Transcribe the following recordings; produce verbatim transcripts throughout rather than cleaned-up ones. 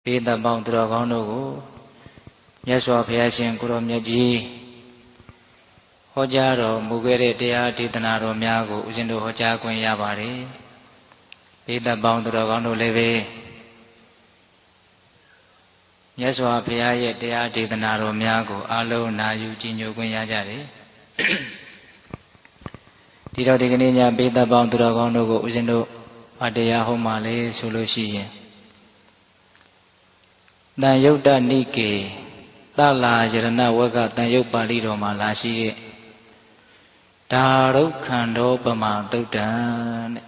ပိဋကပေါင်းသူတော်ကောင်းတို့ကိုမြတ်စွာဘုရားရှင်ကိုရောမြတ်ကြီးဟောကြားတော်မူခဲ့တဲ့တရားဒေသနာတော်များကိုဦးဇင်းတို့ဟောကြားခွင့်ရပါတယ်ပိဋကပေါင်းသူတော်ကောင်းတို့လည်းပဲမြတ်စွာဘုရားရဲ့တရားဒေသနာတော်များကိုအလုံးနာယူကြည်ညိုခွင့်ရကြတယ်ဒီတော့ဒီကနေ့ညပိဋကပေါင်းသူတော်ကောင်းတို့ကိုဦးဇင်းတို့အတရားဟောမှလေဆိုလို့ရှိရင်တန်ယုတ်တနိကေသလာယရဏဝကတန်ယုတ်ပါဠိတော်မှာလာရှိတဲ့ဒါရုခန္ဓောပမသုတ်တံတဲ့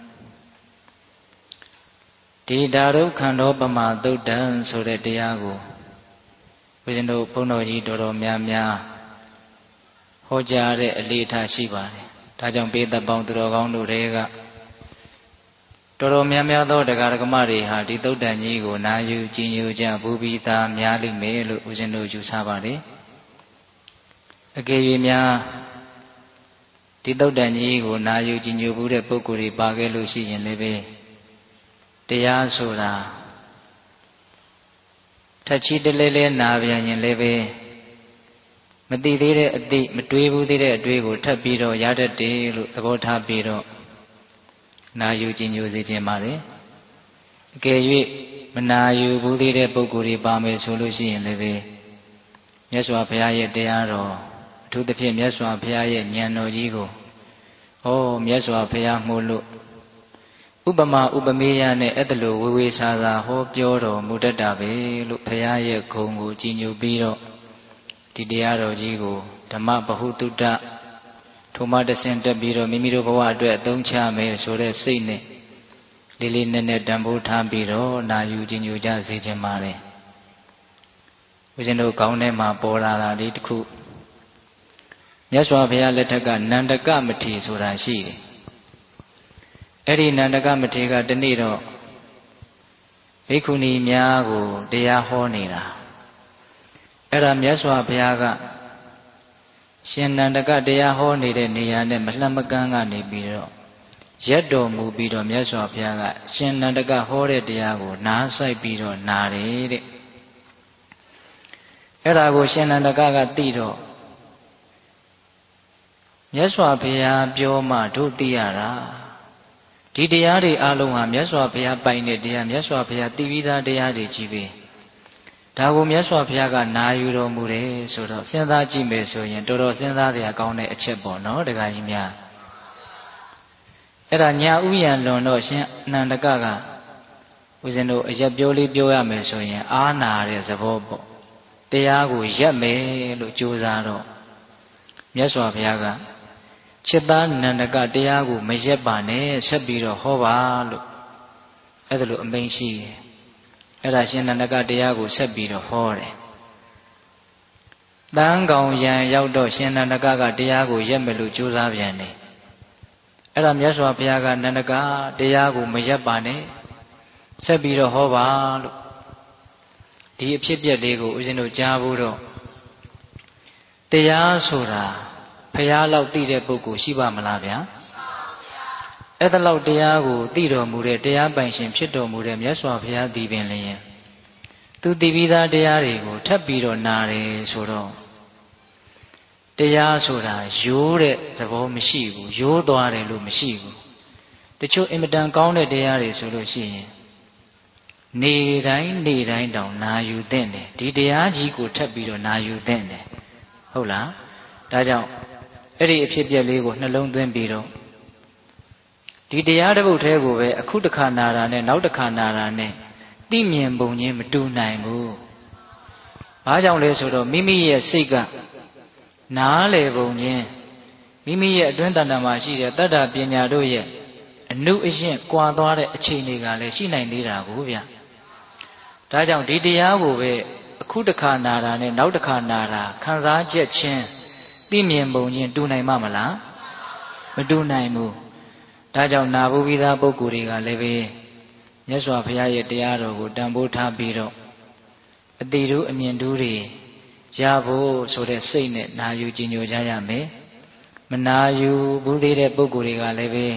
ဒီဒါရုခန္ဓောပမသုတ်တံဆိုတဲ့တရားကိုဦးဇင်းတို့ဘုန်းတော်ကြီးတော်တော်များများဟောကြားတဲ့အလေးထားရှိပါတယ်ဒါကြောင့်ပိဋကပေါင်းသူတော်ကောင်းတို့တွေကတော်တော်များများသောတရားဓမ္မတွေဟာဒီသုတ်တန်ကြီးကိုနာယူကြည်ညိုကြဘူပိသားများလိမ့်မယ်လို့ဦးဇင်းတို့ယူဆပါတယ်အကယ်၍များဒီသုတ်တန်ကြီးကိုနာယူကြည်ညိုဘူးတဲ့ပုဂ္ဂိုလ်တွေပါခဲ့လို့ရှိရင်လည်းပဲတရားဆိုတာထက်ချီတလဲလဲနာပြန်ရင်လည်းပဲမသိသေးတဲ့အသိမတွေးဘူးသေးတဲ့အတွေးကိုထပ်ပြီးတော့ရတတ်တယ်လို့သဘောထားပြီးတော့နာယူကြည်ညိုစေခြင်းပါတယ်အကယ်၍မနာယူဘူးသေးတဲ့ပုဂ္ဂိုလ်တွေပါမယ်ဆိုလို့ရှိရင်လည်းပဲမြတ်စွာဘုရားရဲ့တရားတော်အထူးသဖြင့်မြတ်စွာဘုရားရဲ့ဉာဏ်တော်ကြီးကိုဩမြတ်စွာဘုရားမှုလို့ဥပမာဥပမေယနဲ့အဲ့ဒါလိုဝေဝေဆာဆာဟောပြောတော်မူတတ်တာပဲလို့ဘုရားရဲ့ဂုဏ်ကိုကြည်ညိုပြီးတော့ဒီတရားတော်ကြီးကိုဓမ္မဗဟုတုတထိုမှတဆင့်တက်ပြီးတော့မိမိတို့ဘဝအတွက်အသုံးချမယ်ဆိုတဲ့စိတ်နဲ့လေးလေးနက်နက်တန်ဖိုးထားပြီးတော့နာယူကြည်ညိုကြစေခြင်းပါတယ်ဦးဇင်းတို့ကောင်းထဲမှာပေါ်လာတာလေးတစ်ခုမြတ်စွာဘုရားလက်ထက်ကနန္ဒကမထေရဆိုတာရှိတယ်အဲ့ဒီနန္ဒကမထေရကတနေ့တော့ဘိက္ခုနီများကိုတရားဟောနေတာအဲ့ဒါမြတ်စွာဘုရားကရှင်နန္ဒကတရားဟောနေတဲ့နေရာနဲ့မလှမ်းမကမ်းကနေပြီးတော့ရက်တော်မူပြီးတော့မြတ်စွာဘုရားကရှင်နန္ဒကဟောတဲ့တရားကိုနားဆိုင်ပြီးတော့နာတယ်တဲ့အဲ့ဒါကိုရှင်နန္ဒကကသိတော့မြတ်စွာဘုရားပြောမှတို့သိရတာဒီတရားတွေအလုံးဟာမြတ်စွာဘုရားပိုင်တဲ့တရားမြတ်စွာဘုရားသိပြီးသားတရားတွေကြီးပဲဒါကိုမြတ်စွာဘုရားကနာယူတော်မူတယ်ဆိုတော့စဉ်းစားကြည့်မယ်ဆိုရင်တော်တော်စဉ်းစားစရာကောင်းတဲ့အချက်ပေါ့နော်ဒကာကြီးများအဲ့ဒါညာဥယျံလွန်တော့ရှင်အနန္ဒကကဦးဇင်းတို့အရက်ပြောလေးပြောရမယ်ဆိုရင်အာနာတဲ့သဘောပေါ့တရားကိုရက်မယ်လို့ကြိုးစားတော့မြတ်စွာဘုရားကจิตသားနန္ဒကတရားကိုမရက်ပါနဲ့ဆက်ပြီးတော့ဟောပါလို့အဲ့ဒါလိုအမိန့်ရှိတယ်အဲ့ဒါရှင်နန္ဒကတရားကိုဆက်ပြီးတော့ဟောတယ်တန်းကောင်ရံရောက်တော့ရှင်နန္ဒကကတရားကိုရက်မယ်လို့ကြိုးစားပြန်တယ်အဲ့ဒါမြတ်စွာဘုရားကနန္ဒကတရားကိုမရက်ပါနဲ့ဆက်ပြီးတော့ဟောပါလို့ဒီအဖြစ်ပြက်လေးကိုဦးဇင်းတို့ကြားဖို့တော့တရားဆိုတာဘုရားလောက်သိတဲ့ပုဂ္ဂိုလ်ရှိပါမလားဗျာအဲ့ဒါလောက်တရားကိုသိတော်မူတဲ့တရားပိုင်ရှင်ဖြစ်တော်မူတဲ့မြတ်စွာဘုရားသည်ပင်လျင်သူသိပြီးသားတရားတွေကိုထပ်ပြီးတော့နာတယ်ဆိုတော့တရားဆိုတာရိုးတဲ့သဘောမရှိဘူးရိုးသွားတယ်လို့မရှိဘူးတချို့အင်မတန်ကောင်းတဲ့တရားတွေဆိုလို့ရှိရင်နေတိုင်းနေတိုင်းတောင်နာယူသင့်တယ်ဒီတရားကြီးကိုထပ်ပြီးတော့နာယူသင့်တယ်ဟုတ်လားဒါကြောင့်အဲ့ဒီအဖြစ်အပျက်လေးကိုနှလုံးသွင်းပြီးတော့ဒီတရားတစ်ပုဒ်ထဲကိုပဲအခုတစ်ခါနာတာနဲ့နောက်တစ်ခါနာတာနဲ့သိမြင်ပုံချင်းမတူနိုင်ဘူး။ဘာကြောင့်လဲဆိုတော့မိမိရဲ့စိတ်ကနားလေပုံချင်းမိမိရဲ့အတွင်းတဏ္ဍာမှာရှိတဲ့တတ္တပညာတို့ရဲ့အနုအယင့်ကွာသွားတဲ့အခြေအနေကလည်းရှိနိုင်သေးတာကိုဗျ။ဒါကြောင့်ဒီတရားကိုပဲအခုတစ်ခါနာတာနဲ့နောက်တစ်ခါနာတာခံစားချက်ချင်းသိမြင်ပုံချင်းတူနိုင်မှာမလားမတူနိုင်ဘူးဒါကြောင့်နာဘူးပြီးသားပုဂ္ဂိုလ်တွေကလည်းပဲမြတ်စွာဘုရားရဲ့တရားတော်ကိုတန်ဖိုးထားပြီးတော့အတိတို့အမြင်တို့တွေရဖို့ဆိုတဲ့စိတ်နဲ့နာယူကြည်ညိုကြရမယ်မနာယူဘူးသေးတဲ့ပုဂ္ဂိုလ်တွေကလည်းပဲ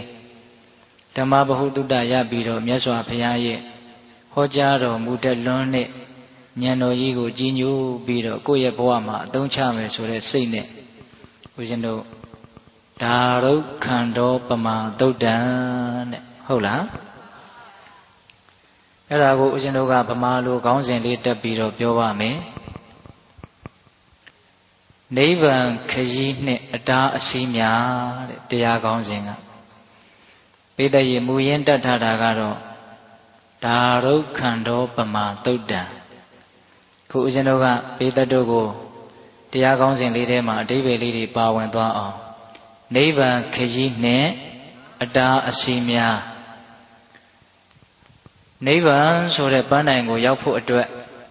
ဓမ္မဗဟုသုတရပြီးတော့မြတ်စွာဘုရားရဲ့ဟောကြားတော်မူတဲ့လွန်းတဲ့ဉာဏ်တော်ကြီးကိုကြီးညိုပြီးတော့ကိုယ့်ရဲ့ဘဝမှာအသုံးချမယ်ဆိုတဲ့စိတ်နဲ့ဦးဇင်းတို့ဒါရုခန္တောပမာသုတ်တံတဲ့ဟုတ်လားအဲ့ဒါကိုဦးဇင်းတို့ကဗမာလိုခေါင်းစဉ်လေးတက်ပြီးတော့ပြောပါမယ်နိဗ္ဗာန်ခရီးနှင့်အတားအဆီးများတဲ့တရားခေါင်းစဉ်ကပိဋကရေမူရင်းတက်ထားတာကတော့ဒါရုခန္တောပမာသုတ်တံခုဦးဇင်းတို့ကပိဋကတို့ကိုတရားခေါင်းစဉ်လေးထဲမှာအဓိပ္ပာယ်လေးတွေပါဝင်သွားအောင်နိဗ္ဗာန်ခရီးနှင့်အတားအဆီးများနိဗ္ဗာန်ဆိုတဲ့ပန်းတိုင်ကိုရောက်ဖို့အတွက်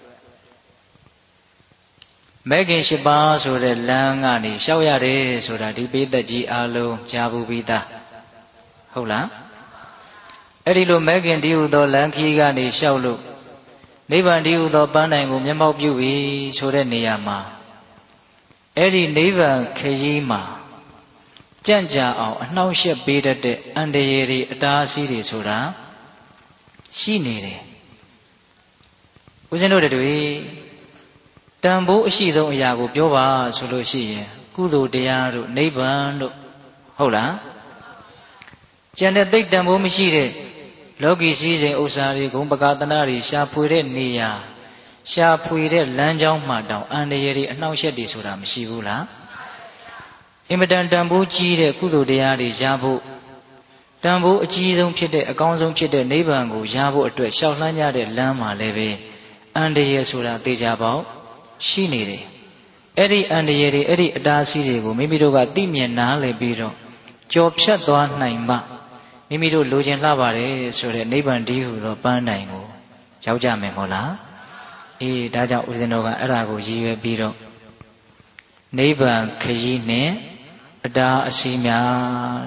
မဲခင်ရှိပါဆိုတဲ့လမ်းကနေလျှောက်ရတယ်ဆိုတာဒီပိဋကကြီးအားလုံးကြားဘူးပြီးသားဟုတ်လားအဲ့ဒီလိုမဲခင်ဒီဟုသောလမ်းခီးကနေလျှောက်လို့နိဗ္ဗာန်ဒီဟုသောပန်းတိုင်ကိုမျက်မှောက်ပြုပြီဆိုတဲ့နေရာမှာအဲ့ဒီနိဗ္ဗာန်ခရီးမှာကြံ့ကြာအောင်အနှောင့်အယှက်ပေးတတ်တဲ့အန္တရာယ်တွေအတားအဆီးတွေဆိုတာရှိနေတယ်ဦးဇင်းတို့တွေတန်ဖိုးအရှိဆုံးအရာကိုပြောပါဆိုလို့ရှိရင်ကုသိုလ်တရားတို့နိဗ္ဗာန်တို့ဟုတ်လားကျန်တဲ့သိတန်ဖိုးမရှိတဲ့လောကီစည်းစိမ်ဥစ္စာတွေဂုဏ်ပကာသနာတွေရှာဖွေတဲ့နေရာရှာဖွေတဲ့လမ်းကြောင်းမှတောင်အန္တရာယ်တွေအနှောင့်အယှက်တွေဆိုတာမရှိဘူးလားအင်မတန်တန်ဖိုးကြီးတဲ့ကုသိုလ်တရားတွေရဖို့တန်ဖိုးအကြီးဆုံးဖြစ်တဲ့အကောင်းဆုံးဖြစ်တဲ့နိဗ္ဗာန်ကိုရဖို့အတွက်ရှောက်လှမ်းကြတဲ့လမ်းမှာလည်းပဲအန္တရာယ်ဆိုတာသိကြပေါက်ရှိနေတယ်အဲ့ဒီအန္တရာယ်တွေအဲ့ဒီအတားအဆီးတွေကိုမိမိတို့ကသိမြင်နားလည်ပြီးတော့ကြော်ဖြတ်သွားနိုင်မှမိမိတို့လိုချင်လှပါတယ်ဆိုတဲ့နိဗ္ဗာန်တည်းဟူသောပန်းတိုင်ကိုရောက်ကြမယ်မဟုတ်လားအေးဒါကြောင့်ဦးဇင်းတော်ကအဲ့ဒါကိုရည်ရွယ်ပြီးတော့နိဗ္ဗာန်ခရီးနဲ့အတားအဆီးများ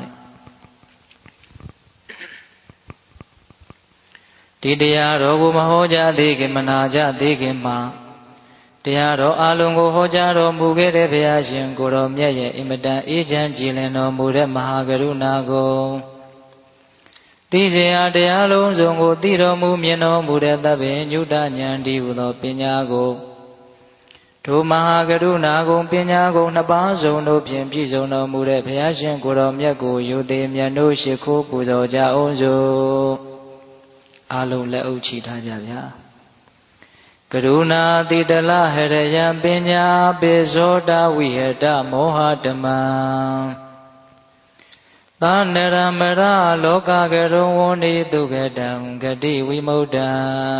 တဲ့ဒီတရားတော်ကိုမဟောကြားသေးခင်မနာကြသေးခင်မှာတရားတော်အလုံးကိုဟောကြားတော်မူခဲ့တဲ့ဘုရားရှင်ကိုတော်မြတ်ရဲ့အင်မတန်အေးချမ်းကြည်လင်တော်မူတဲ့မဟာကရုဏာကိုသိစေရာတရားလုံးစုံကိုသိတော်မူမြင်တော်မူတဲ့သဗ္ဗညုတဉာဏ်တည်းဟူသောပညာကိုထိုမဟာကရုဏာကုံပညာကုံနှစ်ပါးစုံတို့ဖြင့်ပြည့်စုံတော်မူတဲ့ဘုရားရှင်ကိုတော်မြတ်ကိုယုသေးမြတ်တို့ရှိခိုးပူဇော်ကြအောင်စို့အလုံးလက်အုပ်ချီထားကြဗျာကရုဏာတိတလဟရယံပညာပိဇောတဝိဟတမောဟဓမ္မံသာနရမရလောကကရုံဝန္တိဒုက္ခတံဂတိဝိမု dd ံ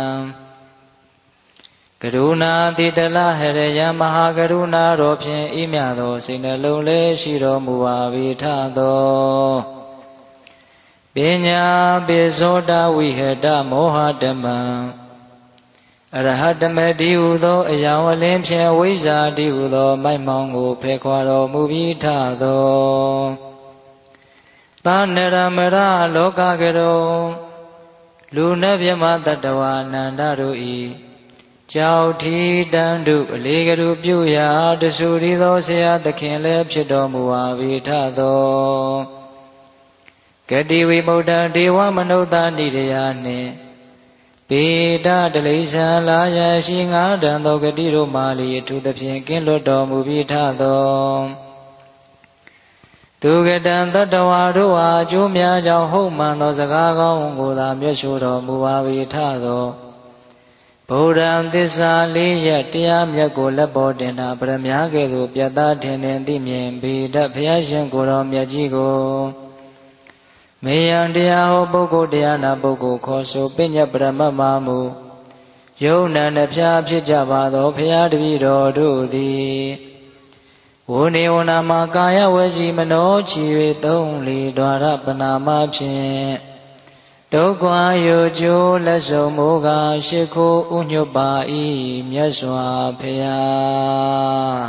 ကရုဏာတိတလဟရယံမဟာကရုဏာတော်ဖြင့်ဤမြသောစိတ်နှလုံးလေးရှိတော်မူပါ၏ထသောပညာပိဇောတဝိဟတမောဟဓမ္မံအရဟတမတိဟုသောအယောင်အလင်းဖြင့်ဝိဇ္ဇာတိဟုသောမိုက်မောင်းကိုဖယ်ခွာတော်မူပြီးထသောသာနရမရလောကကရုံလူနတ်မြမတတ္တဝါအနန္တတို့၏ကြောက်ထီတန်တုအလေးကရုပြုရာတဆူရီသောဆရာသခင်လည်းဖြစ်တော်မူပါ၏ထသောဂတိဝိမု dd ံဒေဝမနုဿာနိရယနှင့်ပေတတလိษံလာရရှိငါးတန်သောဂတိတို့မာလီအထူးသဖြင့်ကင်းလွတ်တော်မူပြီးထသောသူကတံတတ္တဝါတို့အားအကျိုးများကြောင့်ဟုတ်မှန်သောစကားကောင်းကိုသာမြတ်ရှိတော်မူပါ၏ထသောဗုဒ္ဓံသစ္စာလေးရတရားမြတ်ကိုလက်ပေါ်တင်တာပရမညာကဲ့သို့ပြတ်သားထင်ထင်သိမြင်ပေတတ်ဘုရားရှင်ကိုယ်တော်မြတ်ကြီးကိုမေယံတရားဟောပုဂ္ဂိုလ်တရားနာပုဂ္ဂိုလ်ခေါ်ဆိုပညတ်ပရမတ်မာမူယုံနံနှဖျားဖြစ်ကြပါသောဘုရားတပည့်တော်တို့သည်ဝုနေဝနာမှာကာယဝစီမနောချီ၍သုံးလီဒွါရပနာမဖြင့်ဒုက္ခယုကျိုးလက်စုံမိုးကရှိခိုးဥညွတ်ပါ၏မြတ်စွာဘုရား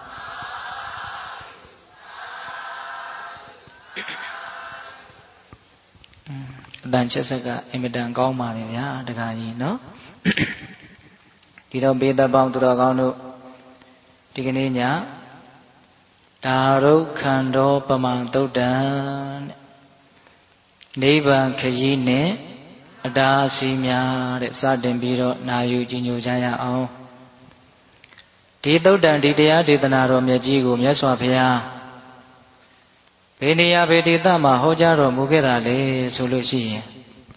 အတန်ချက်ဆက်ကအင်မတန်ကောင်းပါလေဗျာတခါကြီးနော်ဒီတော့ဘေးသက်ပေါင်းသူတော်ကောင်းတို့ဒီကနေ့ညဒါရုခန္တောပမံသုတ်တံနိဗ္ဗာန်ခရီးနဲ့အတားအဆီးများတဲ့စတင်ပြီးတော့နာယူကြည်ညိုကြရအောင်ဒီသုတ်တံဒီတရားဒေသနာတော်မြတ်ကြီးကိုမြတ်စွာဘုရားဘယ်နေရာဘယ်ဒေသမှာဟောကြားတော်မူခဲ့တာလဲဆိုလို့ရှိရင်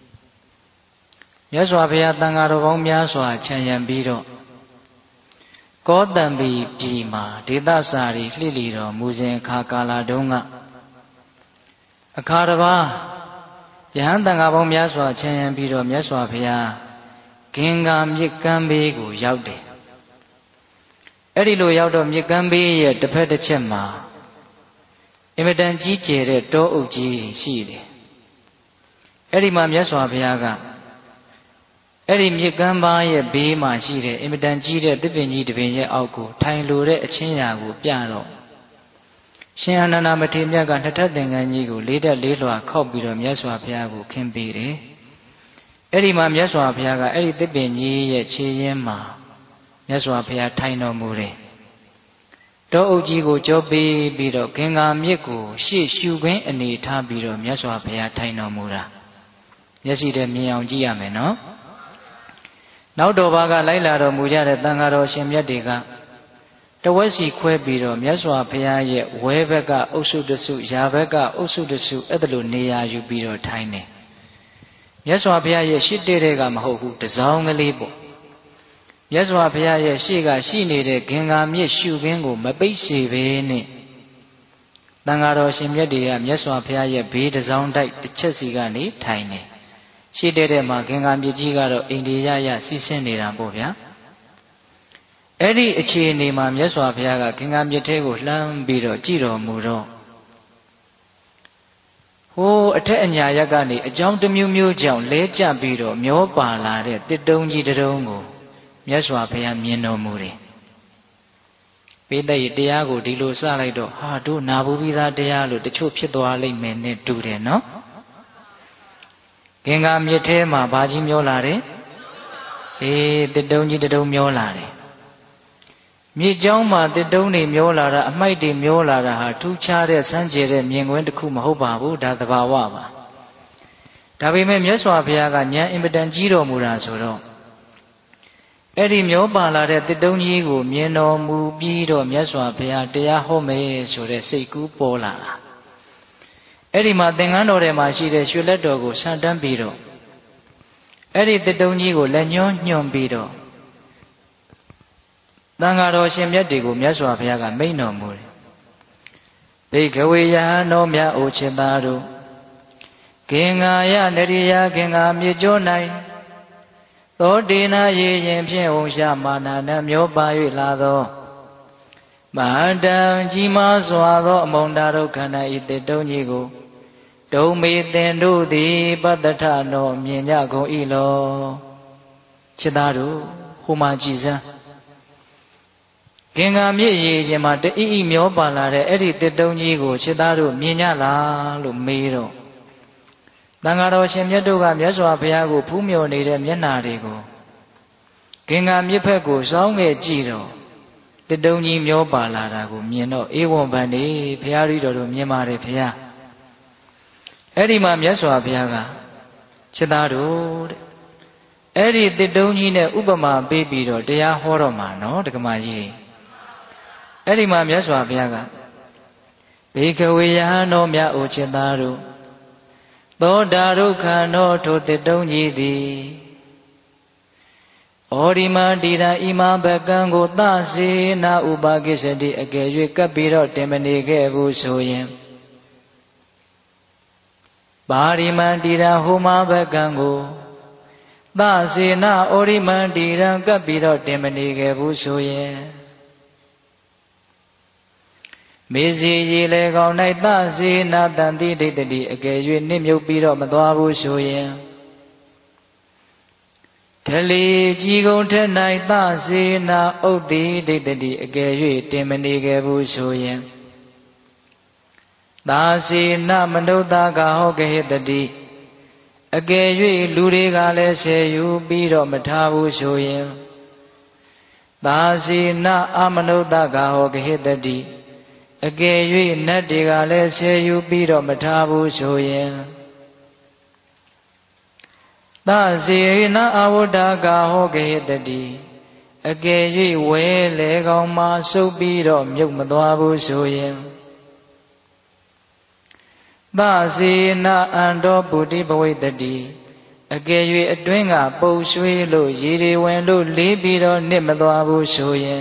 မြတ်စွာဘုရားတန်ဃာတော်ပေါင်းများစွာခြံရံပြီးတော့ကောတံပီပြည်မှာဒေသစာရီလှိလီတော်မူစဉ်အခါကာလတုန်းကအခါတစ်ပါးယဟန်တန်ဃာပေါင်းများစွာခြံရံပြီးတော့မြတ်စွာဘုရားဂင်္ဂါမြစ်ကမ်းဘေးကိုရောက်တယ်အဲ့ဒီလိုရောက်တော့မြစ်ကမ်းဘေးရဲ့တစ်ဖက်တစ်ချက်မှာအင်မတန်ကြီးကျယ်တဲ့တောအုပ်ကြီးရှိတယ်အဲ့ဒီမှာမြတ်စွာဘုရားကအဲ့ဒီမြစ်ကမ်းပါးရဲ့ဘေးမှာရှိတဲ့အင်မတန်ကြီးတဲ့သစ်ပင်ကြီးတစ်ပင်ရဲ့အောက်ကိုထိုင်လိုတဲ့အချင်းရာကိုပြတော့ရှင်အနန္ဒမထေရမြတ်ကနှစ်ထပ်သင်္ကန်းကြီးကိုလေးတက်လေးလွှာခောက်ပြီးတော့မြတ်စွာဘုရားကိုခင်းပေးတယ်အဲ့ဒီမှာမြတ်စွာဘုရားကအဲ့ဒီသစ်ပင်ကြီးရဲ့ခြေရင်းမှာမြတ်စွာဘုရားထိုင်တော်မူတယ်တောအုပ်ကြီးကိုကြောပေးပြီးတော့ဂင်္ဂါမြစ်ကိုရှေ့ရှုခင်းအနေထားပြီးတော့မြတ်စွာဘုရားထိုင်တော်မူတာမျက်စိနဲ့မြင်အောင်ကြည့်ရမယ်နော်နောက်တော်ဘာကလိုက်လာတော်မူကြတဲ့တန်ဃာတော်ရှင်မြတ်တွေကတဝက်စီခွဲပြီးတော့မြတ်စွာဘုရားရဲ့ဝဲဘက်ကအုပ်စုတစုယာဘက်ကအုပ်စုတစုအဲ့ဒါလိုနေရာယူပြီးတော့ထိုင်တယ်မြတ်စွာဘုရားရဲ့ရှစ်တဲ့ကမဟုတ်ဘူးတစောင်းကလေးပေါ့မြတ်စွာဘုရားရဲ့ရှေ့ကရှိနေတဲ့ဂင်္ဂါမြစ်ရှုခင်းကိုမပိတ်စေဘဲနဲ့တန်ဃာတော်ရှင်မြတ်တွေကမြတ်စွာဘုရားရဲ့ဘေးတစောင်းတိုက်တစ်ချက်စီကနေထိုင်နေရှေ့တဲ့မှာဂင်္ဂါမြစ်ကြီးကတော့အိန္ဒိယရစီးဆင်းနေတာပေါ့ဗျာအဲ့ဒီအခြေအနေမှာမြတ်စွာဘုရားကဂင်္ဂါမြစ်ထဲကိုလှမ်းပြီးတော့ကြည်တော်မူတော့ဟိုးအထက်အညာရက်ကနေအကြောင်းတစ်မျိုးမျိုးကြောင့်လဲကျပြီးတော့မျောပါလာတဲ့တစ်တုံးကြီးတစ်တုံးကိုမြတ်စွာဘုရားမြင်တော်မူတယ်ပိဋကရဲ့တရားကိုဒီလိုစလိုက်တော့ဟာတို့နာဘူးပြီးသားတရားလို့တချို့ဖြစ်သွားလိမ့်မယ်နဲ့တူတယ်နော်ဂင်္ဂါမြစ်ထဲမှာဘာကြီးမျောလာတယ်အေးတစ်တုံးကြီးတစ်တုံးမျောလာတယ်မြစ်ကြောင်းမှာတစ်တုံးတွေမျောလာတာအမိုက်တွေမျောလာတာဟာထူးခြားတဲ့စမ်းကြယ်တဲ့မြင်ကွင်းတစ်ခုမဟုတ်ပါဘူးဒါသဘာဝပါဒါပေမဲ့မြတ်စွာဘုရားကဉာဏ်အင်မတန်ကြီးတော်မူတာဆိုတော့အဲ့ဒီမျောပါလာတဲ့တစ်တုံးကြီးကိုမြင်တော်မူပြီးတော့မြတ်စွာဘုရားတရားဟောမယ်ဆိုတဲ့စိတ်ကူးပေါ်လာတာအဲ့ဒီမှာသင်္ကန်းတော်ထဲမှာရှိတဲ့ရွှေလက်တော်ကိုဆန့်တန်းပြီးတော့အဲ့ဒီတစ်တုံးကြီးကိုလက်ညှိုးညွှန်ပြီးတော့သံဃာတော်ရှင်မြတ်တွေကိုမြတ်စွာဘုရားကမိန့်တော်မူတယ်ဘိကဝေယဟန်တော်မြတ်အိုချစ်သားတို့ဂင်္ဂါယနရိယဂင်္ဂါမြေကျော်၌သောတေနာရေရင်ဖြင့်ဝုံရှာမာနာနမျောပါ၍လာသောမဟာတံကြီးမားစွာသောအမုန်တာဒုက္ခနာဤတေတုံးကြီးကိုဒုံမေတင်တို့သည်ပတ္တထနောမြင်ကြကုန်၏လောချစ်သားတို့ဟိုမှာကြည်စမ်းဂင်္ဂါမြစ်ရေရင်မှာတအိအိမျောပါလာတဲ့အဲ့ဒီတေတုံးကြီးကိုချစ်သားတို့မြင်ကြလားလို့မေးတော့တန်ဃာတော်ရှင်မြတ်တို့ကမြတ်စွာဘုရားကိုဖူးမြော်နေတဲ့မျက်နှာတွေကိုဂင်္ဂါမြစ်ဖက်ကိုစောင်းခဲ့ကြည့်တော့တတုံးကြီးမျောပါလာတာကိုမြင်တော့အေဝံဗန္တိဘုရားရီတော်တို့မြင်ပါတယ်ဘုရားအဲ့ဒီမှာမြတ်စွာဘုရားကချစ်သားတို့တဲ့အဲ့ဒီတတုံးကြီးနဲ့ဥပမာပေးပြီးတော့တရားဟောတော့မှာနော်ဒကမာကြီးအဲ့ဒီမှာမြတ်စွာဘုရားကဘေကဝေယဟန်တော်မြတ်အိုချစ်သားတို့သောတာဒုက္ခနောထိုတတုံးကြီးသည်ဩဒီမတိရဣမဘကံကိုသစေနာဥပါကိစ္စတိအကယ်၍ကပ်ပြီးတော့တင်မနေခဲ့ဘူးဆိုရင်ပါရိမန္တိရဟောမဘကံကိုသစေနာဩဒီမန္တိရကပ်ပြီးတော့တင်မနေခဲ့ဘူးဆိုရင်မေစီရေလေကောင်၌သစေနာတန်တိဒိဋ္ဌတိအကယ်၍နစ်မြုပ်ပြီးတော့မသွားဘူးဆိုရင်ထလီကြီးကုံထက်၌သစေနာဥဒ္တိဒိဋ္ဌတိအကယ်၍တင်မနေခဲ့ဘူးဆိုရင်သာစေနာမနုဿကဟောကဟိတတိအကယ်၍လူတွေကလည်းဆယ်ယူပြီးတော့မထားဘူးဆိုရင်သာစေနာအမနုဿကဟောကဟိတတိအကယ်၍နတ်တွေကလည်းဆယ်ယူပြီးတော့မထားဘူးဆိုရင်သာဇေနအဝတ္တကာဟောကေတတိအကယ်၍ဝဲလေကောင်မှာစုပ်ပြီးတော့မြုပ်မသွားဘူးဆိုရင်သာဇေနအန္တောပုတိဘဝိတတိအကယ်၍အတွင်းကပုတ်ရွှေးလို့ရေတွေဝင်လို့လေးပြီးတော့နစ်မသွားဘူးဆိုရင်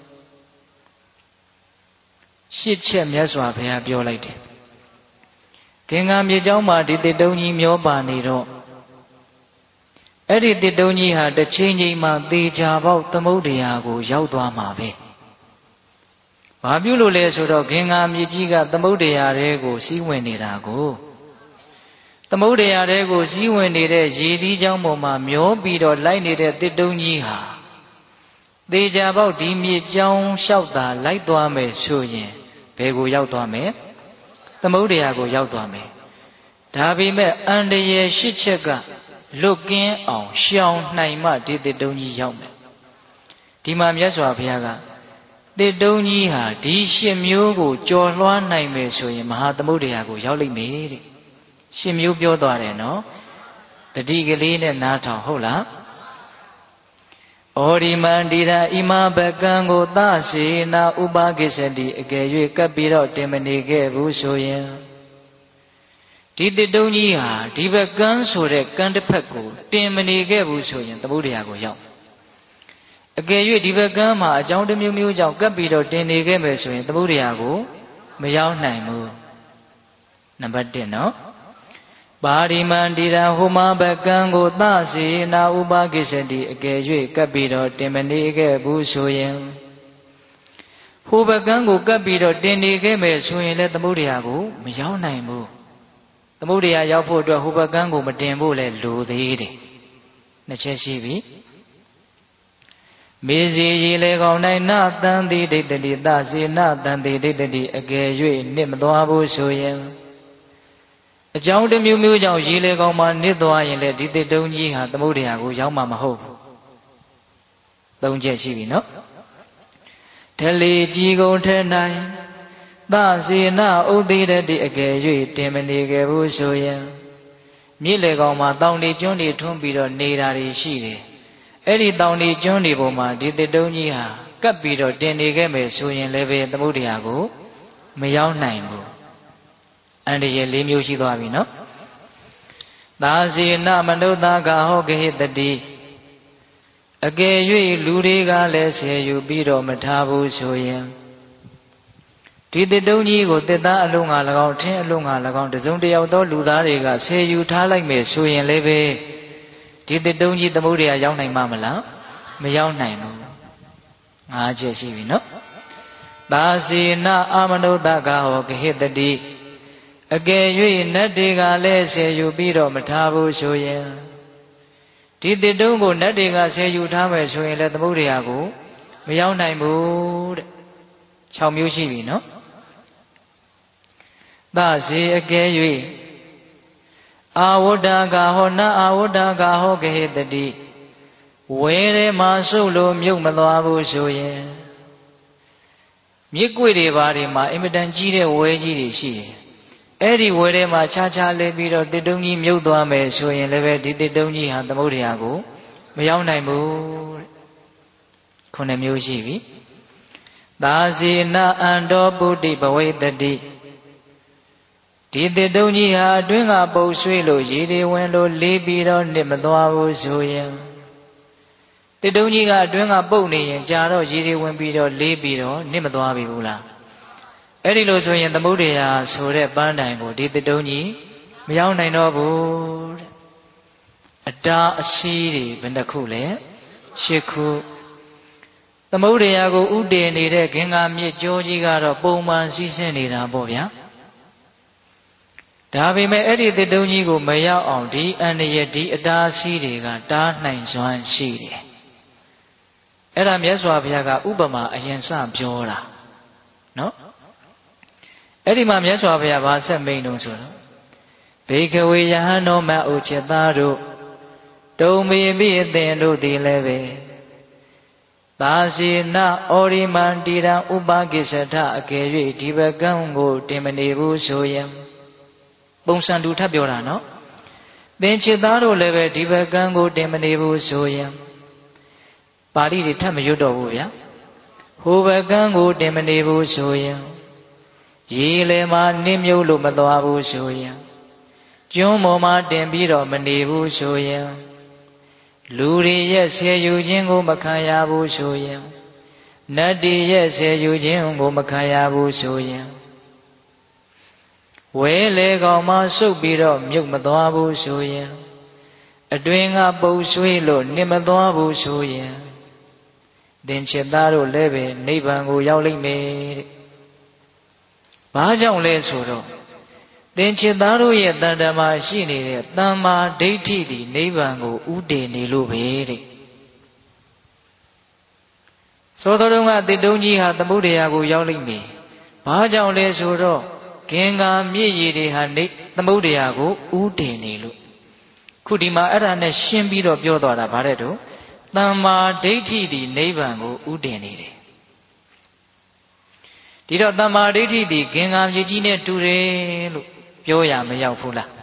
ရှစ်ချက်မြတ်စွာဘုရားပြောလိုက်တယ်။ဂင်္ဂါမြေကျောင်းမှာဒီတစ်တုံးကြီးမျောပါနေတော့အဲ့ဒီတစ်တုံးကြီးဟာတစ်ချိန်ချိန်မှာသေချာပေါက်သမုဒ္ဒရာကိုရောက်သွားမှာပဲ။ဘာပြုလို့လဲဆိုတော့ဂင်္ဂါမြေကြီးကသမုဒ္ဒရာတွေကိုစီးဝင်နေတာကိုသမုဒ္ဒရာတွေကိုစီးဝင်နေတဲ့ရေသီးချောင်းပေါ်မှာမျောပြီးတော့လိုက်နေတဲ့တစ်တုံးကြီးဟာသေချာပေါက်ဒီမြေကျောင်းလျှောက်တာလိုက်သွားမယ်ဆိုရင်ဘယ်ကိုရောက်သွားမယ်သမုဒ္ဒရာကိုရောက်သွားမယ်ဒါပေမဲ့အန္တရာယ်ရှစ်ချက်ကလွတ်ကင်းအောင်ရှောင်နိုင်မှဒီတစ်တုံးကြီးရောက်မယ်ဒီမှာမြတ်စွာဘုရားကတစ်တုံးကြီးဟာဒီရှစ်မျိုးကိုကြော်လွှားနိုင်မယ်ဆိုရင်မဟာသမုဒ္ဒရာကိုရောက်လိမ့်မယ်တဲ့ရှစ်မျိုးပြောသွားတယ်နော်တတိကလေးနဲ့နားထောင်ဟုတ်လားဩဒီမန္တိရာဣမဘကံကိုသစေနာဥပကိစ္စတိအကယ်၍ကပ်ပြီးတော့တင်မနေခဲ့ဘူးဆိုရင်ဒီတစ်တုံးကြီးဟာဒီဘကံဆိုတဲ့ကံတစ်ဖက်ကိုတင်မနေခဲ့ဘူးဆိုရင်သမုဒ္ဒရာကိုရောက်အကယ်၍ဒီဘကံမှာအကြောင်းတစ်မျိုးမျိုးကြောင့်ကပ်ပြီးတော့တင်နေခဲ့မယ်ဆိုရင်သမုဒ္ဒရာကိုမရောက်နိုင်ဘူးနံပါတ်တစ်နော်ပါရိမန္တိရာဟောမဘကံကိုသစေနာဥပကိစ္စတိအကယ်၍ကပ်ပြီးတော့တင်မနေခဲ့ဘူးဆိုရင်ဟိုဘကံကိုကပ်ပြီးတော့တင်နေခဲ့မယ်ဆိုရင်လည်းသမုဒ္ဒရာကိုမရောက်နိုင်ဘူးသမုဒ္ဒရာရောက်ဖို့အတွက်ဟိုဘကံကိုမတင်ဖို့လည်းလိုသေးတယ်နှစ်ချက်ရှိပြီမေဇီရေလေကောင်၌နတန်တိဒိဋ္ဌတိသစေနတန်တိဒိဋ္ဌတိအကယ်၍နစ်မသွားဘူးဆိုရင်အကြောင်းတစ်မျိုးမျိုးကြောင့်ရေလေကောင်မှာနစ်သွားရင်လည်းဒီတစ်တုံးကြီးဟာသမုဒ္ဒရာကိုရောက်မှာမဟုတ်ဘူးသုံးချက်ရှိပြီနော်ထလီကြီးကုန်ထဲ၌သစေနဥဒိရတိအကယ်၍တင်မနေခဲ့ဘူးဆိုရင်မြစ်လေကောင်မှာတောင်တွေကျွန်းတွေထွန်းပြီးတော့နေတာတွေရှိတယ်အဲ့ဒီတောင်တွေကျွန်းတွေပေါ်မှာဒီတစ်တုံးကြီးဟာကပ်ပြီးတော့တင်နေခဲ့မယ်ဆိုရင်လည်းပဲသမုဒ္ဒရာကိုမရောက်နိုင်ဘူးအန္တရာယ်လေးမျိုးရှိသွားပြီနော်သာဇေနမနုဿကဟောကေတတိအကယ်၍လူတွေကလည်းဆယ်ယူပြီးတော့မထားဘူးဆိုရင်ဒီတစ်တုံးကြီးကိုတစ်သားအလုံးငါ၎င်းထင်းအလုံးငါ၎င်းတစုံတယောက်သောလူသားတွေကဆယ်ယူထားလိုက်မယ်ဆိုရင်လည်းပဲဒီတစ်တုံးကြီးသမုဒ္ဒရာရောက်နိုင်မှာမလားမရောက်နိုင်ဘူးငါးချက်ရှိပြီနော်သာဇေနအာမနုဿကဟောကေတတိအကယ်၍နတ်တွေကလည်းဆယ်ယူပြီးတော့မထားဘူးဆိုရင်ဒီတစ်တုံးကိုနတ်တွေကဆယ်ယူထားမယ်ဆိုရင်လည်းသမုဒ္ဒရာကိုမရောက်နိုင်ဘူးတဲ့၆မျိုးရှိပြီနော်သဇေအကယ်၍အာဝတ္တကာဟောနအာဝတ္တကာဟောကေတတိဝဲထဲမှာစုပ်လို့မြုပ်မသွားဘူးဆိုရင်မြစ်ကွေ့တွေဘာတွေမှာအင်မတန်ကြီးတဲ့ဝဲကြီးတွေရှိတယ်အဲ့ဒီဝဲထဲမှာခြားခြားလေးပြီးတော့တစ်တုံးကြီးမြုပ်သွားမယ်ဆိုရင်လည်းပဲဒီတစ်တုံးကြီးဟာသမုဒ္ဒရာကိုမရောက်နိုင်ဘူးတဲ့ခုနှစ်မျိုးရှိပြီသာဇေနအန္တောပုတိဘဝိတတိဒီတစ်တုံးကြီးဟာအတွင်းကပုတ်ဆွေးလို့ရေတွေဝင်လို့လေးပြီးတော့နစ်မသွားဘူးဆိုရင်တစ်တုံးကြီးကအတွင်းကပုတ်နေရင်ကြာတော့ရေတွေဝင်ပြီးတော့လေးပြီးတော့နစ်မသွားပြီဘူးလားအဲ့ဒီလိုဆိုရင်သမုဒ္ဒရာဆိုတဲ့ပန်းတိုင်ကိုဒီတစ်တုံးကြီးမရောက်နိုင်တော့ဘူးတဲ့အတားအစီးတွေဘယ်နှခုလဲရှစ်ခုသမုဒ္ဒရာကိုဥတည်နေတဲ့ဂင်္ဂါမြစ်ကြောကြီးကတော့ပုံမှန်စီးဆင်းနေတာပေါ့ဗျာဒါပေမဲ့အဲ့ဒီတစ်တုံးကြီးကိုမရောက်အောင်ဒီအန္တရာယ်ဒီအတားအဆီးတွေကတားနိုင်စွမ်းရှိတယ်အဲ့ဒါမြတ်စွာဘုရားကဥပမာအရင်စပြောတာနော်အဲ့ဒီမှာမြတ်စွာဘုရားဗာဆက်မိန်တော့ဆိုတော့ဘေခဝေယဟန်တော်မဥจิตသားတို့တုံမေပိအသင်တို့သည်လည်းပဲသာစီနဩရိမန္တိရံဥပကိစ္စထအကယ်၍ဒီဘကံကိုတင်မနေဘူးဆိုရင်ပုံစံတူထပ်ပြောတာနော်သင်္ချစ်သားတို့လည်းပဲဒီဘက်ကံကိုတင်မနေဘူးဆိုရင်ပါဠိတွေထပ်မရွတ်တော့ဘူးဗျာဟိုဘက်ကံကိုတင်မနေဘူးဆိုရင်ရေလေမှာနစ်မြုပ်လို့မသွားဘူးဆိုရင်ကျွန်းပေါ်မှာတင်ပြီးတော့မနေဘူးဆိုရင်လူတွေရဲ့ဆယ်ယူခြင်းကိုမခံရဘူးဆိုရင်နတ်တွေရဲ့ဆယ်ယူခြင်းကိုမခံရဘူးဆိုရင်ဝဲလေကောင်မှစုပ်ပြီးတော့မြုပ်မသွားဘူးဆိုရင်အတွင်ကပုတ်ဆွေးလို့နစ်မသွားဘူးဆိုရင်သင်္ချစ်သားတို့လည်းပဲနိဗ္ဗာန်ကိုရောက်လိမ့်မယ်တဲ့။ဘာကြောင့်လဲဆိုတော့သင်္ချစ်သားတို့ရဲ့တဏ္ဍာမှာရှိနေတဲ့တမ္မာဒိဋ္ဌိသည်နိဗ္ဗာန်ကိုဥတည်နေလို့ပဲတဲ့။သောတော်ကတိတုံးကြီးဟာသမုဒ္ဒရာကိုရောက်လိမ့်မယ်။ဘာကြောင့်လဲဆိုတော့ဂင်္ဂါမြစ်ရည်တွေဟာနေသမုဒ္ဒရာကိုဥတည်နေလို့ခုဒီမှာအဲ့ဒါနဲ့ရှင်းပြီးတော့ပြောသွားတာဗါတဲ့တို့တမ္မာဒိဋ္ဌိသည်နိဗ္ဗာန်ကိုဥတည်နေတယ်ဒီတော့တမ္မာဒိဋ္ဌိသည်ဂင်္ဂါမြစ်ကြီးနဲ့တူတယ်လို့ပြောရမရောက်ဘူးလား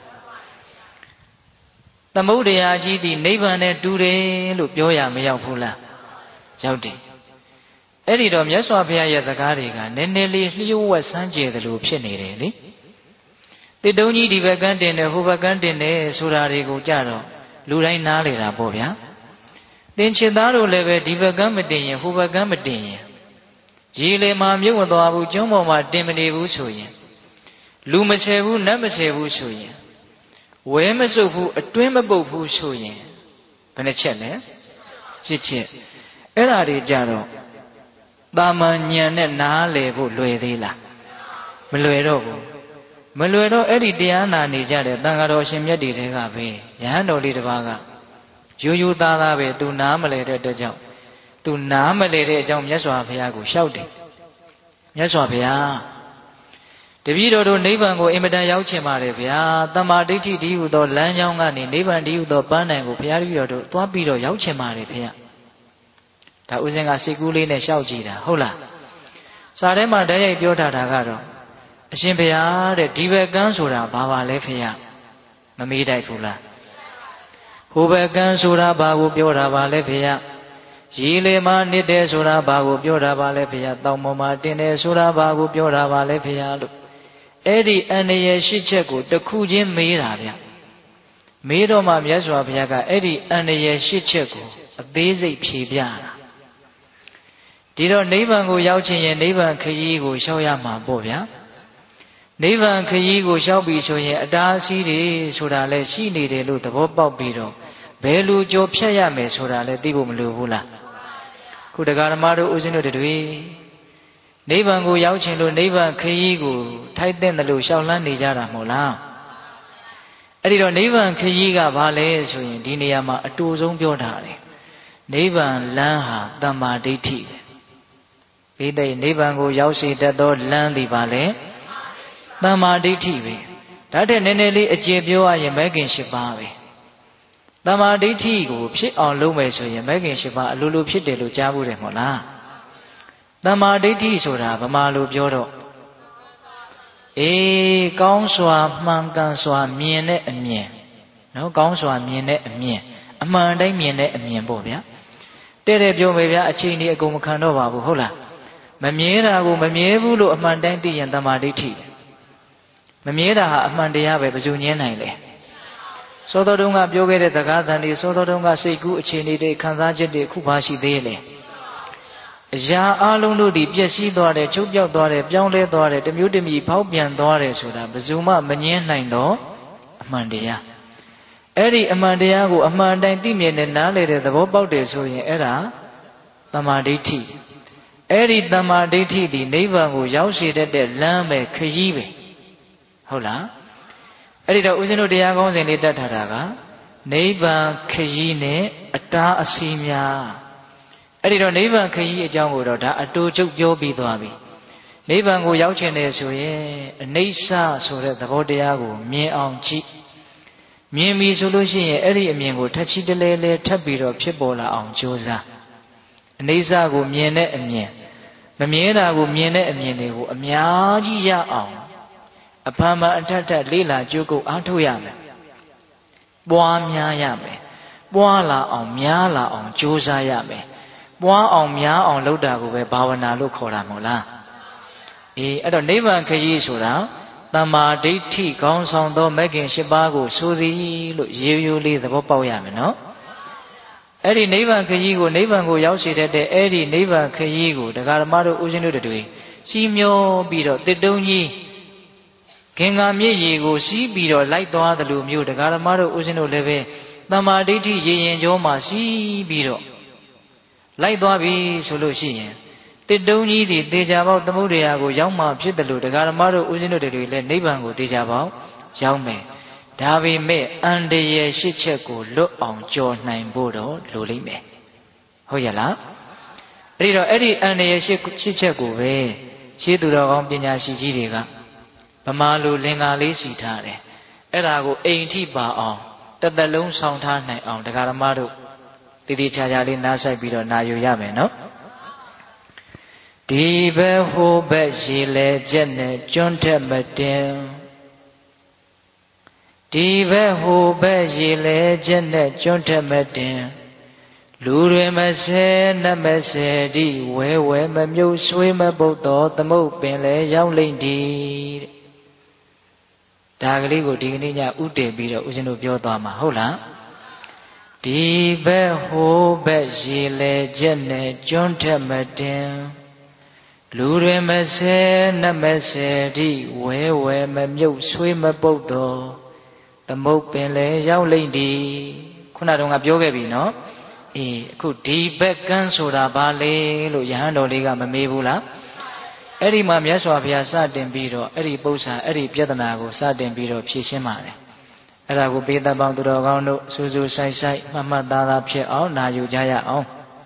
သမုဒ္ဒရာကြီးသည်နိဗ္ဗာန်နဲ့တူတယ်လို့ပြောရမရောက်ဘူးလားရောက်တယ်အဲ့ဒီတော့မြတ်စွာဘုရားရဲ့စကားတွေကနည်းနည်းလေးလျှို့ဝှက်စမ်းကြယ်တယ်လို့ဖြစ်နေတယ်လေတိတုံးကြီးဒီဘက်ကန်းတင်တယ်ဟိုဘက်ကန်းတင်တယ်ဆိုတာတွေကိုကြတော့လူတိုင်းနားလေတာပေါ့ဗျာသင်္ချစ်သားတို့လည်းပဲဒီဘက်ကန်းမတင်ရင်ဟိုဘက်ကန်းမတင်ရင်ရေလေမှာမြုပ်မသွားဘူးကျွန်းပေါ်မှာတင်မနေဘူးဆိုရင်လူမဆယ်ဘူးနတ်မဆယ်ဘူးဆိုရင်ဝဲမစုပ်ဘူးအတွင်းမပုတ်ဘူးဆိုရင်ဘယ်နှချက်လဲရှစ်ချက်အဲ့ဓာတွေကြတော့တာမန်ဉာဏ်နဲ့နားလည်ဖို့လွယ်သေးလားမလွယ်တော့ဘူးမလွယ်တော့အဲ့ဒီတရားနာနေကြတဲ့တန်ဃာတော်ရှင်မြတ်တွေကပဲယဟန်တော်လေးတစ်ပါးကရိုးရိုးသားသားပဲသူနားမလဲတဲ့အတွက်ကြောင့်သူနားမလဲတဲ့အကြောင်းမြတ်စွာဘုရားကိုလျှောက်တယ်မြတ်စွာဘုရားတပည့်တော်တို့နိဗ္ဗာန်ကိုအင်မတန်ရောက်ချင်ပါတယ်ဗျာတမ္မာဒိဋ္ဌိဒီဟုသောလမ်းကြောင်းကနေနိဗ္ဗာန်ဒီဟုသောပန်းတိုင်ကိုဘုရားတပည့်တော်တို့သွားပြီးတော့ရောက်ချင်ပါတယ်ဗျာဒါဥစဉ်ကစိတ်ကူးလေးနဲ့လျှောက်ကြည့်တာဟုတ်လားစာထဲမှာတည်းရိုက်ပြောထားတာကတော့အရှင်ဘုရားတဲ့ဒီဘက်ကန်းဆိုတာဘာပါလဲဖေရမမေးတိုက်ဘူးလားဟိုဘက်ကန်းဆိုတာဘာကိုပြောတာပါလဲဖေရရေလေမှာနစ်တယ်ဆိုတာဘာကိုပြောတာပါလဲဖေရတောင်ပေါ်မှာတင်တယ်ဆိုတာဘာကိုပြောတာပါလဲဖေရလို့အဲ့ဒီအန္တရာယ်ရှိချက်ကိုတစ်ခုချင်းမေးတာဗျမေးတော့မှမြတ်စွာဘုရားကအဲ့ဒီအန္တရာယ်ရှိချက်ကိုအသေးစိတ်ဖြေပြတာဒီတော့နိဗ္ဗာန်ကိုရောက်ချင်ရင်နိဗ္ဗာန်ခရီးကိုလျှောက်ရမှာပေါ့ဗျာနိဗ္ဗာန်ခရီးကိုလျှောက်ပြီဆိုရင်အတားအဆီးတွေဆိုတာလည်းရှိနေတယ်လို့သဘောပေါက်ပြီးတော့ဘယ်လိုကြောဖြတ်ရမယ်ဆိုတာလည်းသိဖို့မလိုဘူးလားခုတရားဓမ္မတို့ဦးဇင်းတို့တွေနိဗ္ဗာန်ကိုရောက်ချင်လို့နိဗ္ဗာန်ခရီးကိုထိုက်တဲ့လို့လျှောက်လန်းနေကြတာမဟုတ်လားအဲ့ဒီတော့နိဗ္ဗာန်ခရီးကဘာလဲဆိုရင်ဒီနေရာမှာအတူဆုံးပြောထားတယ်နိဗ္ဗာန်လမ်းဟာတမ္မာဒိဋ္ဌိပဲဒီတဲ့နိဗ္ဗာန်ကိုရောက်စေတတ်သောလမ်းသည်ပါလေတမ္မာဒိဋ္ဌိပဲဒါတဲ့နည်းနည်းလေးအကျေပြောရရင်မဲခင်၈ပါးပဲတမ္မာဒိဋ္ဌိကိုဖြစ်အောင်လုပ်မယ်ဆိုရင်မဲခင်၈ပါးအလိုလိုဖြစ်တယ်လို့ကြားဘူးတယ်မဟုတ်လားတမ္မာဒိဋ္ဌိဆိုတာဗမာလိုပြောတော့အေးကောင်းစွာမှန်ကန်စွာမြင်တဲ့အမြင်နော်ကောင်းစွာမြင်တဲ့အမြင်အမှန်တိုင်းမြင်တဲ့အမြင်ပေါ့ဗျာတဲ့တဲ့ပြောမယ်ဗျာအချိန်ဒီအကုန်မခံတော့ပါဘူးဟုတ်လားမမြဲတာကိုမမြဲဘူးလို့အမှန်တိုင်းသိရင်တမ္မာဒိဋ္ဌိမမြဲတာဟာအမှန်တရားပဲဘယ်သူညင်းနိုင်လဲစောတော်တုန်းကပြောခဲ့တဲ့သကားတန်တွေစောတော်တုန်းကစိတ်ကူးအခြေအနေတွေခံစားချက်တွေခုပါရှိသေးလေအရာအလုံးတို့ဒီပျက်စီးသွားတယ်ချုပ်ပြောက်သွားတယ်ပြောင်းလဲသွားတယ်တမျိုးတမီဖောက်ပြန်သွားတယ်ဆိုတာဘယ်သူမှမငြင်းနိုင်တော့အမှန်တရားအဲ့ဒီအမှန်တရားကိုအမှန်တိုင်းသိမြင်တဲ့နားလေတဲ့သဘောပေါက်တယ်ဆိုရင်အဲ့ဒါတမ္မာဒိဋ္ဌိအဲ့ဒီတမ္မာဒိဋ္ဌိဒီနိဗ္ဗာန်ကိုရောက်စေတတ်တဲ့လမ်းပဲခရီးပဲဟုတ်လားအဲ့ဒီတော့ဦးဇင်းတို့တရားကောင်းစဉ်လေးတတ်ထားတာကနိဗ္ဗာန်ခရီးနဲ့အတားအဆီးများအဲ့ဒီတော့နိဗ္ဗာန်ခရီးအကြောင်းကိုတော့ဒါအတူချုပ်ပြောပြီးသွားပြီနိဗ္ဗာန်ကိုရောက်ချင်တယ်ဆိုရင်အနိစ္စဆိုတဲ့သဘောတရားကိုမြင်အောင်ကြည့်မြင်ပြီဆိုလို့ရှိရင်အဲ့ဒီအမြင်ကိုထပ်ချီတလဲလဲထပ်ပြီးတော့ဖြစ်ပေါ်လာအောင်ကြိုးစားအနိစ္စကိုမြင်တဲ့အမြင်မမြင်တာကိုမြင်တဲ့အမြင်တွေကိုအများကြီးရအောင်အဖန်ဖန်အထက်ထက်လေးလာကြိုးကုပ်အားထုတ်ရမယ်ပွားများရမယ်ပွားလာအောင်များလာအောင်ကြိုးစားရမယ်ပွားအောင်များအောင်လုပ်တာကိုပဲဘာဝနာလို့ခေါ်တာမဟုတ်လားအေးအဲ့တော့နိဗ္ဗာန်ခရီးဆိုတာတမ္မာဒိဋ္ဌိခေါင်းဆောင်သောမဂ်ခင်၈ပါးကိုဆိုသည်လို့ရေရိုးလေးသဘောပေါက်ရမယ်နော်အဲ့ဒီနိဗ္ဗာန်ခရီးကိုနိဗ္ဗာန်ကိုရောက်စေတတ်တဲ့အဲ့ဒီနိဗ္ဗာန်ခရီးကိုတရားဓမ္မတို့ဦးဇင်းတို့တွေစီမျောပြီးတော့တစ်တုံးကြီးခင်္ဃာမြစ်ရေကိုစီးပြီးတော့လိုက်သွားသလိုမျိုးတရားဓမ္မတို့ဦးဇင်းတို့လည်းပဲတမ္မာဒိဋ္ဌိရေရင်ကျောမှာစီးပြီးတော့လိုက်သွားပြီဆိုလို့ရှိရင်တစ်တုံးကြီးဒီတေချာပေါက်သမုဒ္ဒရာကိုရောက်မှဖြစ်တယ်လို့တရားဓမ္မတို့ဦးဇင်းတို့တွေလည်းနိဗ္ဗာန်ကိုတေချာပေါက်ရောက်မယ်ဒါပေမဲ့အန္တရာယ်ရှစ်ချက်ကိုလွတ်အောင်ကြော်နိုင်ဖို့တော့လိုလိမ့်မယ်ဟုတ်ရဲ့လားအဲ့ဒီတော့အဲ့ဒီအန္တရာယ်ရှစ်ချက်ကိုပဲရှင်းသူတော်ကောင်းပညာရှိကြီးတွေကဗမာလူလင်္ကာလေးစီထားတယ်အဲ့ဒါကိုအိမ်ထိပါအောင်တစ်သက်လုံးဆောင်ထားနိုင်အောင်တရားဓမ္မတို့တည်တည်ချာချာလေးနားဆိုင်ပြီးတော့နာယူရမယ်နော်ဒီဘက်ဟိုဘက်ရေလေချက်နဲ့ကျွန်းထက်မတင်ဒီဘက်ဟိုဘက်ရေလေချက်နဲ့ကျွန်းထက်မတင်လူတွေမဆဲနတ်မဆဲဒီဝဲဝဲမမြုပ်ဆွေးမပုတ်တော်သမုတ်ပင်လေရောက်လိမ့်ဒီတဲ့ဒါကလေးကိုဒီကနေ့ညဥတည်ပြီးတော့ဦးဇင်းတို့ပြောသွားမှာဟုတ်လားဒီဘက်ဟိုဘက်ရေလေချက်နဲ့ကျွန်းထက်မတင်လူတွေမဆဲနတ်မဆဲဒီဝဲဝဲမမြုပ်ဆွေးမပုတ်တော်သမုတ်ပင်လေရောက်လိမ့်ဒီခုနတုန်းကပြောခဲ့ပြီနော်အေးအခုဒီဘက်ကန်းဆိုတာဘာလဲလို့ယဟန်တော်လေးကမမေးဘူးလားအဲ့ဒီမှာမြတ်စွာဘုရားစတင်ပြီးတော့အဲ့ဒီပု္ပ္ပာအဲ့ဒီပြဿနာကိုစတင်ပြီးတော့ဖြေရှင်းပါတယ်အဲ့ဒါကိုပေတပေါင်းသူတော်ကောင်းတို့စူးစူးဆိုင်ဆိုင်မှတ်မှတ်သားသားဖြစ်အောင်နာယူကြရအောင်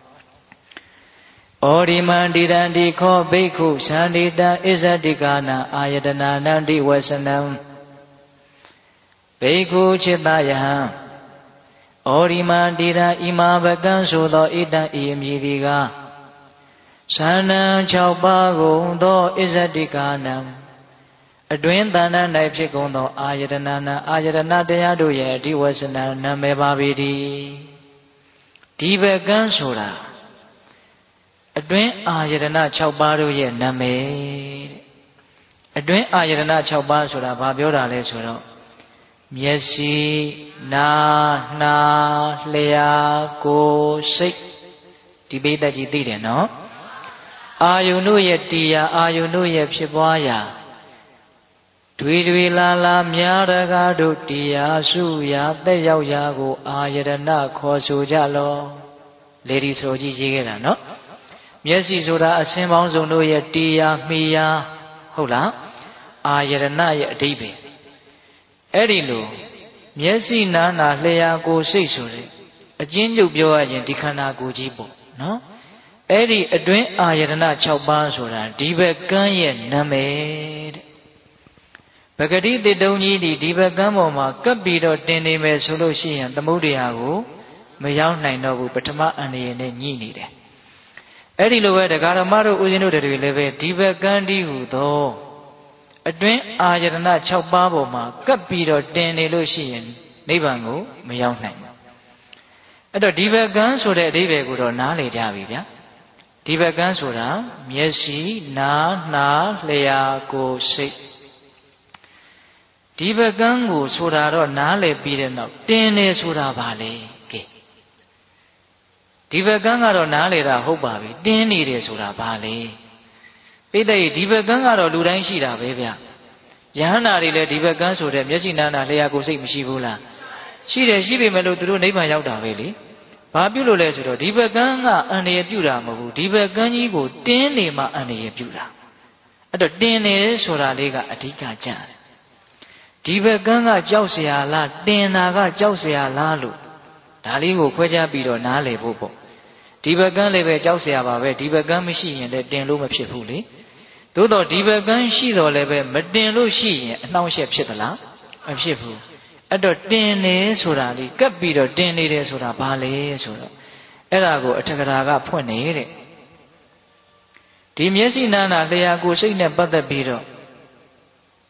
ဩဒီမန္တိတံဒီခောဘိက္ခုသန္တိတံဣဇတိကာနာအာယတနာနံတိဝဆနံဘိက္ခုจิตယဟံဩဒီမန္တိတံဣမာပကံဆိုသောဣတံဤအမည်ဒီကားသန္နံ၆ပါးကုန်သောဣဇတိကာနံအတွင်းတဏ္ဍ၌ဖြစ်ကုန်သောအာယတနာနာအာယတနာတရားတို့ရဲ့အဓိဝဆနံနာမည်ပါပေသည်ဒီဘကံဆိုတာအတွင်းအာယတနာ၆ပါးတို့ရဲ့နာမည်တဲ့အတွင်းအာယတနာ၆ပါးဆိုတာဘာပြောတာလဲဆိုတော့မျက်စိနာနှာလျှာကိုယ်စိတ်ဒီပိဋကကြီးသိတယ်နော်အာယုန်တို့ရဲ့တရားအာယုန်တို့ရဲ့ဖြစ်ပွားရာတွေတွေလာလာများတကားတို့တရားစုရာတက်ရောက်ရာကိုအာယတနာခေါ်ဆိုကြလောလေဒီဆိုကြီးရေးခဲ့တာနော်မျက်စိဆိုတာအစင်းပေါင်းစုံတို့ရဲ့တရားမိယာဟုတ်လားအာယတနာရဲ့အဓိပ္ပာယ်အဲ့ဒီလိုမျက်စိနာနာလျှာကိုယ်စိတ်ဆိုတဲ့အကျဉ်းချုပ်ပြောရရင်ဒီခန္ဓာကိုယ်ကြီးပေါ့နော်အဲ့ဒီအတွင်းအာယတနာ၆ပါးဆိုတာဒီဘက်ကန်းရဲ့နာမည်တဲ့ပဂတိတေတုံကြီးဒီဒီဘက်ကန်းပေါ်မှာကပ်ပြီးတော့တင်နေမယ်ဆိုလို့ရှိရင်သမုဒ္ဒရာကိုမရောက်နိုင်တော့ဘူးပထမအန္တရာယ်နဲ့ညှိနေတယ်အဲ့ဒီလိုပဲတရားဓမ္မတို့ဦးဇင်းတို့တွေလည်းပဲဒီဘက်ကန်းဒီဟုသောအတွင်းအာယတနာ၆ပါးပေါ်မှာကပ်ပြီးတော့တင်နေလို့ရှိရင်နိဗ္ဗာန်ကိုမရောက်နိုင်ဘူးအဲ့တော့ဒီဘက်ကန်းဆိုတဲ့အဓိပ္ပာယ်ကိုတော့နားလည်ကြပြီဗျာဒီဘက်ကန်းဆိုတာမျက်စိနားနှာလျှာကိုယ်စိတ်ဒီဘက်ကန်းကိုဆိုတာတော့နားလည်ပြီးတဲ့နောက်တင်နေဆိုတာဘာလဲကဲဒီဘက်ကန်းကတော့နားလည်တာဟုတ်ပါပြီတင်းနေတယ်ဆိုတာဘာလဲပိဋကဒီဘက်ကန်းကတော့လူတိုင်းရှိတာပဲဗျယဟန္တာတွေလည်းဒီဘက်ကန်းဆိုတဲ့မျက်စိနားနာလျှာကိုယ်စိတ်မရှိဘူးလားရှိတယ်ရှိပေမဲ့လို့သူတို့နိဗ္ဗာန်ရောက်တာပဲလေဘာပြုလို့လဲဆိုတော့ဒီဘက်ကန်းကအန္တရာယ်ပြုတာမဟုတ်ဘူးဒီဘက်ကန်းကြီးကိုတင်းနေမှအန္တရာယ်ပြုတာအဲ့တော့တင်းနေဆိုတာလေးကအဓိကကြတယ်ဒီဘက်ကန်းကကြောက်เสียလားတင်တာကကြောက်เสียလားလို့ဒါလေးကိုခွဲခြားပြီးတော့နားလည်ဖို့ပေါ့ဒီဘက်ကန်းလည်းပဲကြောက်เสียပါပဲဒီဘက်ကန်းမရှိရင်လည်းတင်လို့မဖြစ်ဘူးလေသို့တော့ဒီဘက်ကန်းရှိတော်လည်းပဲမတင်လို့ရှိရင်အနှောင့်အယှက်ဖြစ်သလားမဖြစ်ဘူးအဲ့တော့တင်နေဆိုတာလေးကပ်ပြီးတော့တင်နေတယ်ဆိုတာဘာလဲဆိုတော့အဲ့ဒါကိုအထက်ကရာကဖွင့်နေတဲ့ဒီမျက်စိနာနာလျှာကိုယ်စိတ်နဲ့ပတ်သက်ပြီးတော့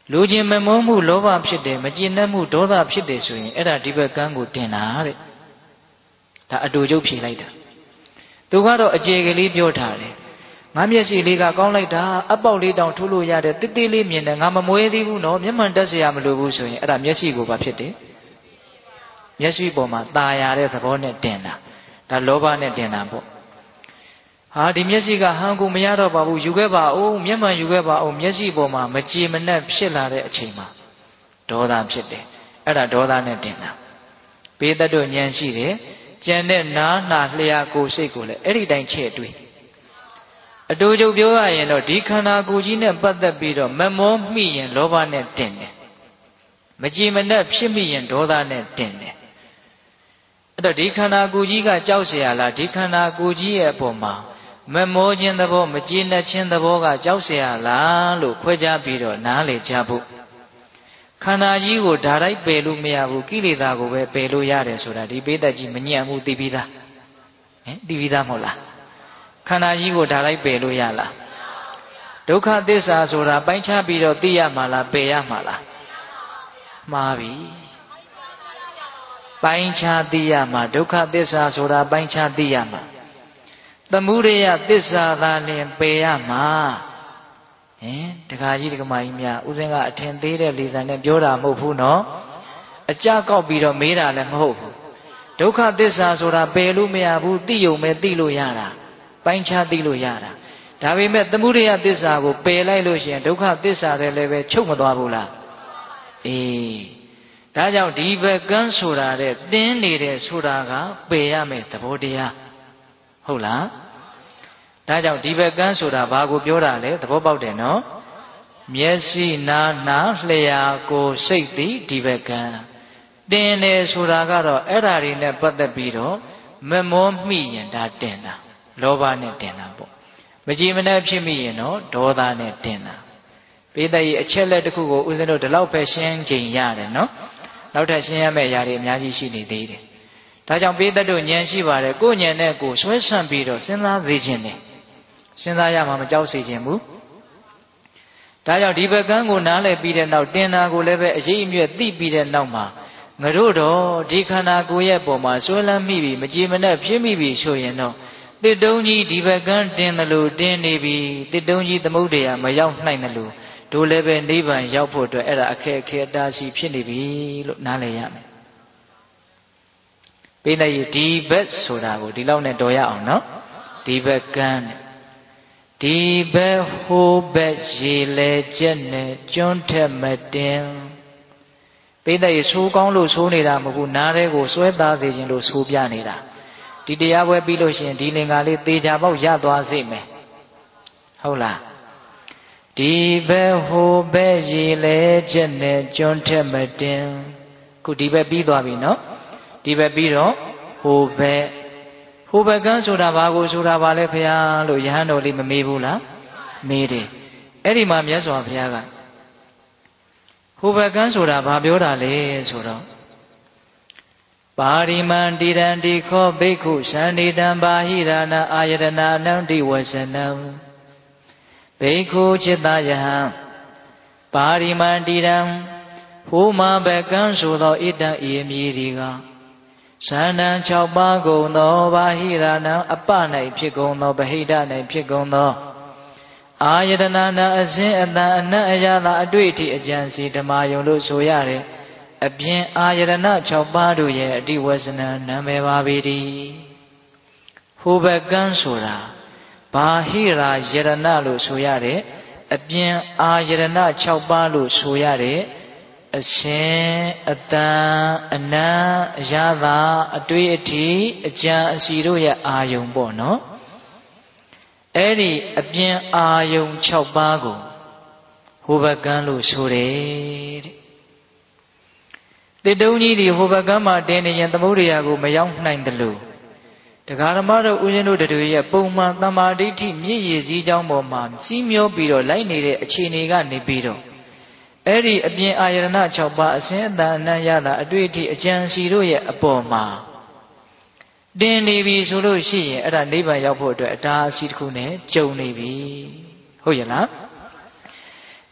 လူချင်းမမုန်းမှုလောဘဖြစ်တယ်မကျေနပ်မှုဒေါသဖြစ်တယ်ဆိုရင်အဲ့ဒါဒီဘက်ကန်းကိုတင်တာတဲ့ဒါအတူချုပ်ဖြေလိုက်တာသူကတော့အကျေကလေးပြောထားတယ်ငါမျက်စိလေးကကောင်းလိုက်တာအပေါက်လေးတောင်ထိုးလို့ရတယ်တိတိလေးမြင်တယ်ငါမမွေးသေးဘူးနော်မျက်မှန်တက်เสียမလို့ဘူးဆိုရင်အဲ့ဒါမျက်စိကိုဘာဖြစ်တယ်မျက်စိပေါ်မှာตาရတဲ့သဘောနဲ့တင်တာဒါလောဘနဲ့တင်တာပေါ့ဟာဒီမျက်စိကဟန်ကိုမရတော့ပါဘူးယူခဲ့ပါဦးမျက်မှန်ယူခဲ့ပါဦးမျက်စိပေါ်မှာမကြည်မနှက်ဖြစ်လာတဲ့အချိန်မှာဒေါသဖြစ်တယ်အဲ့ဒါဒေါသနဲ့တင်တာဘေးတတ်တို့ဉာဏ်ရှိတယ်ကြံတဲ့နားနာလျှာကိုစိတ်ကိုလည်းအဲ့ဒီတိုင်းချဲ့တွေးအတူချုပ်ပြောရရင်တော့ဒီခန္ဓာကိုယ်ကြီးနဲ့ပတ်သက်ပြီးတော့မမောမိရင်လောဘနဲ့တင်တယ်မကြည်မနှက်ဖြစ်မိရင်ဒေါသနဲ့တင်တယ်အဲ့တော့ဒီခန္ဓာကိုယ်ကြီးကကြောက်เสียလားဒီခန္ဓာကိုယ်ကြီးရဲ့အပေါ်မှာမမောခြင်းသဘောမကြည်နှက်ခြင်းသဘောကကြောက်เสียလားလို့ခွဲခြားပြီးတော့နားလေကြဖို့ခန္ဓာကြီးကိုဓာတ်လိုက်ပယ်လို့မရဘူးကိလေသာကိုပဲပယ်လို့ရတယ်ဆိုတာဒီပိဋကကြီးမညံ့ဘူးသိပြီးသားဟင်သိပြီးသားမဟုတ်လားခန္ဓာကြီးကိုဓာတ်လိုက်ပယ်လို့ရလားဒုက္ခသစ္စာဆိုတာပိုင်းခြားပြီးတော့သိရမှာလားပယ်ရမှာလားမှားပြီပိုင်းခြားသိရမှာဒုက္ခသစ္စာဆိုတာပိုင်းခြားသိရမှာသမုဒယသစ္စာသာလျှင်ပယ်ရမှာဟင်တခါကြီးတခါမကြီးများဥစဉ်ကအထင်သေးတဲ့လေသံနဲ့ပြောတာမဟုတ်ဘူးနော်အကြကောက်ပြီးတော့မေးတာလည်းမဟုတ်ဘူးဒုက္ခသစ္စာဆိုတာပယ်လို့မရဘူးသိယုံပဲသိလို့ရတာပိုင်းခြားသိလို့ရတာဒါပေမဲ့သမုဒယသစ္စာကိုပယ်လိုက်လို့ရှိရင်ဒုက္ခသစ္စာတွေလည်းပဲချုပ်မသွားဘူးလားအေးဒါကြောင့်ဒီဘက်ကန်းဆိုတာတဲ့တင်းနေတဲ့ဆိုတာကပယ်ရမယ်သဘောတရားဟုတ်လားဒါကြောင့်ဒီဘက်ကန်းဆိုတာဘာကိုပြောတာလဲသဘောပေါက်တယ်နော်မျက်စိနာနာလျှာကိုယ်စိတ်သည်ဒီဘက်ကန်းတင်းတယ်ဆိုတာကတော့အဲ့ဓာတွေနဲ့ပတ်သက်ပြီးတော့မမောမိရင်ဒါတင်တာလောဘနဲ့တင်တာပေါ့မကြည်မနှက်ဖြစ်မိရင်တော့ဒေါသနဲ့တင်တာပိဋကကြီးအချက်လက်တစ်ခုကိုဦးဇင်းတို့ဒီလောက်ပဲရှင်းချိန်ရတယ်နော်နောက်ထပ်ရှင်းရမယ့်အရာတွေအများကြီးရှိနေသေးတယ်ဒါကြောင့်ပိဋကတို့ဉာဏ်ရှိပါတယ်ကိုယ်ဉာဏ်နဲ့ကိုယ်ဆွဲဆန့်ပြီးတော့စဉ်းစားသိခြင်းတယ်စဉ်းစားရမှာမကြောက်စေခြင်းဘူးဒါကြောင့်ဒီဘက်ကန်းကိုနားလည်ပြီးတဲ့နောက်တင်တာကိုလည်းပဲအရေးအမြတ်သိပြီးတဲ့နောက်မှာငါတို့တော့ဒီခန္ဓာကိုယ်ရဲ့ပုံမှာဆွဲလန်းမိပြီမကြည်မနှက်ဖြစ်မိပြီဆိုရင်တော့တစ်တုံးကြီးဒီဘက်ကန်းတင်တယ်လို့တင်နေပြီတစ်တုံးကြီးသမုဒ္ဒရာမရောက်နိုင်တယ်လို့တို့လည်းပဲနိဗ္ဗာန်ရောက်ဖို့အတွက်အဲ့ဒါအခက်အခဲအတားရှိဖြစ်နေပြီလို့နားလည်ရမယ်ပိဋကကြီးဒီဘက်ဆိုတာကိုဒီလောက်နဲ့တော်ရအောင်နော်ဒီဘက်ကန်းဒီဘက်ဟိုဘက်ရေလေချက်နဲ့ကျွန်းထက်မတင်ပိဋကကြီးဆိုးကောင်းလို့ဆိုးနေတာမဟုတ်ဘူးနားထဲကိုစွဲသားစေခြင်းလို့ဆိုးပြနေတာဒီတရားပွဲပြီးလို့ရှိရင်ဒီလင်္ကာလေးသေချာပေါက်ရသွားစေမယ်ဟုတ်လားဒီဘက်ဟိုဘက်ရေလေချက်နဲ့ကျွန်းထက်မတင်ခုဒီဘက်ပြီးသွားပြီနော်ဒီဘက်ပြီးတော့ဟိုဘက်ဟိုဘက်ကန်းဆိုတာဘာကိုဆိုတာပါလဲဖရာလို့ယဟန်တော်လေးမမေးဘူးလားမေးတယ်အဲ့ဒီမှာမြတ်စွာဘုရားကဟိုဘက်ကန်းဆိုတာဘာပြောတာလဲဆိုတော့ပါရိမန္တိရံတိခောဘိက္ခုသန္တိတံဘာဟိရဏအာယတနာနံတိဝဆနံဘိက္ခုจิตယဟံပါရိမန္တိရံဟိုမှာဘက်ကန်းဆိုသောဣတံဤအမည်ဒီကသန္တံ၆ပါးကုန်သောဘာဟိရဏံအပ၌ဖြစ်ကုန်သောဗဟိတ၌ဖြစ်ကုန်သောအာယတနာနာအစဉ်အတန်အနတ်အရသာအတွေ့အထိအကျံစီဓမ္မယုံလို့ဆိုရတယ်အပြင်အာယတနာ၆ပါးတို့ရဲ့အတိဝဇ္ဇနနာမည်ပါပေတည်းဟိုဘကန်းဆိုတာဘာဟိရာယရဏလို့ဆိုရတယ်အပြင်အာယတနာ၆ပါးလို့ဆိုရတယ်အရှင်အတန်အနံအရသာအတွေ့အထိအကြံအစီတို့ရဲ့အာယုံပေါ့နော်အဲ့ဒီအပြင်အာယုံ၆ပါးကိုဟိုဘကန်းလို့ဆိုတယ်တဲ့တစ်တုံးကြီးဒီဟိုဘကန်းမှာတင်းနေရင်သမုဒ္ဒရာကိုမရောက်နိုင်တယ်လို့တရားဓမ္မတို့ဦးဇင်းတို့တို့ရဲ့ပုံမှန်တမာဒိဋ္ဌိမြင့်ရည်စည်းကြောင်းပေါ်မှာစီးမျောပြီးတော့လိုက်နေတဲ့အခြေအနေကနေပြီးတော့အဲ့ဒီအပြင်အာယတနာ၆ပါးအစဉ်အတန်အနံ့ရတာအတွေ့အထိအကြံစီတို့ရဲ့အပေါ်မှာတင်းနေပြီဆိုလို့ရှိရင်အဲ့ဒါနိဗ္ဗာန်ရောက်ဖို့အတွက်အတားအဆီးတစ်ခုနဲ့ကြုံနေပြီဟုတ်ရဲ့လား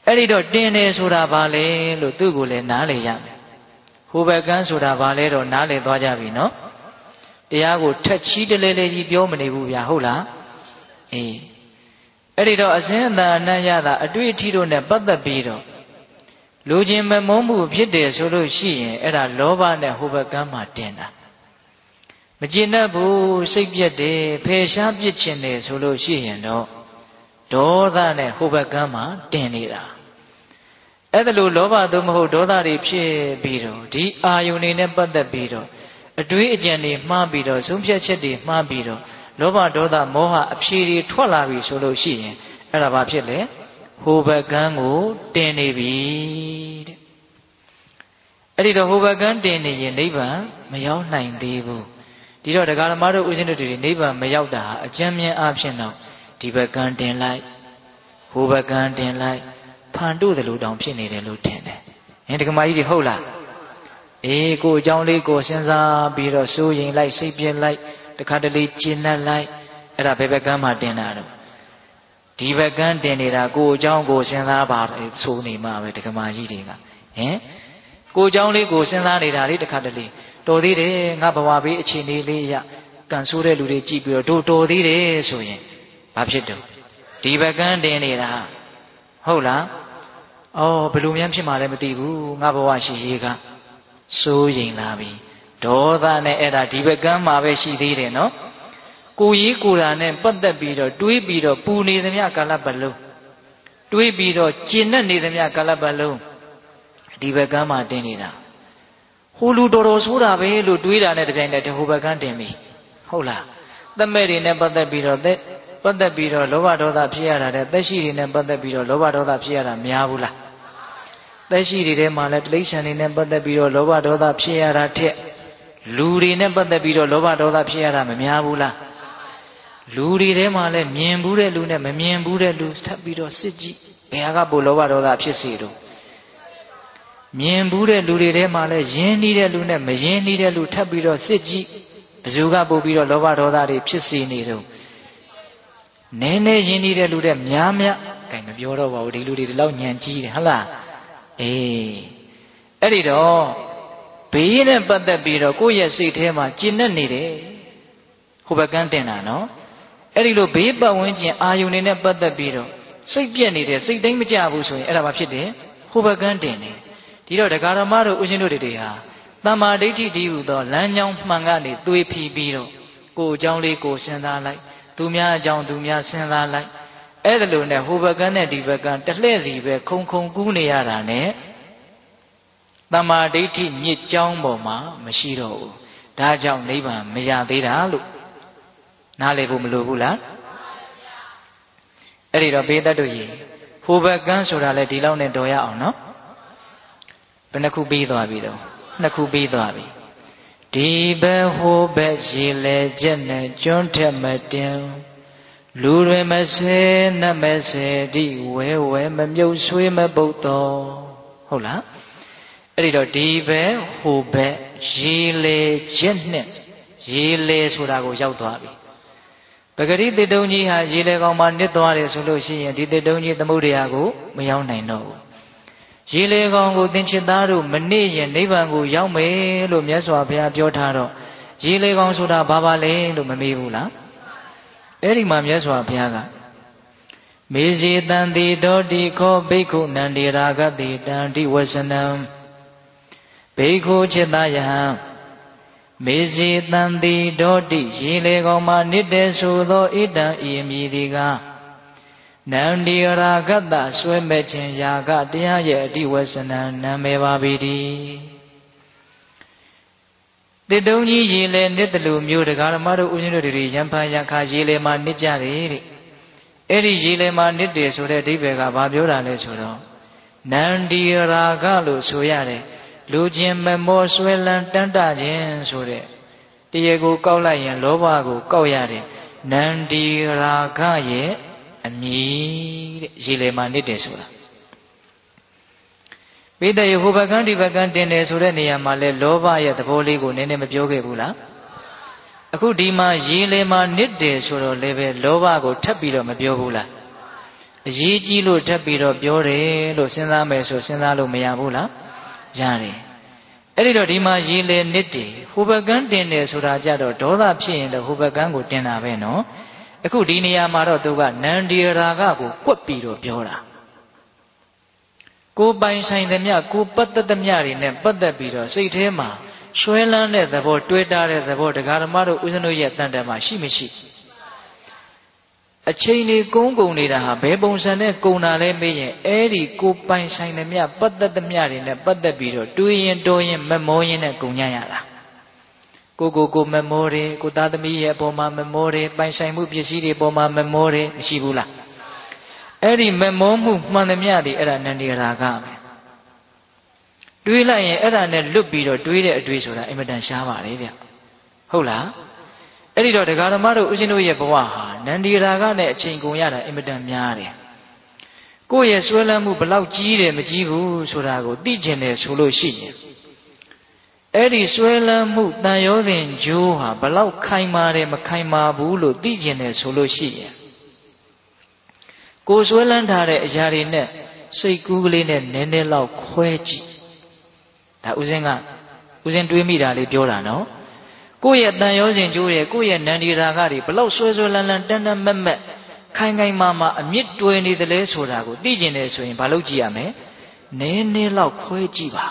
အဲ့ဒီတော့တင်တယ်ဆိုတာဘာလဲလို့သူ့ကိုလည်းနားလေရမယ်ဟိုဘက်ကန်းဆိုတာဘာလဲတော့နားလေသွားကြပြီနော်တရားကိုထက်ချီးတလဲလဲကြီးပြောမနေဘူးဗျာဟုတ်လားအေးအဲ့ဒီတော့အစဉ်အတန်အနံ့ရတာအတွေ့အထိတို့နဲ့ပတ်သက်ပြီးတော့လူချင်းမမုန်းမှုဖြစ်တယ်ဆိုလို့ရှိရင်အဲ့ဒါလောဘနဲ့ဟိုဘက်ကန်းမှာတင်တာမကျင်တတ်ဘူးစိတ်ပြက်တယ်ဖယ်ရှားပြစ်ချင်တယ်ဆိုလို့ရှိရင်တော့ဒေါသနဲ့ဟိုဘက်ကန်းမှာတင်နေတာအဲ့ဒါလို့လောဘသို့မဟုတ်ဒေါသတွေဖြစ်ပြီးတော့ဒီအာယုန်တွေနဲ့ပတ်သက်ပြီးတော့အတွေးအကြံတွေမှားပြီးတော့ဆုံးဖြတ်ချက်တွေမှားပြီးတော့လောဘဒေါသမောဟအဖြေတွေထွက်လာပြီဆိုလို့ရှိရင်အဲ့ဒါဘာဖြစ်လဲဟိုဘက်ကန်းကိုတင်နေပြီတဲ့အဲ့ဒီတော့ဟိုဘက်ကန်းတင်နေရင်နိဗ္ဗာန်မရောက်နိုင်သေးဘူးဒီတော့တရားဓမ္မတို့ဦးဇင်းတို့တွေနိဗ္ဗာန်မရောက်တာအကျဉ်းမြင်အဖြစ်တော့ဒီဘက်ကန်းတင်လိုက်ဟိုဘက်ကန်းတင်လိုက်ဖန်တို့သလိုတောင်ဖြစ်နေတယ်လို့ထင်တယ်ဟင်ဒကမာကြီးတွေဟုတ်လားအေးကိုအကြောင်းလေးကိုစဉ်းစားပြီးတော့စိုးရင်လိုက်စိတ်ပြက်လိုက်တခါတလေကျဉ်တ်လိုက်အဲ့ဒါဘယ်ဘက်ကန်းမှတင်တာတော့ဒီဘက်ကန်းတင်နေတာကိုအကြောင်းကိုစဉ်းစားပါဆိုနေမှာပဲဒကမာကြီးတွေကဟင်ကိုအကြောင်းလေးကိုစဉ်းစားနေတာလေတခါတလေတော်သေးတယ်ငါဘဝဘေးအခြေအနေလေးရကန်ဆိုးတဲ့လူတွေကြည့်ပြီးတော့တို့တော်သေးတယ်ဆိုရင်ဘာဖြစ်တော့ဒီဘက်ကန်းတင်နေတာဟုတ်လားအော်ဘယ်လိုများဖြစ်မှာလဲမသိဘူးငါဘဝရှိရေးကစိုးရင်လာပြီဒေါသနဲ့အဲ့ဒါဒီဘက်ကန်းမှာပဲရှိသေးတယ်နော်ကိုကြီးကိုယ်တာနဲ့ပတ်သက်ပြီးတော့တွေးပြီးတော့ပူနေသမျှကာလပတ်လုံးတွေးပြီးတော့ကျဉ်တ်နေသမျှကာလပတ်လုံးဒီဘက်ကန်းမှာတင်နေတာဟိုလူတော်တော်ဆိုးတာပဲလို့တွေးတာနဲ့တပြိုင်တည်းဟိုဘက်ကန်းတင်ပြီဟုတ်လားသက်မဲ့တွေနဲ့ပတ်သက်ပြီးတော့သက်ပတ်သက်ပြီးတော့လောဘဒေါသဖြစ်ရတာတဲ့သက်ရှိတွေနဲ့ပတ်သက်ပြီးတော့လောဘဒေါသဖြစ်ရတာများဘူးလားသက်ရှိတွေထဲမှာလည်းတိရစ္ဆာန်တွေနဲ့ပတ်သက်ပြီးတော့လောဘဒေါသဖြစ်ရတာထက်လူတွေနဲ့ပတ်သက်ပြီးတော့လောဘဒေါသဖြစ်ရတာမများဘူးလားလူတွေထဲမှာလည်းမြင်ဘူးတဲ့လူနဲ့မမြင်ဘူးတဲ့လူထပ်ပြီးတော့စစ်ကြည့်ဘယ်ဟာကပိုလောဘဒေါသဖြစ်စေတော့မြင်ဘူးတဲ့လူတွေထဲမှာလည်းယဉ်နေတဲ့လူနဲ့မယဉ်နေတဲ့လူထပ်ပြီးတော့စစ်ကြည့်ဘယ်သူကပို့ပြီးတော့လောဘဒေါသတွေဖြစ်စေနေတော့နည်းနည်းယဉ်နေတဲ့လူတဲ့များများကဲမပြောတော့ပါဘူးဒီလူတွေဒီလောက်ညံကြီးတယ်ဟုတ်လားအေးအဲ့ဒီတော့ဘေးနဲ့ပတ်သက်ပြီးတော့ကိုယ့်ရဲ့စိတ်ထဲမှာကျဉ်တ်နေတယ်ဟိုဘက်ကန်းတင်တာနော်အဲ့ဒီလိုဘေးပတ်ဝန်းကျင်အာယုန်တွေနဲ့ပတ်သက်ပြီးတော့စိတ်ပြက်နေတယ်စိတ်တိုင်းမကြဘူးဆိုရင်အဲ့ဒါဘာဖြစ်တယ်ဟိုဘက်ကန်းတင်တယ်ဒီတော့တရားဓမ္မတို့ဦးဇင်းတို့တွေဟာတမ္မာဒိဋ္ဌိတည်းဟူသောလမ်းကြောင်းမှန်ကနေသွေးဖီပြီးတော့ကိုယ်အကြောင်းလေးကိုစဉ်းစားလိုက်သူများအကြောင်းသူများစဉ်းစားလိုက်အဲ့ဒါလိုနဲ့ဟိုဘက်ကန်းနဲ့ဒီဘက်ကန်းတလှဲ့စီပဲခုံခုံကူးနေရတာနဲ့တမ္မာဒိဋ္ဌိမြစ်ကြောင်းပေါ်မှာမရှိတော့ဘူးဒါကြောင့်နိဗ္ဗာန်မရသေးတာလို့နားလည်ဖို့မလိုဘူးလားအဲ့ဒီတော့ဘေးတတ်တို့ကြီးဟိုဘက်ကန်းဆိုတာလေဒီလောက်နဲ့တော်ရအောင်နော်ဘယ်နှခုပြီးသွားပြီတော့နှစ်ခုပြီးသွားပြီဒီဘက်ဟိုဘက်ရေလေချက်နဲ့ကျွန်းထက်မတင်လူတွေမဆဲနတ်မဆဲဒီဝဲဝဲမမြုပ်ဆွေးမပုတ်တော်ဟုတ်လားအဲ့ဒီတော့ဒီဘက်ဟိုဘက်ရေလေချက်နဲ့ရေလေဆိုတာကိုရောက်သွားပြီပဂရိတေတုံကြီးဟာရေလေကောင်မှာနစ်သွားတယ်ဆိုလို့ရှိရင်ဒီတေတုံကြီးသမုဒ္ဒရာကိုမရောက်နိုင်တော့ဘူးရေလေကောင်ကိုသင်္ချစ်သားတို့မနေ့ရင်နိဗ္ဗာန်ကိုရောက်မယ်လို့မြတ်စွာဘုရားပြောထားတော့ရေလေကောင်ဆိုတာဘာပါလဲလို့မမေးဘူးလားအဲ့ဒီမှာမြတ်စွာဘုရားကမေဇေတံတိတောတိခောဘိက္ခုနန္တိရာဂတိတံတိဝဆနံဘိက္ခုจิตယဟံမေဇေတံတိတောတိရေလေကောင်မှာနစ်တယ်ဆိုသောဣတံဤအမည်ဒီကားနန္ဒီရာဂတဆွဲမဲ့ခြင်းယာကတရားရဲ့အတိဝဆနံနာမည်ပါပေတည်းတေတုံကြီးရေလေနစ်တလူမျိုးတရားဓမ္မတို့ဦးဇင်းတို့တွေရံဖန်ရံခါရေလေမှာနစ်ကြတယ်တဲ့အဲ့ဒီရေလေမှာနစ်တယ်ဆိုတဲ့အဓိပ္ပာယ်ကဘာပြောတာလဲဆိုတော့နန္ဒီရာဂလို့ဆိုရတယ်လူချင်းမမောဆွဲလန်းတန်းတခြင်းဆိုတဲ့တရားကိုကောက်လိုက်ရင်လောဘကိုကောက်ရတယ်နန္ဒီရာဂရဲ့အမည်တဲ့ရေလေမှာနစ်တယ်ဆိုတာပိဋကယဟိုဘကံဒီဘကံတင်တယ်ဆိုတဲ့နေရာမှာလဲလောဘရဲ့သဘောလေးကိုနည်းနည်းမပြောခဲ့ဘူးလားအခုဒီမှာရေလေမှာနစ်တယ်ဆိုတော့လည်းပဲလောဘကိုထပ်ပြီးတော့မပြောဘူးလားအရေးကြီးလို့ထပ်ပြီးတော့ပြောတယ်လို့စဉ်းစားမယ်ဆိုစဉ်းစားလို့မရဘူးလားရတယ်အဲ့ဒီတော့ဒီမှာရေလေနစ်တည်ဟိုဘကန်းတင်တယ်ဆိုတာကြတော့ဒေါသဖြစ်ရင်တော့ဟိုဘကန်းကိုတင်တာပဲနော်အခုဒီနေရာမှာတော့သူကနန္ဒီရာဂကိုကွက်ပြီးတော့ပြောတာကိုပိုင်ဆိုင်သမျှကိုပတ်သက်သမျှတွေနဲ့ပတ်သက်ပြီးတော့စိတ်ထဲမှာရွှဲလန်းတဲ့သဘောတွေးတာတဲ့သဘောတရားဓမ္မတို့ဦးဇင်းတို့ရဲ့တန်တမှာရှိမရှိအချိန်လေးကုန်းကုန်နေတာဟာဘယ်ပုံစံနဲ့ကုန်တာလဲမေးရင်အဲ့ဒီကိုပိုင်ဆိုင်သမျှပတ်သက်သမျှတွေနဲ့ပတ်သက်ပြီးတော့တွေးရင်တိုးရင်မမောရင်နဲ့ကုန်ကြရတာကိုကိုကိုမမောတယ်ကိုသားသမီးရဲ့အပေါ်မှာမမောတယ်ပိုင်ဆိုင်မှုပစ္စည်းတွေအပေါ်မှာမမောတယ်မရှိဘူးလားအဲ့ဒီမမောမှုမှန်သမျှတွေအဲ့ဒါနန္ဒီရာဂပဲတွေးလိုက်ရင်အဲ့ဒါနဲ့လွတ်ပြီးတော့တွေးတဲ့အတွေးဆိုတာအင်မတန်ရှားပါလေဗျဟုတ်လားအဲ့ဒီတော့ဒကာဓမ္မတို့ဦးဇင်းတို့ရဲ့ဘဝဟာနန္ဒီရာဂနဲ့အချိန်ကုန်ရတာအင်မတန်များတယ်ကိုယ့်ရဲ့ဆွဲလန်းမှုဘလောက်ကြီးတယ်မကြီးဘူးဆိုတာကိုသိကျင်တယ်ဆိုလို့ရှိရင်အဲ့ဒီဆွဲလန်းမှုတန်ရောစဉ်ဂျိုးဟာဘလောက်ခိုင်မာတယ်မခိုင်မာဘူးလို့သိကျင်တယ်ဆိုလို့ရှိရင်ကိုယ်ဆွဲလန်းထားတဲ့အရာတွေနဲ့စိတ်ကူးကလေးနဲ့နည်းနည်းလောက်ခွဲကြည့်ဒါဥစဉ်ကဥစဉ်တွေးမိတာလေးပြောတာနော်ကိုယ့်ရဲ့တန်ရောစဉ်ကျိုးရဲ့ကိုယ့်ရဲ့နန္ဒီရာဂတွေဘလောက်ဆွဲဆွဲလန်းလန်းတန်းတန်းမက်မက်ခိုင်ခိုင်မာမာအမြင့်တွယ်နေတယ်လဲဆိုတာကိုသိကျင်တယ်ဆိုရင်ဘာလုပ်ကြည့်ရမလဲနည်းနည်းလောက်ခွဲကြည့်ပါ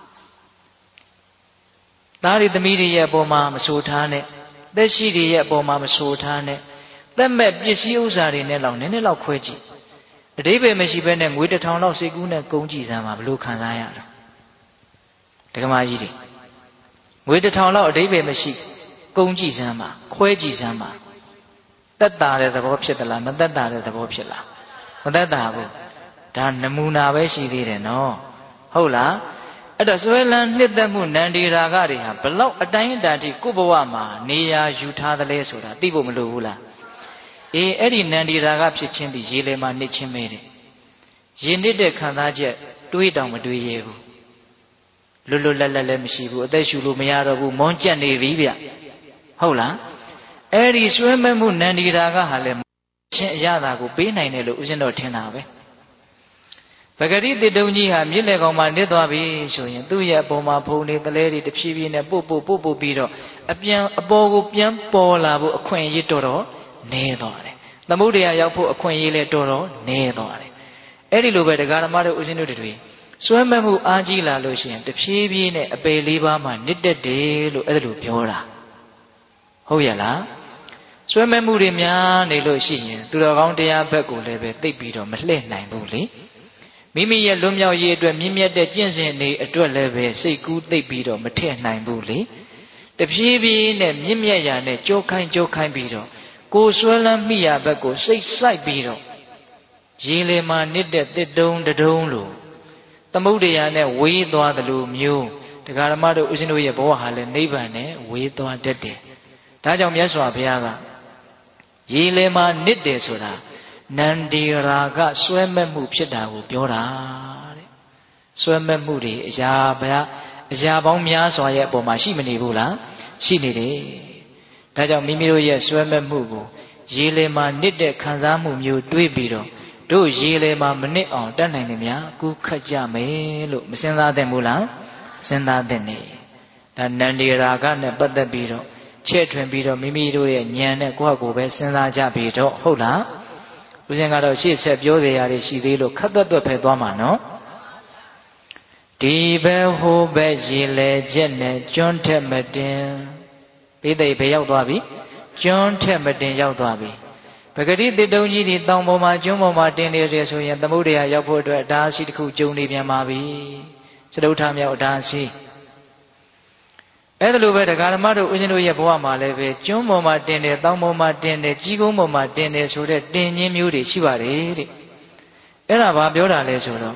သားရီသမီးတွေရဲ့အပေါ်မှာမဆိုထားနဲ့သက်ရှိတွေရဲ့အပေါ်မှာမဆိုထားနဲ့သက်မဲ့ပစ္စည်းဥစ္စာတွေနဲ့လောက်နည်းနည်းလောက်ခွဲကြည့်အဓိပ္ပာယ်မရှိဘဲနဲ့ငွေတစ်ထောင်လောက်စိတ်ကူးနဲ့ကုန်ကြည့်စမ်းပါဘလို့ခံစားရတာဒကမာကြီးတွေငွေတစ်ထောင်လောက်အဓိပ္ပာယ်မရှိကုန်ကြည့်စမ်းပါခွဲကြည့်စမ်းပါသက်သာတဲ့သဘောဖြစ်သလားမသက်သာတဲ့သဘောဖြစ်လားမသက်သာဘူးဒါနမူနာပဲရှိသေးတယ်နော်ဟုတ်လားအဲ့တော့ဆွဲလန်းနှစ်သက်မှုနန္ဒီရာဂတွေဟာဘလောက်အတိုင်းအတာထိကိုယ့်ဘဝမှာနေရာယူထားသလဲဆိုတာသိဖို့မလိုဘူးလားအေးအဲ့ဒီနန္ဒီရာဂဖြစ်ခြင်းဒီရေလေမှာနှစ်ချင်းမဲတယ်ရေနစ်တဲ့ခံစားချက်တွေးတောင်မတွေးရဲဘူးလွတ်လွတ်လပ်လပ်လည်းမရှိဘူးအသက်ရှူလို့မရတော့ဘူးမွန်းကျက်နေပြီဗျဟုတ်လားအဲ့ဒီဆွဲမဲ့မှုနန္ဒီရာဂဟာလည်းချင်းအရသာကိုပေးနိုင်တယ်လို့ဦးဇင်းတော်ထင်တာပဲပဂရိတိတုံကြီးဟာမြစ်လေကောင်မှာနစ်သွားပြီဆိုရင်သူ့ရဲ့အပေါ်မှာဖုံနေတလဲတွေတဖြည်းဖြည်းနဲ့ပို့ပို့ပို့ပို့ပြီးတော့အပြန်အပေါ်ကိုပြန်ပေါ်လာဖို့အခွင့်အရေးတော်တော်နည်းသွားတယ်သမုဒ္ဒရာရောက်ဖို့အခွင့်အရေးလည်းတော်တော်နည်းသွားတယ်အဲ့ဒီလိုပဲဒကာဓမ္မတို့ဦးဇင်းတို့တွေဆွဲမဲ့မှုအားကြီးလာလို့ရှိရင်တဖြည်းဖြည်းနဲ့အပေလေးပါးမှနစ်တက်တယ်လို့အဲ့ဒါလိုပြောတာဟုတ်ရဲ့လားဆွဲမဲ့မှုတွေများနေလို့ရှိရင်သူတော်ကောင်းတရားဘက်ကိုလည်းပဲသိပ်ပြီးတော့မလှည့်နိုင်ဘူးလေမိမိရဲ့လွတ်မြောက်ရေးအတွက်မြင့်မြတ်တဲ့ကျင့်စဉ်တွေအတွက်လည်းပဲစိတ်ကူးသိပ်ပြီးတော့မထည့်နိုင်ဘူးလေတဖြည်းဖြည်းနဲ့မြင့်မြတ်ရာနဲ့ကြိုးခိုင်းကြိုးခိုင်းပြီးတော့ကိုယ်ဆွဲလန်းမိရာဘက်ကိုစိတ်ဆိုင်ပြီးတော့ရေလေမှာနစ်တဲ့တစ်တုံးတုံးလို့သမုဒ္ဒရာနဲ့ဝေးသွားသလိုမျိုးတရားဓမ္မတို့ဦးဇင်းတို့ရဲ့ဘဝဟာလည်းနိဗ္ဗာန်နဲ့ဝေးသွားတတ်တယ်ဒါကြောင့်မြတ်စွာဘုရားကရေလေမှာနစ်တယ်ဆိုတာနန္ဒီရာဂဆွဲမဲ့မှုဖြစ်တာကိုပြောတာတဲ့ဆွဲမဲ့မှုတွေအရာဘုရားအရာပေါင်းများစွာရဲ့အပေါ်မှာရှိမနေဘူးလားရှိနေတယ်ဒါကြောင့်မိမိတို့ရဲ့ဆွဲမဲ့မှုကိုရေလေမှာနစ်တဲ့ခံစားမှုမျိုးတွေးပြီးတော့တို့ရေလေမှာမနစ်အောင်တတ်နိုင်တယ်များကူးခတ်ကြမယ်လို့မစင်စားသင့်ဘူးလားစဉ်းစားသင့်နေဒါနန္ဒီရာဂနဲ့ပတ်သက်ပြီးတော့ချဲ့ထွင်ပြီးတော့မိမိတို့ရဲ့ဉာဏ်နဲ့ကိုယ့်ဟာကိုယ်ပဲစဉ်းစားကြပြီးတော့ဟုတ်လားဦးဇင်းကတော့ရှေ့ဆက်ပြောစရာတွေရှိသေးလို့ခက်သက်သွက်ဖယ်သွားမှာနော်ဒီဘက်ဟိုဘက်ရေလေချက်နဲ့ကျွန်းထက်မတင်ပိသိက်ဘယ်ရောက်သွားပြီကျွန်းထက်မတင်ရောက်သွားပြီပဂရိတိတုံကြီးဒီတောင်ပေါ်မှာကျွန်းပေါ်မှာတင်နေတယ်ဆိုရင်သမုဒ္ဒရာရောက်ဖို့အတွက်အတားအဆီးတစ်ခုကျုံနေပြန်ပါပြီစတုထမြောက်အတားအဆီးအဲ့ဒါလိုပဲဒကာဓမ္မတို့ဦးဇင်းတို့ရဲ့ဘဝမှာလည်းပဲကျွန်းပေါ်မှာတင်တယ်တောင်ပေါ်မှာတင်တယ်ကြီးကုန်းပေါ်မှာတင်တယ်ဆိုတဲ့တင်ခြင်းမျိုးတွေရှိပါတယ်တဲ့အဲ့ဒါဘာပြောတာလဲဆိုတော့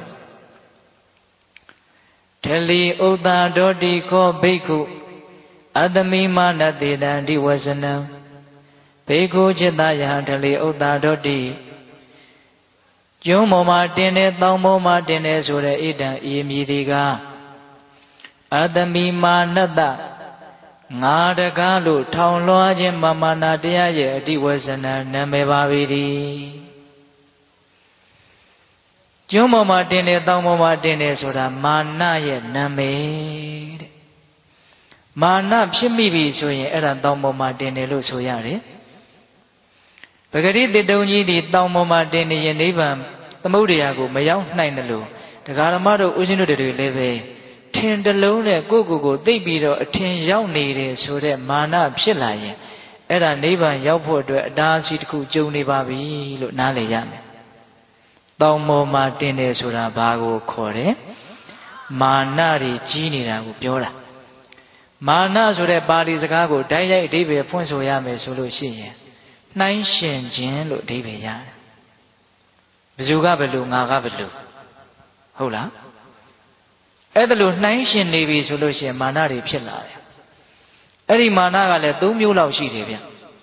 ထလီဥဒ္ဒါဒေါတိခောဘိက္ခုအတမိမာနတေတံဒီဝဇနံဘေကုจิตယဟံထလီဥဒ္ဒါဒေါတိကျွန်းပေါ်မှာတင်တယ်တောင်ပေါ်မှာတင်တယ်ဆိုတဲ့ဣဒံဤမည်ဒီကအတမိမာနတငါတကားလို့ထောင်လွှားခြင်းမာမာနာတရားရဲ့အတိဝဇ္ဇနာနာမည်ပါပေသည်ကျွန်းပေါ်မှာတင်တယ်တောင်ပေါ်မှာတင်တယ်ဆိုတာမာနရဲ့နာမည်တဲ့မာနဖြစ်မိပြီဆိုရင်အဲ့ဒါတောင်ပေါ်မှာတင်တယ်လို့ဆိုရတယ်ပဂရိတတုံကြီးဒီတောင်ပေါ်မှာတင်နေရင်နိဗ္ဗာန်သမုဒ္ဒရာကိုမရောက်နိုင်တယ်လို့တရားဓမ္မတို့ဦးဇင်းတို့တွေလည်းပဲထင်တလုံးနဲ့ကိုယ့်ကိုယ်ကိုသိပြီးတော့အထင်ရောက်နေတယ်ဆိုတဲ့မာနဖြစ်လာရင်အဲ့ဒါနိဗ္ဗာန်ရောက်ဖို့အတွက်အတားအဆီးတစ်ခုကြုံနေပါပြီလို့နားလည်ရမယ်။တောင်ပေါ်မှာတင်တယ်ဆိုတာဘာကိုခေါ်တယ်။မာနတွေကြီးနေတာကိုပြောတာ။မာနဆိုတဲ့ပါဠိစကားကိုဓာတ်ရိုက်အဓိပ္ပာယ်ဖွင့်ဆိုရမယ်ဆိုလို့ရှိရင်နှိုင်းရှင်ခြင်းလို့အဓိပ္ပာယ်ရတယ်။ဘယ်သူကဘယ်လိုငါကဘယ်လိုဟုတ်လား။အဲ့ဒါလို့နှိုင်းရှင်နေပြီဆိုလို့ရှိရင်မာနတွေဖြစ်လာတယ်။အဲ့ဒီမာနကလည်းသုံးမျိုးလောက်ရှိတယ်ဗျ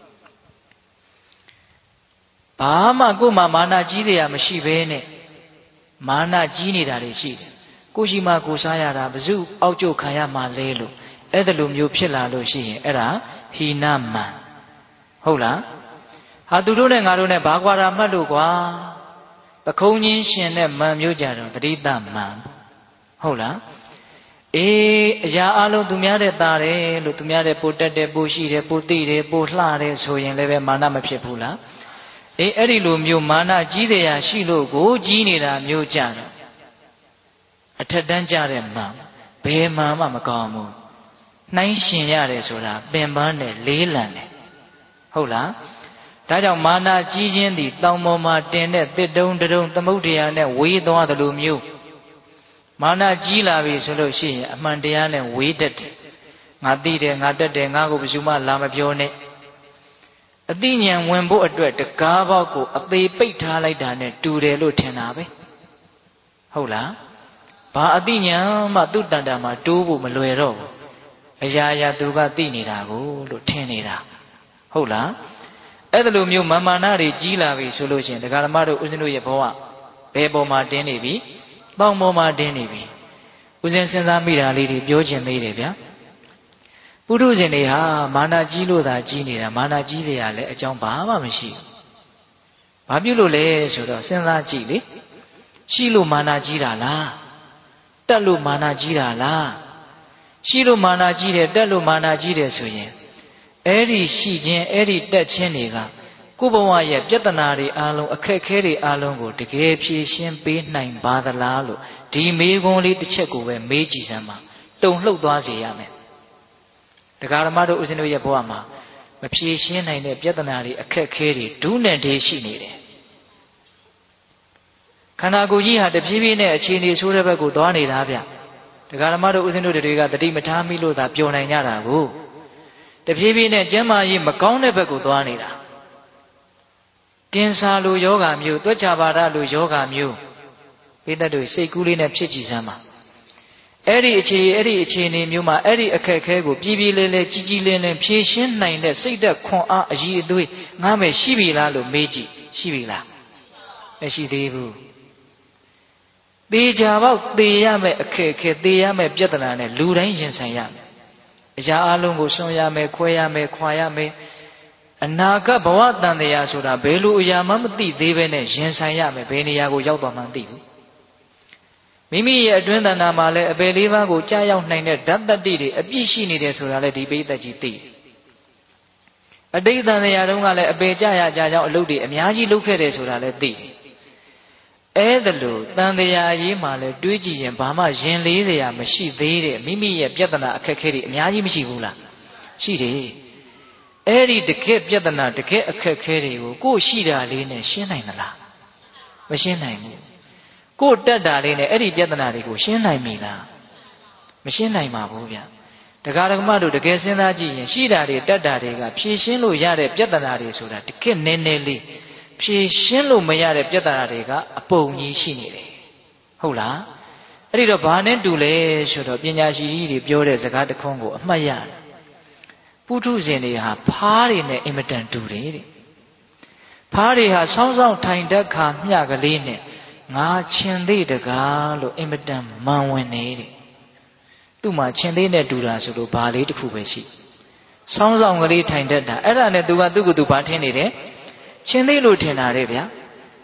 ဘာမှကိုယ်မှာမာနကြီးတယ်ရမရှိဘဲနဲ့မာနကြီးနေတာတွေရှိတယ်ကိုရှိမှကိုစားရတာဘዙအောက်ကျုပ်ခံရမှလဲလို့အဲ့ဒါလိုမျိုးဖြစ်လာလို့ရှိရင်အဲ့ဒါဟိနမံဟုတ်လားဟာသူတို့နဲ့ငါတို့နဲ့ဘာကွာတာမှတ်လို့ကွာပခုံးချင်းရှင်နဲ့မံမျိုးကြတော့တတိတမံဟုတ်လားအေးအရာအလုံးသူများတဲ့သားတယ်လို့သူများတဲ့ပိုတက်တယ်ပိုရှိတယ်ပိုသိတယ်ပိုလှတယ်ဆိုရင်လည်းပဲမာနမဖြစ်ဘူးလားအေးအဲ့ဒီလိုမျိုးမာနကြီးတယ်ရရှိလို့ကိုကြီးနေတာမျိုးကြတော့အထက်တန်းကြတဲ့မှန်ဘယ်မှမှမကောင်းဘူးနှိုင်းရှင်ရတယ်ဆိုတာပင်ပန်းတယ်လေးလံတယ်ဟုတ်လားဒါကြောင့်မာနကြီးခြင်းသည်တောင်ပေါ်မှာတင်တဲ့တစ်တုံးတုံးသမုဒ္ဒရာနဲ့ဝေးသွားတယ်လို့မျိုးမာနကြီးလာပြီဆိုလို့ရှိရင်အမှန်တရားနဲ့ဝေးတတ်တယ်ငါသိတယ်ငါတက်တယ်ငါကိုဘယ်သူမှလာမပြောနဲ့အသိဉာဏ်ဝင်ဖို့အတွက်တကားပေါက်ကိုအသေးပိတ်ထားလိုက်တာနဲ့တူတယ်လို့ထင်တာပဲဟုတ်လားဘာအသိဉာဏ်မှသူ့တန်တာမှာတိုးဖို့မလွယ်တော့ဘူးအရာရာသူကသိနေတာကိုလို့ထင်နေတာဟုတ်လားအဲ့ဒါလိုမျိုးမာမာနတွေကြီးလာပြီဆိုလို့ရှိရင်ဒကာဓမ္မတို့ဦးဇင်းတို့ရဲ့ဘဝဘယ်ပေါ်မှာတင်းနေပြီတောင်ပေါ်မှာတင်းနေပြီဦးဇင်းစဉ်းစားမိတာလေးတွေပြောချင်သေးတယ်ဗျာပုထုဇဉ်တွေဟာမာနကြီးလို့သာကြီးနေတာမာနကြီးတွေကလည်းအကြောင်းဘာမှမရှိဘူးဘာဖြစ်လို့လဲဆိုတော့စဉ်းစားကြည့်လေရှိလို့မာနကြီးတာလားတက်လို့မာနကြီးတာလားရှိလို့မာနကြီးတယ်တက်လို့မာနကြီးတယ်ဆိုရင်အဲ့ဒီရှိခြင်းအဲ့ဒီတက်ခြင်းတွေကကိုယ်ဘဝရဲ့ပြဿနာတွေအားလုံးအခက်အခဲတွေအားလုံးကိုတကယ်ဖြေရှင်းပေးနိုင်ပါသလားလို့ဒီမေးခွန်းလေးတစ်ချက်ကိုပဲမေးကြည့်စမ်းပါတုံလှုပ်သွားစေရမယ်တရားဓမ္မတို့ဦးဇင်းတို့ရဲ့ဘဝမှာမဖြေရှင်းနိုင်တဲ့ပြဿနာတွေအခက်အခဲတွေဒုနဲ့တေးရှိနေတယ်ခန္ဓာကိုယ်ကြီးဟာတဖြည်းဖြည်းနဲ့အခြေအနေဆိုးတဲ့ဘက်ကိုသွားနေတာဗျတရားဓမ္မတို့ဦးဇင်းတို့တွေကတတိမထားမိလို့သာပျော်နိုင်ကြတာကိုတဖြည်းဖြည်းနဲ့ကျန်းမာရေးမကောင်းတဲ့ဘက်ကိုသွားနေတာကင်ဆာလိုယောဂါမျိုးသွက်ချပါဒလိုယောဂါမျိုးပိဿတို့စိတ်ကူးလေးနဲ့ဖြစ်ကြည့်စမ်းပါအဲ့ဒီအခြေအဲ့ဒီအခြေအနေမျိုးမှာအဲ့ဒီအခက်အခဲကိုပြည်ပြည်လေးလေးကြီးကြီးလင်းလင်းဖြေရှင်းနိုင်တဲ့စိတ်သက်ခွန်အားအည်အသွေးငါမဲ့ရှိပြီလားလို့မေးကြည့်ရှိပြီလားမရှိသေးဘူးသေချာပေါက်သေရမယ့်အခက်အခဲသေရမယ့်ပြဿနာနဲ့လူတိုင်းရင်ဆိုင်ရမယ်အရာအလုံးကိုဆွံ့ရမယ်ခွဲရမယ်ခွာရမယ်အနာဂတ်ဘဝတန်တရားဆိုတာဘယ်လိုအရာမှမသိသေးပဲနဲ့ရင်ဆိုင်ရမယ်ဘယ်နေရာကိုရောက်သွားမှမသိဘူးမိမိရဲ့အတွင်းတဏ္ဍာမှာလည်းအပေလေးပါးကိုကြားရောက်နိုင်တဲ့ဓာတ်တတ္တိတွေအပြည့်ရှိနေတယ်ဆိုတာလည်းဒီပိဋကကြီးသိတယ်အတိတ်တန်တရားတုန်းကလည်းအပေကြရကြကြောင်းအလုပ်တွေအများကြီးလုပ်ခဲ့တယ်ဆိုတာလည်းသိတယ်အဲ့ဒါလို့တန်တရားရေးမှာလည်းတွေးကြည့်ရင်ဘာမှရင်လေးစရာမရှိသေးတဲ့မိမိရဲ့ပြဿနာအခက်အခဲတွေအများကြီးမရှိဘူးလားရှိတယ်အဲ့ဒီတကယ့်ပြဿနာတကယ့်အခက်အခဲတွေကိုကိုယ်ရှိတာလေးနဲ့ရှင်းနိုင်သလားမရှင်းနိုင်ဘူးကိုယ်တက်တာလေးနဲ့အဲ့ဒီပြဿနာတွေကိုရှင်းနိုင်ပြီလားမရှင်းနိုင်ပါဘူးဗျတရားဓမ္မတို့တကယ်စဉ်းစားကြည့်ရင်ရှိတာတွေတက်တာတွေကဖြေရှင်းလို့ရတဲ့ပြဿနာတွေဆိုတာတကယ့်နည်းနည်းလေးဖြေရှင်းလို့မရတဲ့ပြဿနာတွေကအပုံကြီးရှိနေတယ်ဟုတ်လားအဲ့ဒီတော့ဘာနဲ့တူလဲဆိုတော့ပညာရှိကြီးတွေပြောတဲ့စကားတစ်ခွန်းကိုအမှတ်ရတယ်ပုထုဇဉ်တွေဟာဖားတွေနဲ့အင်မတန်တူတယ်တဲ့ဖားတွေဟာဆောင်းဆောင်းထိုင်တတ်ခါမျှကလေးနဲ့ငါခြင်သေးတကားလို့အင်မတန်မန်ဝင်နေတဲ့သူ့မှာခြင်သေးနဲ့တူတာဆိုလို့ဘာလေးတစ်ခုပဲရှိဆောင်းဆောင်းကလေးထိုင်တတ်တာအဲ့ဒါနဲ့သူကသူ့ကိုယ်သူဘာထင်နေတယ်ခြင်သေးလို့ထင်တာတဲ့ဗျာ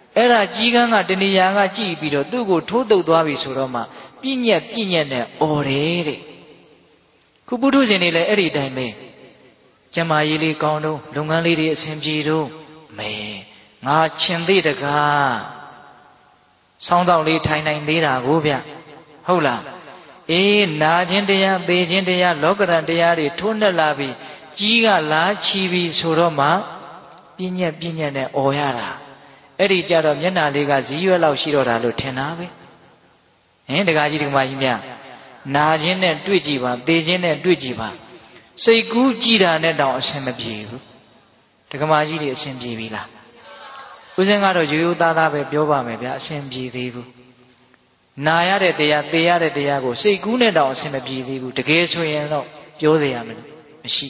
အဲ့ဒါကြီးကန်းကတဏှာကကြည့်ပြီးတော့သူ့ကိုထိုးတုပ်သွားပြီဆိုတော့မှပြည့်ညက်ပြည့်ညက်နဲ့អော်တယ်တဲ့ခုပုထုဇဉ်တွေလည်းအဲ့ဒီတိုင်းပဲကျမကြီးလေးကောင်းတော့လုပ်ငန်းလေးတွေအဆင်ပြေတော့မဲငါရှင်သေးတကားဆောင်းတော့လေးထိုင်နိုင်သေးတာကိုဗျဟုတ်လားအေးနာခြင်းတရားသေခြင်းတရားလောကရန်တရားတွေထိုးနှက်လာပြီးကြီးကလားချီပြီးဆိုတော့မှပြည့်ညက်ပြည့်ညက်နဲ့អော်ရတာအဲ့ဒီကြတော့မျက်နှာလေးကဇီးရွက်လောက်ရှိတော့တာလို့ထင်တာပဲဟင်တကားကြီးတကမာကြီးများနာခြင်းနဲ့တွေ့ကြည့်ပါသေခြင်းနဲ့တွေ့ကြည့်ပါစိတ်ကူးကြည်တာနဲ့တောင်အဆင်မပြေဘူးတကမာကြီးတွေအဆင်ပြေပြီလားဦးဇင်းကတော့ရိုးရိုးသားသားပဲပြောပါမယ်ဗျာအဆင်ပြေသေးဘူးနာရတဲ့တရားသေရတဲ့တရားကိုစိတ်ကူးနဲ့တောင်အဆင်မပြေသေးဘူးတကယ်ဆိုရင်တော့ပြောစရာမရှိ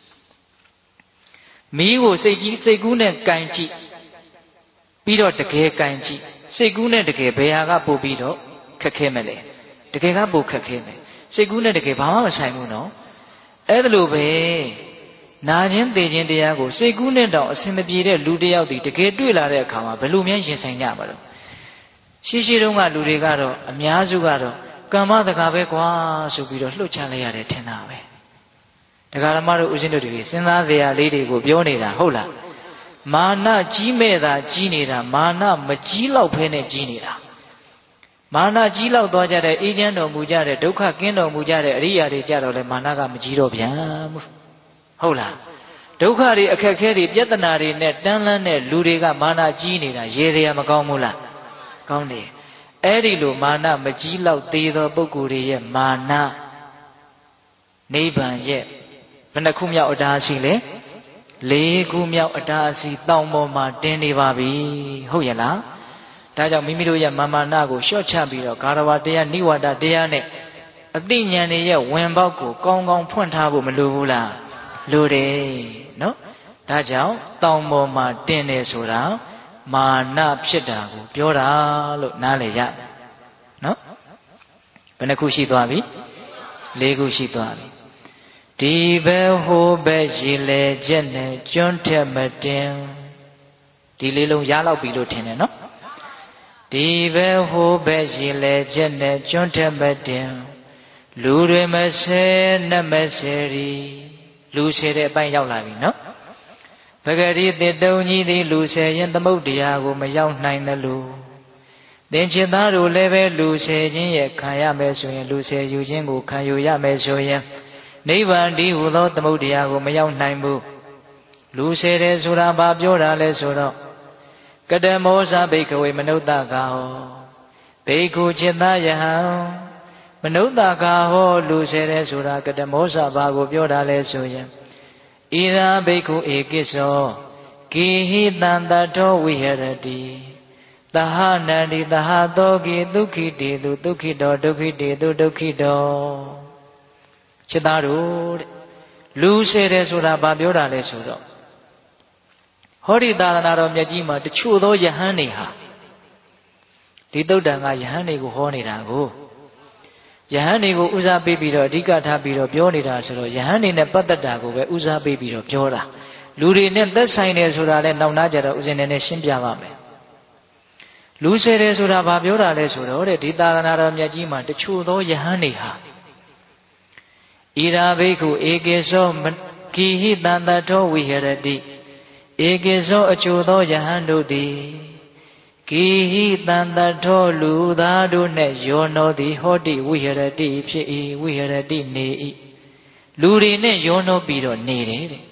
မီးကိုစိတ်ကြီးစိတ်ကူးနဲ့ကင်ကြည့်ပြီးတော့တကယ်ကင်ကြည့်စိတ်ကူးနဲ့တကယ်ဘယ်ဟာကပို့ပြီးတော့ခက်ခဲမလဲတကယ်ကပို့ခက်ခဲမယ်စိတ်ကူးနဲ့တကယ်ဘာမှမဆိုင်ဘူးနော်အဲ့ဒါလိုပဲနာခြင်းသေခြင်းတရားကိုစိတ်ကူးနဲ့တောင်အဆင်မပြေတဲ့လူတစ်ယောက်ဒီတကယ်တွေ့လာတဲ့အခါမှာဘယ်လိုများရင်ဆိုင်ကြမှာတော့ရှိရှိတုန်းကလူတွေကတော့အများစုကတော့ကမ္မတကာပဲကွာဆိုပြီးတော့လှုပ်ချလိုက်ရတယ်ထင်တာပဲဒကာဓမ္မတို့ဦးဇင်းတို့တွေစဉ်းစားစရာလေးတွေကိုပြောနေတာဟုတ်လားမာနကြီးမဲ့တာကြီးနေတာမာနမကြီးလောက်ဖဲနဲ့ကြီးနေတာမာနကြီးလောက်သွားကြတဲ့အေးချမ်းတော်မူကြတဲ့ဒုက္ခကင်းတော်မူကြတဲ့အရိယာတွေကြတော့လေမာနကမကြီးတော့ပြန်ဘူးဟုတ်လားဒုက္ခတွေအခက်ခဲတွေပြဿနာတွေနဲ့တန်းလန်းတဲ့လူတွေကမာနကြီးနေတာရေစရာမကောင်းဘူးလားကောင်းတယ်အဲ့ဒီလိုမာနမကြီးလောက်သေးသောပုဂ္ဂိုလ်တွေရဲ့မာနနိဗ္ဗာန်ရဲ့ဘယ်နှခုမြောက်အတားအဆီးလဲလေးခုမြောက်အတားအဆီးတောင်ပေါ်မှာတင်းနေပါပြီဟုတ်ရဲ့လားဒါကြောင့်မိမိတို့ရဲ့မာမာနကိုလျှော့ချပြီးတော့ဂါရဝတရားနိဝါဒတရားနဲ့အသိဉာဏ်တွေရဲ့ဝင်ပေါက်ကိုကောင်းကောင်းဖွင့်ထားဖို့မလိုဘူးလားလိုတယ်နော်ဒါကြောင့်တောင်ပေါ်မှာတင်းတယ်ဆိုတာမာနဖြစ်တာကိုပြောတာလို့နားလည်ရနော်ဘယ်နှခုရှိသွားပြီလေးခုရှိသွားပြီဒီဘက်ဟိုဘက်ရေလေချက်နဲ့ကျွန်းထက်မတင်ဒီလေးလုံးရလောက်ပြီလို့ထင်တယ်နော်ဒီဘက်ဟိုဘက်ရေလေချက်နဲ့ကျွန်းထက်မတင်လူတွေမဆဲနဲ့မဆဲရီလူဆဲတဲ့အပိုင်းရောက်လာပြီနော်ပဂရိတေတုံကြီးသည်လူဆဲရင်သမုဒ္ဒရာကိုမရောက်နိုင်တယ်လို့သင်္ချစ်သားတို့လည်းပဲလူဆဲခြင်းရဲ့ခံရမယ်ဆိုရင်လူဆဲယူခြင်းကိုခံယူရမယ်ဆိုရင်နိဗ္ဗာန်တည်းဟူသောသမုဒ္ဒရာကိုမရောက်နိုင်ဘူးလူဆဲတယ်ဆိုတာဘာပြောတာလဲဆိုတော့ကတမောဇဘိက္ခဝေမနုဿကာဟောဘိက္ခုจิตသားယဟံမနုဿကာဟောလူဆဲတယ်ဆိုတာကတမောဇဘာကိုပြောတာလဲဆိုရင်ဣရာဘိက္ခုဧကိသောကိဟိတံတတောဝိဟရတိသဟနန္တိသဟသောကိဒုက္ခိတေသူဒုက္ခိတောဒုက္ခိတေသူဒုက္ခိတောချစ်သားတို့တဲ့လူဆဲတယ်ဆိုတာဘာပြောတာလဲဆိုတော့ဟောဒီသာသနာတော်မြတ်ကြီးမှာတချို့သောယဟန်တွေဟာဒီသုတ်တန်ကယဟန်တွေကိုဟောနေတာကိုယဟန်တွေကိုဥစားပေးပြီးတော့အဓိကထားပြီးတော့ပြောနေတာဆိုတော့ယဟန်တွေနဲ့ပတ်သက်တာကိုပဲဥစားပေးပြီးတော့ပြောတာလူတွေနဲ့သက်ဆိုင်တယ်ဆိုတာလဲနောက်နာကြတော့ဥစဉ်နဲ့နဲ့ရှင်းပြပါမယ်လူဆဲတယ်ဆိုတာဘာပြောတာလဲဆိုတော့တဲ့ဒီသာသနာတော်မြတ်ကြီးမှာတချို့သောယဟန်တွေဟာဣရာဘိက္ခုဧကေသောကိဟိတံတတောဝိဟရတိဧကေသောအချို့သောယဟန်တို့သည်ကိဟိတံတတောလူသားတို့နှင့်ယောနောသည်ဟောတိဝိဟရတိဖြစ်၏ဝိဟရတိနေ၏လူတွေနဲ့ယောနောပြီးတော့နေတယ်တဲ့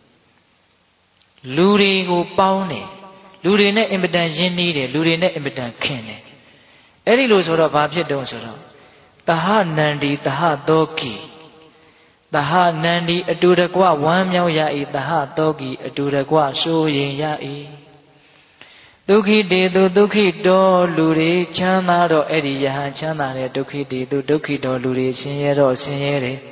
လူတွေကိုပေါင်းတယ်လူတွေနဲ့အင်မတန်ရင်းနှီးတယ်လူတွေနဲ့အင်မတန်ခင်တယ်အဲ့ဒီလိုဆိုတော့ဘာဖြစ်တုံးဆိုတော့သဟနန္ဒီသဟသောကိသဟနန္ဒီအတူတကွဝမ်းမြောက်ရ၏သဟသောကိအတူတကွစိုးရင်ရ၏ဒုက္ခိတေသူဒုက္ခိတောလူတွေချမ်းသာတော့အဲ့ဒီယဟန်ချမ်းသာတဲ့ဒုက္ခိတေသူဒုက္ခိတောလူတွေဆင်းရဲတော့ဆင်းရဲတယ်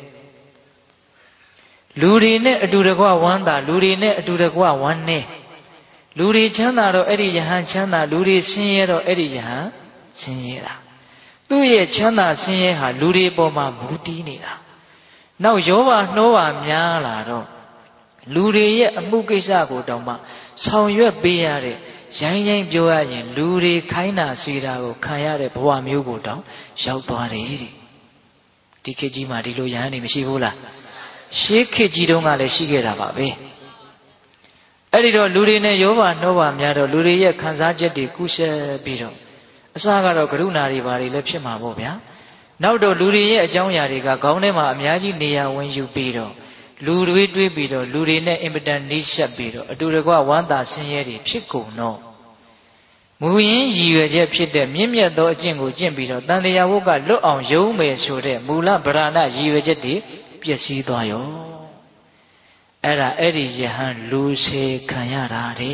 လူတွေနဲ့အတူတကွဝမ်းသာလူတွေနဲ့အတူတကွဝမ်းနေလူတွေချမ်းသာတော့အဲ့ဒီယဟန်ချမ်းသာလူတွေဆင်းရဲတော့အဲ့ဒီယဟန်ဆင်းရဲတာသူ့ရဲ့ချမ်းသာဆင်းရဲဟာလူတွေပေါ်မှာမူတည်နေတာနောက်ယောဘနှောပါများလာတော့လူတွေရဲ့အမှုကိစ္စကိုတောင်မှဆောင်ရွက်ပေးရတဲ့ရိုင်းရိုင်းပြောရရင်လူတွေခိုင်းတာစေတာကိုခံရတဲ့ဘဝမျိုးကိုတောင်ရောက်သွားတယ်တဲ့ဒီခေတ်ကြီးမှာဒီလိုရဟန်းနေမရှိဘူးလားရှေးခေတ်ကြီးတုန်းကလည်းရှိခဲ့တာပါပဲအဲ့ဒီတော့လူတွေနဲ့ရောပါနှောပါများတော့လူတွေရဲ့ခံစားချက်တွေကုရှက်ပြီးတော့အစကတော့ကရုဏာတွေဘာတွေလည်းဖြစ်မှာပေါ့ဗျာနောက်တော့လူတွေရဲ့အကြောင်းအရာတွေကခေါင်းထဲမှာအများကြီးနေရာဝင်ယူပြီးတော့လူတွေတွေးပြီးတော့လူတွေနဲ့အင်မတန်နှိစက်ပြီးတော့အတူတကွဝမ်းသာဆင်းရဲတွေဖြစ်ကုန်တော့မူရင်းရည်ရွယ်ချက်ဖြစ်တဲ့မြင့်မြတ်သောအကျင့်ကိုကျင့်ပြီးတော့တန်တရားဝတ်ကလွတ်အောင်ယုံမယ်ဆိုတဲ့မူလဗရဏရည်ရွယ်ချက်တွေပျက်စီးသွားရောအဲ့ဒါအဲ့ဒီယဟန်လူစေခံရတာတဲ့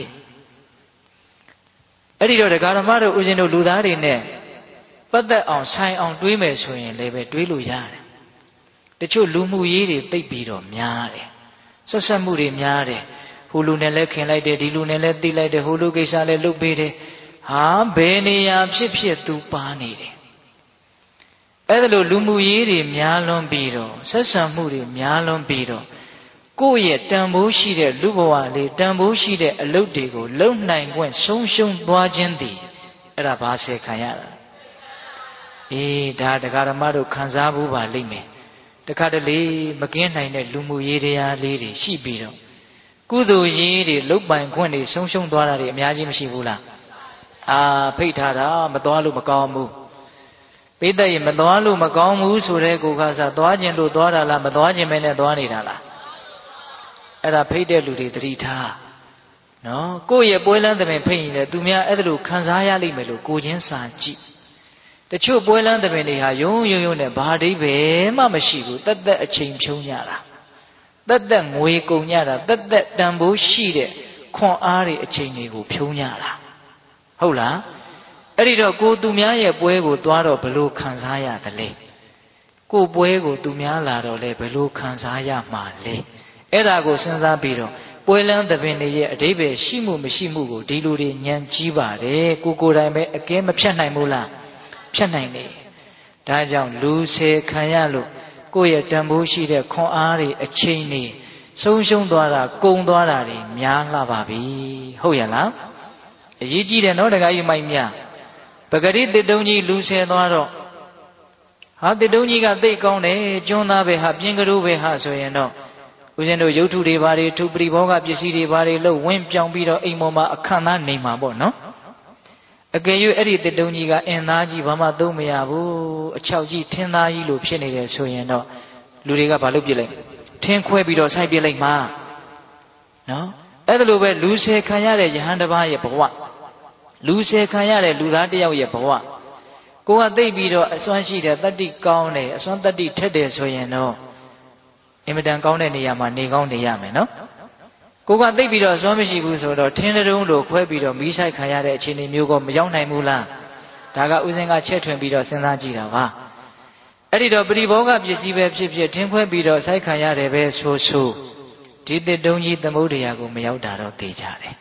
အဲ့ဒီတော့တရားဓမ္မတို့ဦးဇင်းတို့လူသားတွေနဲ့ပတ်သက်အောင်ဆိုင်အောင်တွေးမယ်ဆိုရင်လည်းပဲတွေးလို့ရတယ်တချို့လူမှုရေးတွေတိတ်ပြီးတော့များတယ်ဆက်ဆက်မှုတွေများတယ်ဟိုလူနဲ့လည်းခင်လိုက်တယ်ဒီလူနဲ့လည်းသိလိုက်တယ်ဟိုလူကိစ္စလည်းလုပ်ပေးတယ်ဟာဘယ်နေရာဖြစ်ဖြစ်သူပါနေတယ်အဲ့ဒါလို့လူမှုရေးတွေများလွန်ပြီးတော့ဆက်ဆံမှုတွေများလွန်ပြီးတော့ကိုယ့်ရဲ့တန်ဖိုးရှိတဲ့လူဘဝလေးတန်ဖိုးရှိတဲ့အလုပ်တွေကိုလုံနိုင်ခွင့်ဆုံးရှုံးသွားခြင်းသည်အဲ့ဒါဘာဆဲခံရတာအေးဒါတရားဓမ္မတို့ခံစားဖို့ပါလိမ့်မယ်တခါတလေမကင်းနိုင်တဲ့လူမှုရေးတရားလေးတွေရှိပြီးတော့ကုသိုလ်ရေးတွေလုတ်ပိုင်ခွင့်တွေဆုံးရှုံးသွားတာတွေအများကြီးမရှိဘူးလားအာဖိတ်ထားတာမသွားလို့မကောင်းဘူးပိဿရေမသွားလို့မကောင်းဘူးဆိုတဲ့ကိုယ်ကစားသွားခြင်းလို့သွားတာလားမသွားခြင်းပဲနဲ့သွားနေတာလားအဲ့ဒါဖိတ်တဲ့လူတွေသတိထားနော်ကိုယ့်ရဲ့ပွဲလန်းတဲ့ပင်ဖိတ်ရင်လည်းသူများအဲ့ဒါလိုခံစားရလိမ့်မယ်လို့ကိုချင်းစာကြည့်တချို့ပွဲလန်းတဲ့ပင်တွေဟာယုံယုံယုံနဲ့ဘာတိပဲမှမရှိဘူးတက်တက်အချိန်ဖြုံးကြတာတက်တက်ငွေကုန်ကြတာတက်တက်တန်ဖိုးရှိတဲ့ခွန်အားတွေအချိန်တွေကိုဖြုံးကြတာဟုတ်လားအဲ့ဒီတော့ကိုသူများရဲ့ပွဲကိုသွားတော့ဘလို့ခံစားရသလဲကိုပွဲကိုသူများလာတော့လဲဘလို့ခံစားရမှာလဲအဲ့ဒါကိုစဉ်းစားပြီးတော့ပွဲလန်းသဘင်တွေရဲ့အဓိပ္ပာယ်ရှိမှုမရှိမှုကိုဒီလူတွေဉာဏ်ကြီးပါတယ်ကိုကိုယ်တိုင်ပဲအကဲမဖြတ်နိုင်ဘူးလားဖြတ်နိုင်တယ်ဒါကြောင့်လူဆယ်ခံရလို့ကိုယ့်ရဲ့တန်ဖိုးရှိတဲ့ခွန်အားတွေအချိန်တွေဆုံးရှုံးသွားတာကုန်သွားတာတွေများလာပါပြီဟုတ်ရဲ့လားအရေးကြီးတယ်နော်တခါကြီးမိုက်များပဂရိတစ်တုံးကြီးလူဆယ်သွားတော့ဟာတစ်တုံးကြီးကသိကောင်းတယ်ကျွန်းသားပဲဟာပြင်းကလေးပဲဟာဆိုရင်တော့ဦးဇင်းတို့ရုပ်ထုတွေဘာတွေထုပရိဘောဂပစ္စည်းတွေဘာတွေလို့ဝင်းပြောင်ပြီးတော့အိမ်ပေါ်မှာအခန့်သားနေမှာပေါ့နော်အကယ်၍အဲ့ဒီတစ်တုံးကြီးကအင်သားကြီးဘာမှသုံးမရဘူးအချောက်ကြီးထင်းသားကြီးလို့ဖြစ်နေတယ်ဆိုရင်တော့လူတွေကဘာလုပ်ပြစ်လိုက်ထင်းခွဲပြီးတော့စိုက်ပြစ်လိုက်မှာနော်အဲ့ဒါလိုပဲလူဆယ်ခံရတဲ့ယဟန်တစ်ပါးရဲ့ဘဝလူဆယ်ခံရတဲ့လူသားတစ်ယောက်ရဲ့ဘဝကိုကသိပြီးတော့အစွမ်းရှိတဲ့တတ္တိကောင်းတယ်အစွမ်းတတ္တိထက်တယ်ဆိုရင်တော့အင်မတန်ကောင်းတဲ့နေရာမှာနေကောင်းနေရမယ်နော်ကိုကသိပြီးတော့အစွမ်းမရှိဘူးဆိုတော့ထင်းတုံးလို့ခွဲပြီးတော့မီးဆိုင်ခံရတဲ့အခြေအနေမျိုးကမရောက်နိုင်ဘူးလားဒါကဥစဉ်ကချက်ထွင်ပြီးတော့စဉ်းစားကြည့်တာပါအဲ့ဒီတော့ပရိဘောဂပစ္စည်းပဲဖြစ်ဖြစ်ထင်းခွဲပြီးတော့စိုက်ခံရတယ်ပဲဆိုဆိုဒီတစ်တုံးကြီးသမုဒ္ဒရာကိုမရောက်တာတော့သိကြတယ်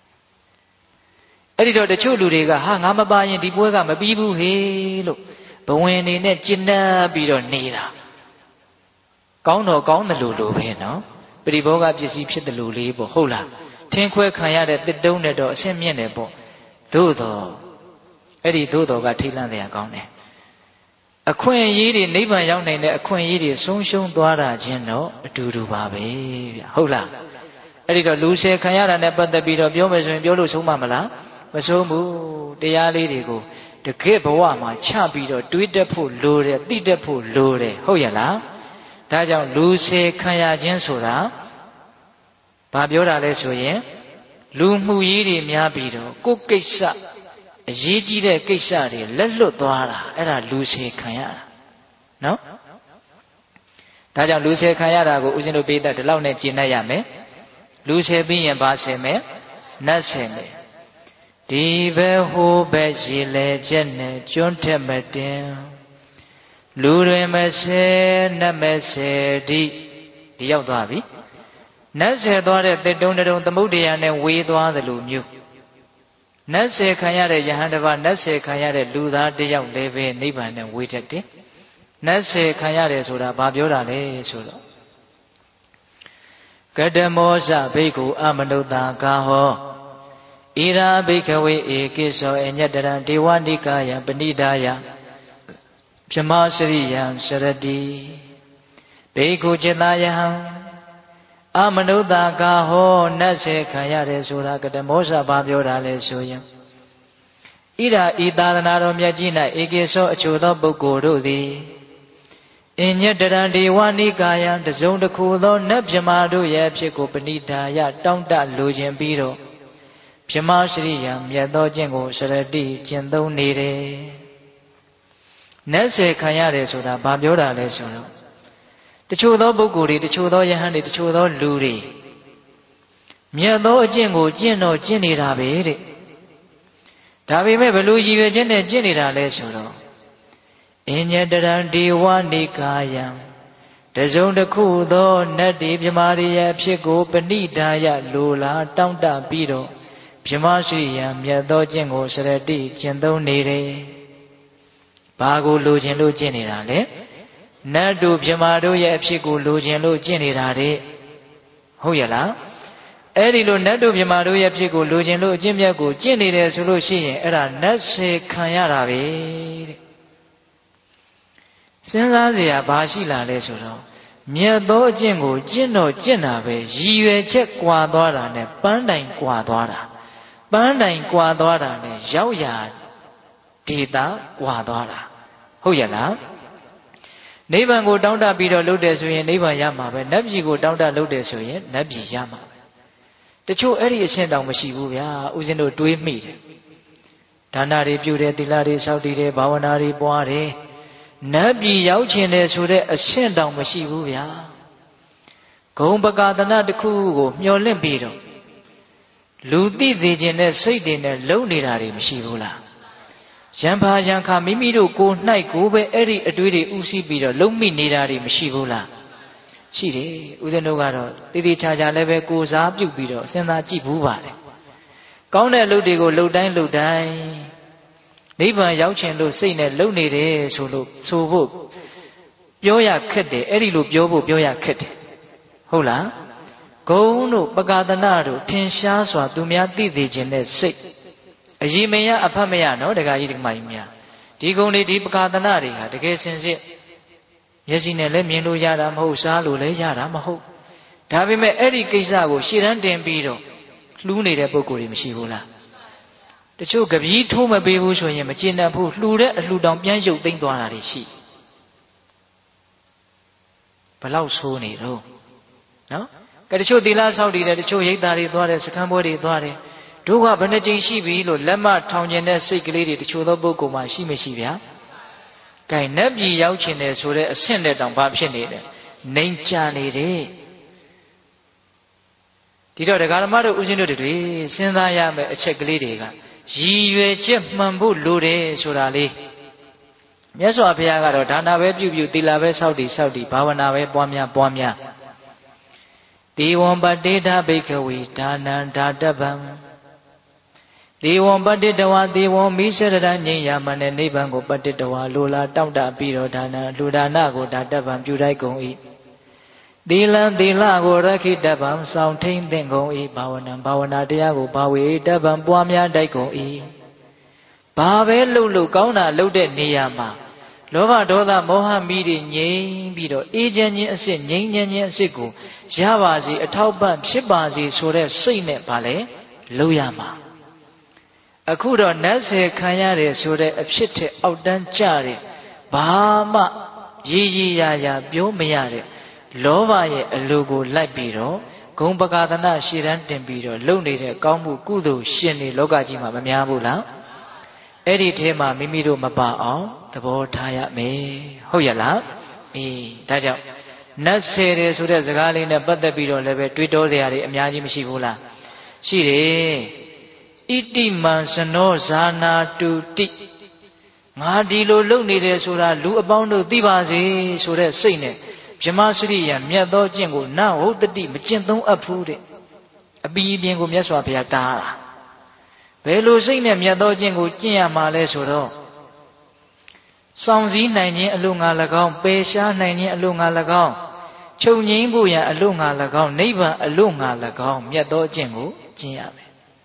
အဲ့ဒီတော့တချို့လူတွေကဟာငါမပါရင်ဒီပွဲကမပြီးဘူးဟေးလို့ဘဝင်နေနဲ့ကျဉ်းနှံ့ပြီးတော့နေတာကောင်းတော့ကောင်းတယ်လို့လို့ပဲနော်ပရိဘောဂပစ္စည်းဖြစ်တယ်လို့လေးပေါ့ဟုတ်လားထင်းခွဲခံရတဲ့တစ်တုံးနဲ့တော့အဆင့်မြင့်တယ်ပေါ့သို့တော့အဲ့ဒီသို့တော့ကထိတ်လန့်တဲ့အကောင်းတယ်အခွင့်အရေးတွေနိဗ္ဗာန်ရောက်နိုင်တဲ့အခွင့်အရေးတွေဆုံးရှုံးသွားတာချင်းတော့အတူတူပါပဲဗျဟုတ်လားအဲ့ဒီတော့လူဆယ်ခံရတာနဲ့ပတ်သက်ပြီးတော့ပြောမယ်ဆိုရင်ပြောလို့ဆုံးမမလားမဆုံးဘူးတရားလေးတွေကိုတကယ့်ဘဝမှာချပြီးတော့တွေးတတ်ဖို့လိုတယ်သိတတ်ဖို့လိုတယ်ဟုတ်ရဲ့လားဒါကြောင့်လူဆယ်ခံရခြင်းဆိုတာဘာပြောတာလဲဆိုရင်လူမှုရေးတွေများပြီးတော့ကိုယ်ကိစ္စအရေးကြီးတဲ့ကိစ္စတွေလက်လွတ်သွားတာအဲ့ဒါလူဆယ်ခံရတာနော်ဒါကြောင့်လူဆယ်ခံရတာကိုဦးဇင်းတို့ပေးတတ်ဒီလောက်နဲ့ကျင့်တတ်ရမယ်လူဆယ်ပြီးရင်ဘာဆယ်မယ်နတ်ဆယ်မယ်ဒီဘက်ဟိုဘက်ရေလေချက်နဲ့ကျွန်းထက်မတင်လူတွေမဆယ်နတ်မဆယ်ဒီဒီရောက်သွားပြီနတ်ဆယ်သွားတဲ့တစ်တုံးတုံးသမုဒ္ဒရာနဲ့ဝေးသွားသလိုမျိုးနတ်ဆယ်ခံရတဲ့ယဟန်တစ်ပါးနတ်ဆယ်ခံရတဲ့လူသားတစ်ယောက်လည်းပဲနိဗ္ဗာန်နဲ့ဝေးတတ်တယ်နတ်ဆယ်ခံရတယ်ဆိုတာဘာပြောတာလဲဆိုတော့ကတမောဇဘိက္ခုအမနုဿာကာဟော Ira bhikkhave ekeso enyattaran dewanikaya panidaya Pyamasriyam sarati Bhikkhu chittayam Amanuddhaka ho nase khayare sura katamosa baပြောတာလဲဆိုရင်ဣရာဤသာသနာတော်မြတ်ကြီး၌ဧကေသောအချို့သောပုဂ္ဂိုလ်တို့သည်အညတရံဒေဝနိကာယံတစုံတစ်ခုသောနတ်မြမာတို့ရဲ့အဖြစ်ကိုပဏိဒါယတောင်းတလိုခြင်းပြီးတော့မြမရှိယံမြတ်သောကျင့်ကိုစရတိကျင့်သုံးနေတယ်။နတ်စေခံရတယ်ဆိုတာဘာပြောတာလဲဆိုတော့တချို့သောပုဂ္ဂိုလ်တွေတချို့သောယဟန်တွေတချို့သောလူတွေမြတ်သောအကျင့်ကိုကျင့်တော့ကျင့်နေတာပဲတဲ့ဒါပေမဲ့ဘလို့ရည်ရွယ်ချက်နဲ့ကျင့်နေတာလဲဆိုတော့အညတရံဒေဝနိကာယံတစုံတစ်ခုသောနတ်တိမြမာရိယအဖြစ်ကိုပဏိဒါယလိုလားတောင်းတပြီးတော့မြမရှိယံမြတ်သောကျင့်ကိုစရတိကျင့်သုံးနေတယ်ဘာကိုလိုချင်လို့ကျင့်နေတာလဲနတ်တို့မြမာတို့ရဲ့အဖြစ်ကိုလိုချင်လို့ကျင့်နေတာတဲ့ဟုတ်ရဲ့လားအဲ့ဒီလိုနတ်တို့မြမာတို့ရဲ့ဖြစ်ကိုလိုချင်လို့အကျင့်မြတ်ကိုကျင့်နေတယ်ဆိုလို့ရှိရင်အဲ့ဒါနတ်စေခံရတာပဲတဲ့စဉ်းစားစရာဘာရှိလာလဲဆိုတော့မြတ်သောအကျင့်ကိုကျင့်တော့ကျင့်တာပဲရည်ရွယ်ချက်ကွာသွားတာနဲ့ပန်းတိုင်ကွာသွားတာပန်းတိုင်ကွာသွားတာနဲ့ရောက်ရာဒေတာကွာသွားတာဟုတ်ရဲ့လားနိဗ္ဗာန်ကိုတောင်းတပြီးတော့လုပ်တယ်ဆိုရင်နိဗ္ဗာန်ရမှာပဲနတ်ပြည်ကိုတောင်းတလုပ်တယ်ဆိုရင်နတ်ပြည်ရမှာပဲတချို့အဲ့ဒီအရှင်းတောင်မရှိဘူးဗျာဥစဉ်တို့တွေးမိတယ်ဒါနတွေပြုတယ်သီလတွေစောင့်တည်တယ်ဘာဝနာတွေပွားတယ်နတ်ပြည်ရောက်ချင်တယ်ဆိုတဲ့အရှင်းတောင်မရှိဘူးဗျာဂုံပကာသနာတစ်ခုကိုမျှော်လင့်ပြီးတော့လူသိသေးခြင်းနဲ့စိတ်တွေနဲ့လုံနေတာတွေမရှိဘူးလားရံဖာရံခါမိမိတို့ကိုယ်၌ကိုပဲအဲ့ဒီအတွေးတွေဥသိပြီးတော့လုံမိနေတာတွေမရှိဘူးလားရှိတယ်ဦးဇင်းတို့ကတော့တည်တည်ချာချာလည်းပဲကိုယ်စားပြုတ်ပြီးတော့စဉ်းစားကြည့်ဘူးပါတယ်ကောင်းတဲ့အလုပ်တွေကိုလှုပ်တိုင်းလှုပ်တိုင်းနိဗ္ဗာန်ရောက်ချင်လို့စိတ်နဲ့လုံနေတယ်ဆိုလို့ဆိုဖို့ပြောရခက်တယ်အဲ့ဒီလိုပြောဖို့ပြောရခက်တယ်ဟုတ်လားဂုံတို့ပကာသနာတို့ထင်ရှားစွာသူများသိသိခြင်းနဲ့စိတ်အရင်မရအဖတ်မရနော်တခါကြီးဒီမှာကြီးများဒီဂုံတွေဒီပကာသနာတွေဟာတကယ်စင်စစ်မျက်စိနဲ့လည်းမြင်လို့ရတာမဟုတ်စားလို့လည်းရတာမဟုတ်ဒါပေမဲ့အဲ့ဒီကိစ္စကိုရှေ့တန်းတင်ပြီးတော့လှူးနေတဲ့ပုံကိုယ်တွေမရှိဘူးလားတချို့ကပီးထိုးမပေးဘူးဆိုရင်မကျေနပ်ဘူးလှူတဲ့အလှူတောင်ပြန်ရုပ်သိမ်းသွားတာတွေရှိဘလောက်ဆိုးနေတော့နော်ကဲတချို့သီလဆောက်တည်တယ်တချို့ရိတ်သားတွေသွားတယ်စခန်းပွဲတွေသွားတယ်တို့ကဘယ်နှကြိမ်ရှိပြီလို့လက်မထောင်ကျင်တဲ့စိတ်ကလေးတွေတချို့သောပုဂ္ဂိုလ်မှရှိမရှိဗျာကဲနတ်ပြည်ရောက်ချင်တယ်ဆိုတဲ့အဆင့်နဲ့တောင်ဘာဖြစ်နေလဲနှိမ်ချနေတယ်ဒီတော့ဒကာဓမ္မတို့ဦးဇင်းတို့တွေစဉ်းစားရမယ့်အချက်ကလေးတွေကရည်ရွယ်ချက်မှန်ဖို့လိုတယ်ဆိုတာလေးမြတ်စွာဘုရားကတော့ဒါနပဲပြုပြုသီလပဲစောင့်တည်စောင့်တည်ဘာဝနာပဲပွားများပွားများဒေဝံပတိဋ္ဌဘိက္ခဝေဒါနံဓာတဗံဒေဝံပတိတဝါဒေဝံမိစ္ဆရတငြိမ်းရမနဲ့နိဗ္ဗာန်ကိုပတိတဝါလိုလားတောင့်တပြီးတော့ဒါနလူဒါနကိုဓာတဗံပြုတိုက်ကုန်၏သီလံသီလကိုရခိတဗံစောင့်ထိန်သင့်ကုန်၏ဘာဝနာဘာဝနာတရားကိုဘာဝေတဗံပွားများတိုက်ကုန်၏ဘာပဲလှုပ်လို့ကောင်းတာလှုပ်တဲ့နေရာမှာလောဘဒေါသမောဟမိတွေငြိမ်းပြီးတော့အေးချမ်းခြင်းအစစ်ငြိမ်းချမ်းခြင်းအစစ်ကိုရပါစေအထောက်ပံ့ဖြစ်ပါစေဆိုတဲ့စိတ်နဲ့ဗာလဲလှုပ်ရမှာအခုတော့နတ်စေခံရတယ်ဆိုတဲ့အဖြစ်ထက်အောက်တန်းကြတဲ့ဘာမှရည်ရည်ရရပြောမရတဲ့လောဘရဲ့အလိုကိုလိုက်ပြီးတော့ဂုံပကာသနာရှည်တန်းတင်ပြီးတော့လုံနေတဲ့ကောင်းမှုကုသိုလ်ရှင်တွေလောကကြီးမှာမများဘူးလားအဲ့ဒီထဲမှာမိမိတို့မပါအောင်သဘောထားရမယ်ဟုတ်ရဲ့လားအေးဒါကြောင့်နတ်စေတယ်ဆိုတဲ့စကားလေးနဲ့ပတ်သက်ပြီးတော့လည်းပဲတွေးတောစရာတွေအများကြီးမရှိဘူးလားရှိတယ်ဣတိမံစနောဇာနာတုတိငါဒီလိုလုပ်နေတယ်ဆိုတာလူအပေါင်းတို့သိပါစေဆိုတဲ့စိတ်နဲ့ဗြဟ္မစရိယမြတ်သောကျင့်ကိုနဟုတ်တတိမကျင့်သုံးအပ်ဘူးတဲ့အပီးပြင်းကိုမြတ်စွာဘုရားတားတာဘယ်လိုစိတ်နဲ့မြတ်သောကျင့်ကိုကျင့်ရမှာလဲဆိုတော့စောင့်စည်းနိုင်ခြင်းအလို့ငါ၎င်းပယ်ရှားနိုင်ခြင်းအလို့ငါ၎င်းချုပ်ငြိမ်းဖို့ရန်အလို့ငါ၎င်းနိဗ္ဗာန်အလို့ငါ၎င်းမြတ်သောကျင့်ကိုကျင့်ရမယ်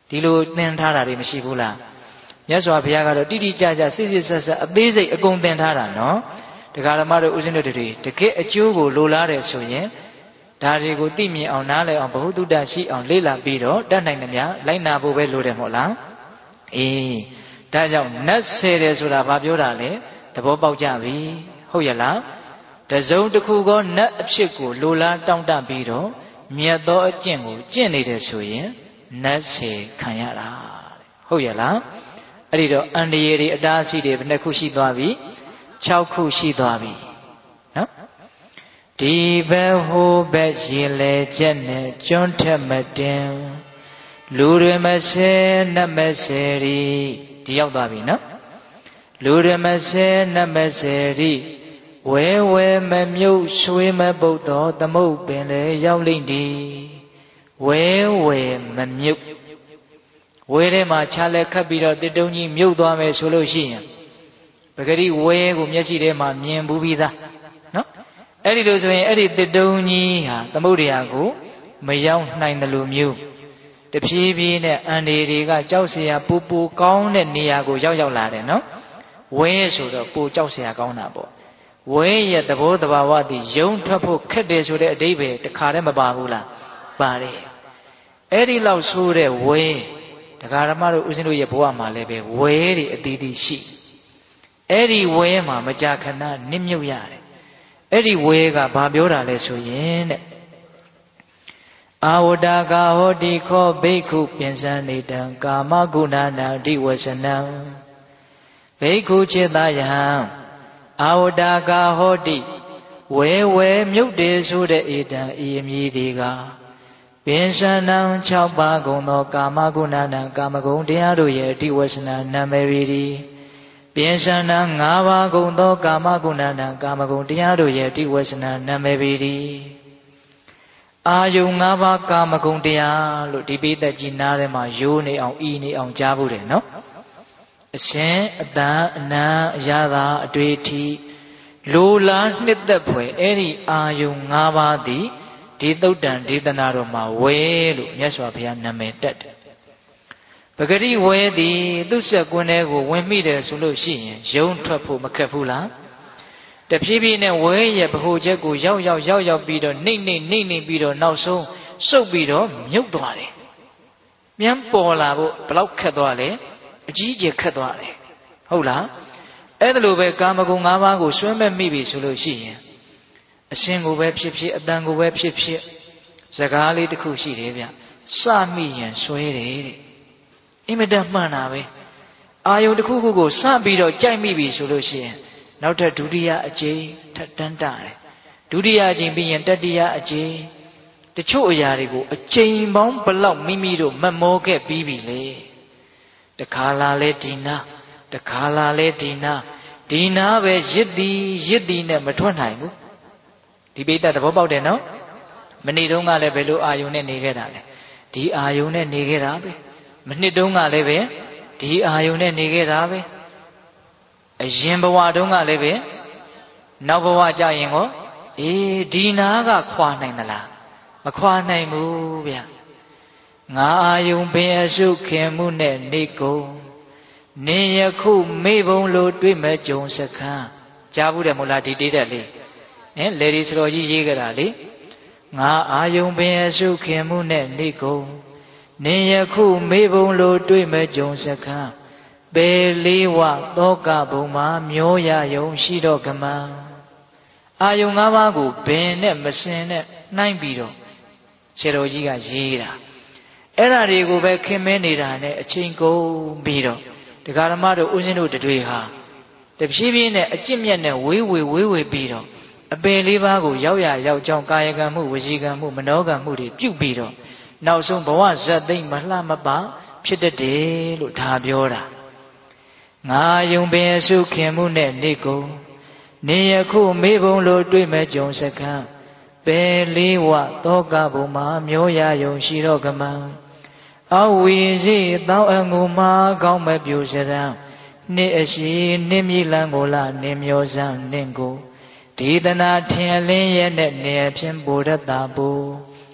ဒီလိုသင်ထားတာတွေမရှိဘူးလားမြတ်စွာဘုရားကတော့တိတိကျကျစစ်စစ်ဆက်ဆက်အသေးစိတ်အကုန်သင်ထားတာနော်တရားဓမ္မတို့ဦးဇင်းတို့တွေတကယ့်အကျိုးကိုလိုလားတယ်ဆိုရင်ဒါတွေကိုသိမြင်အောင်နားလည်အောင်ဘ ഹു တုတ္တရှိအောင်လေ့လာပြီးတော့တတ်နိုင်သမျှလိုက်နာဖို့ပဲလိုတယ်မဟုတ်လားအေးဒါကြောင့်နတ်ဆယ်တယ်ဆိုတာဘာပြောတာလဲသဘောပေါက်ကြပြီဟုတ်ရဲ့လားတစုံတစ်ခုကောနတ်အဖြစ်ကိုလိုလားတောင့်တပြီးတော့မြတ်သောအကျင့်ကိုကျင့်နေတယ်ဆိုရင်နတ်ဆယ်ခံရတာဟုတ်ရဲ့လားအဲ့ဒီတော့အန္တရာယ်တွေအတားအဆီးတွေဘယ်နှခုရှိသွားပြီ၆ခုရှိသွားပြီနော်ဒီဘက်ဟိုဘက်ရေလေချက်နဲ့ကျွန်းထက်မတင်လူတွေမဆဲနတ်မဆဲရီဒီရောက်သွားပြီနော်လူတွေမဆဲနတ်မဆဲရီဝဲဝဲမမြုပ်ရွှေမပုတ်တော်သမုတ်ပင်လေရောက်လိမ့်ဒီဝဲဝဲမမြုပ်ဝဲထဲမှာခြားလက်ခတ်ပြီးတော့တစ်တုံးကြီးမြုပ်သွားမယ်ဆိုလို့ရှိရင်ပဂရိဝဲကိုမျက်စိထဲမှာမြင်ဘူးပြီးသားနော်အဲ့ဒီလိုဆိုရင်အဲ့ဒီတစ်တုံးကြီးဟာသမုဒ္ဒရာကိုမရောက်နိုင်တယ်လို့မျိုးတဖြည်းဖြည်းနဲ့အန္တရာယ်တွေကကြောက်เสียပူပူကောင်းတဲ့နေရာကိုရောက်ရောက်လာတယ်နော်ဝဲဆိုတော့ပူကြောက်เสียကောင်းတာပေါ့ဝဲရဲ့သဘောတဘာဝတည်ယုံထွက်ဖို့ခက်တယ်ဆိုတဲ့အဓိပ္ပာယ်တခါတည်းမပါဘူးလားပါတယ်အဲ့ဒီလောက်ဆိုတဲ့ဝဲတရားဓမ္မတို့ဦးဇင်းတို့ရဲ့ဘဝမှာလည်းပဲဝဲတွေအသီးသီးရှိအဲ့ဒီဝဲမှာမကြာခဏနစ်မြုပ်ရတယ်အဲ့ဒီဝဲကဘာပြောတာလဲဆိုရင်တဲ့အာဝတ္တကာဟောတိခောဘိက္ခုပိစံနေတံကာမဂုဏနာတိဝဆနံဘိက္ခုจิตယဟံအာဝတ္တကာဟောတိဝဲဝဲမြုပ်တယ်ဆိုတဲ့ဧတံဤအမည်ဒီကပိစံနံ၆ပါးကုန်သောကာမဂုဏနာကာမဂုဏ်တရားတို့ရဲ့အတိဝဆနာနာမည်ပေသည်ပိစံနံ၅ပါးကုန်သောကာမဂုဏနာကာမဂုဏ်တရားတို့ရဲ့အတိဝဆနာနာမည်ပေသည်အာယုံ၅ပါးကာမဂုဏ်တရားလို့ဒီပိသက်ကြီးနားထဲမှာရိုးနေအောင်ဤနေအောင်ကြားဖို့တယ်နော်အရှင်အတန်အနံအရသာအတွေ့အထိလိုလားနှစ်သက်ဖွယ်အဲ့ဒီအာယုံ၅ပါးသည်ဒီသုတ်တံဒေသနာတော်မှာဝဲလို့မြတ်စွာဘုရားနာမည်တက်တယ်ပဂရိဝဲသည်သူ့ဆက်ကွင်းထဲကိုဝင်မိတယ်ဆိုလို့ရှိရင်ယုံထွက်ဖို့မခက်ဘူးလားတဖြည်းဖြည်းနဲ့ဝဲရဲ့ဗဟိုချက်ကိုရောက်ရောက်ရောက်ရောက်ပြီးတော့နှိမ့်နှိမ့်နှိမ့်နှိမ့်ပြီးတော့နောက်ဆုံးစုပ်ပြီးတော့မြုပ်သွားတယ်ပြန်ပေါ်လာဖို့ဘလောက်ခက်သွားလဲအကြီးအကျယ်ခက်သွားတယ်ဟုတ်လားအဲ့ဒါလိုပဲကာမဂုဏ်၅ပါးကိုဆွဲမဲ့မိပြီဆိုလို့ရှိရင်အရှင်ကိုပဲဖြစ်ဖြစ်အတန်ကိုပဲဖြစ်ဖြစ်စကားလေးတစ်ခုရှိတယ်ဗျစမိရင်ဆွဲတယ်တဲ့အင်မတန်မှန်တာပဲအာယုံတစ်ခုခုကိုစပြီးတော့ကြိုက်မိပြီဆိုလို့ရှိရင်နောက်ထပ်ဒုတိယအကြိမ်ထပ်တန်းတာတယ်ဒုတိယအကြိမ်ပြီးရင်တတိယအကြိမ်တချို့အရာတွေကိုအကြိမ်ပေါင်းဘလောက်မိမိတို့မမောခဲ့ပြီးပြီလေတခါလာလဲဒီနာတခါလာလဲဒီနာဒီနာပဲရစ်သည်ရစ်သည်နဲ့မထွက်နိုင်ဘူးဒီပိဋကသဘောပေါက်တယ်နော်မနေ့တုန်းကလည်းဘယ်လိုအာယုံနဲ့နေခဲ့တာလဲဒီအာယုံနဲ့နေခဲ့တာပဲမနှစ်တုန်းကလည်းပဲဒီအာယုံနဲ့နေခဲ့တာပဲအရင်ဘဝတုန်းကလည်းပဲနောက်ဘဝကြရင်ကိုအေးဒီနာကခွာနိုင်သလားမခွာနိုင်ဘူးဗျငါအာယုံပင်အစုခင်မှုနဲ့နေကုန်နေယခုမေဘုံလိုတွေ့မဲ့ကြုံစခန်းကြားဘူးတယ်မို့လားဒီတေးတက်လေးဟင်လေဒီစတော်ကြီးရေးကြတာလေငါအာယုံပင်အစုခင်မှုနဲ့နေကုန်နေယခုမေဘုံလိုတွေ့မဲ့ကြုံစခန်းပေလေးဝသောကဘုံမှာမျောရယုံရှိတော့ကမံအာယုံ၅ပါးကိုဘင်နဲ့မစင်နဲ့နှိုင်းပြီးတော့ဆရာတော်ကြီးကရေးတာအဲ့ဓာတွေကိုပဲခင်မင်းနေတာနဲ့အချိန်ကုန်ပြီးတော့ဒကာဓမ္မတို့ဦးဇင်းတို့တွေဟာတဖြည်းဖြည်းနဲ့အကျင့်မြတ်နဲ့ဝေးဝေးဝေးဝေးပြီးတော့အပင်လေးပါးကိုရောက်ရရောက်ကြောင်းကာယကံမှုဝစီကံမှုမနောကံမှုတွေပြုတ်ပြီးတော့နောက်ဆုံးဘဝဇတ်သိမ့်မလှမပဖြစ်တတ်တယ်လို့ဒါပြောတာငါယုံပင်အစုခင်မှုနဲ့နေကုန်နေယခုမေဘုံလိုတွေ့မဲ့ကြုံစခန်းပေလေးဝသောကဘုံမှာမျောရယုံရှိတော့ကမံအဝီစီတောင်းအငူမှာကောင်းမဲ့ပြူစရံနှစ်အရှိနှစ်မြလန်းကိုလာနေမျောစံနှင့်ကိုဒေသနာထင်လင်းရဲ့နဲ့နေဖြင့်ဗုဒ္ဓတာဘူ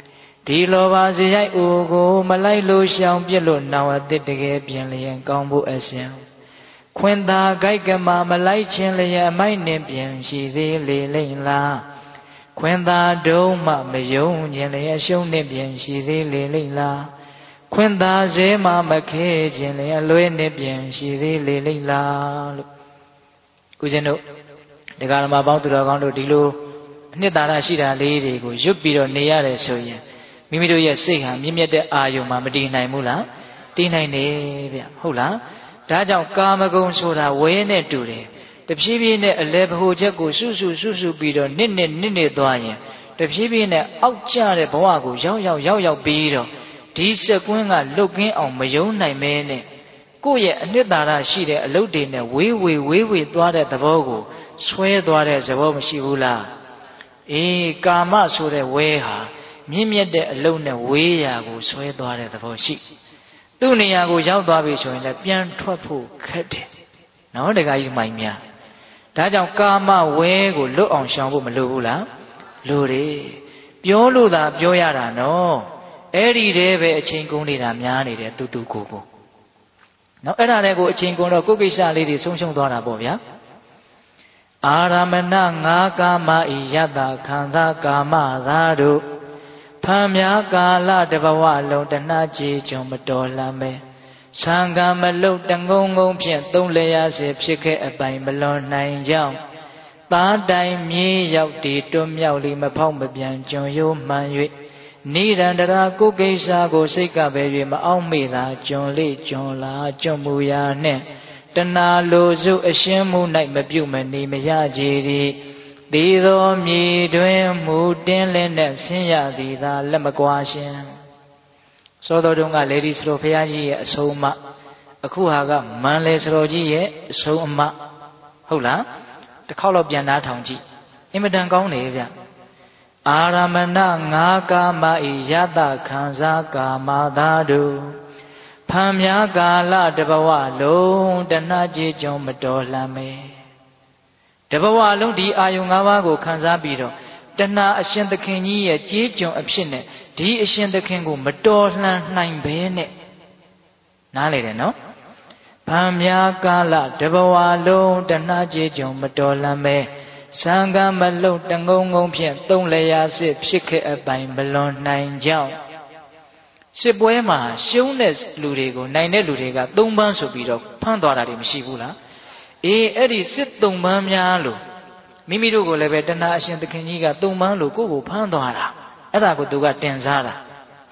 ဒီလောဘဇယိုက်အိုကိုမလိုက်လို့ရှောင်ပြစ်လို့နောင်အသစ်တကယ်ပြင်လျင်ကောင်းဖို့အရှင်ခွင်သာကြိုက်ကမှာမလိုက်ခြင်းလျက်အမိုက်နှင့်ပြင်ရှိသေးလေလိမ့်လားခွင်သာတုံးမှမယုံခြင်းလျက်ရှုံးနှင့်ပြင်ရှိသေးလေလိမ့်လားခွင်သာဇဲမှမခဲခြင်းလျက်အလွဲနှင့်ပြင်ရှိသေးလေလိမ့်လားလို့ဦးဇင်းတို့ဒကာဓမ္မပေါင်းသူတော်ကောင်းတို့ဒီလိုအနှစ်သာရရှိတာလေးတွေကိုရွတ်ပြီးတော့နေရတယ်ဆိုရင်မိမိတို့ရဲ့စိတ်ဟာမြင့်မြတ်တဲ့အာယုံမှာမတည်နိုင်ဘူးလားတည်နိုင်တယ်ဗျဟုတ်လားဒါကြောင့်ကာမဂုဏ်ဆိုတာဝဲနဲ့တူတယ်တဖြည်းဖြည်းနဲ့အလဲဗဟိုချက်ကိုစွစုစွစုပြီးတော့နစ်နစ်နစ်နစ်သွားရင်တဖြည်းဖြည်းနဲ့အောက်ကျတဲ့ဘဝကိုရောက်ရောက်ရောက်ရောက်ပြီးတော့ဒီစက်ကွင်းကလွတ်ကင်းအောင်မယုံနိုင်မဲနဲ့ကိုယ့်ရဲ့အနှစ်သာရရှိတဲ့အလုပ်တွေနဲ့ဝေးဝေးဝေးဝေးသွားတဲ့သဘောကိုဆွဲသွားတဲ့သဘောမရှိဘူးလားအေးကာမဆိုတဲ့ဝဲဟာမြင့်မြတ်တဲ့အလုပ်နဲ့ဝေးရာကိုဆွဲသွားတဲ့သဘောရှိသူ့နေရာကိုရောက်သွားပြီဆိုရင်လည်းပြန်ထွက်ဖို့ခက်တယ်နော်တခါကြီးမိုင်များဒါကြောင့်ကာမဝဲကိုလွတ်အောင်ရှောင်ဖို့မလိုဘူးလားလိုတယ်ပြောလို့သာပြောရတာနော်အဲ့ဒီတည်းပဲအချိန်ကုန်နေတာများနေတယ်တူတူကိုကိုနော်အဲ့ဒါတွေကိုအချိန်ကုန်တော့ကိုယ်ကိစ္စလေးတွေဆုံးရှုံးသွားတာပေါ့ဗျာအာရမဏငါကာမဤယတခန္ဓာကာမသာတို့ဖမ်းများကာလတဘဝလုံးတဏှာကြည်ကြုံမတော်လှမ်းမဲသံဃာမလုတ်တငုံငုံဖြင့်သုံးလျာစေဖြစ်ခဲ့အပိုင်မလွန်နိုင်ကြောင်းသားတိုင်မြေရောက်တည်တွမြောက်လီမဖောက်မပြန်ကြုံရိုးမှန်၍နိရန္တရာကိုကိစ္စကိုစိတ်ကပဲ၍မအောင်မေသာကြုံလေကြုံလာကြုံမူရာနှင့်တဏှာလိုစုအရှင်းမှု၌မပြုတ်မနေမရကြည်သည်ဒီသောမြေတွင်မူတင်းလင်းနဲ့ဆင်းရသည်သာလက်မကွာရှင်သောတော်တုံးကလေဒီစတော်ဘုရားကြီးရဲ့အဆုံးအမအခုဟာကမန်လေစတော်ကြီးရဲ့အဆုံးအမဟုတ်လားတစ်ခေါက်တော့ပြန်သားထောင်ကြည့်အင်မတန်ကောင်းတယ်ဗျအာရမဏငါကာမဤယတခံစားကာမသာတို့ဖမ်းများကာလတဘဝလုံးတဏှာကြည်ကြုံမတော်လှမ်းမဲတဘဝလုံးဒီအာယုံ၅ပါးကိုခံစားပြီးတော့တဏှာအရှင်သခင်ကြီးရဲ့ကြေးကြုံအဖြစ်နဲ့ဒီအရှင်သခင်ကိုမတော်လှန်နိုင်ဘဲနဲ့နားလေတယ်နော်ဖမ်းများကာလတဘဝလုံးတဏှာကြည်ကြုံမတော်လှမ်းမဲသံဃာမလုံတငုံငုံဖြင့်သုံးလျာစစ်ဖြစ်ခဲ့အပိုင်မလွန်နိုင်ကြောင်းစစ်ပွဲမှာရှုံးတဲ့လူတွေကိုနိုင်တဲ့လူတွေကသုံးပန်းဆိုပြီးတော့ဖမ်းသွားတာတွေမရှိဘူးလားအေးအဲ့ဒီစစ်သုံးပန်းများလို့မိမိတို့ကိုလည်းပဲတဏှာအရှင်သခင်ကြီးကသုံးပန်းလို့ကိုယ့်ကိုဖမ်းသွားတာအဲ့ဒါကိုသူကတင်စားတာ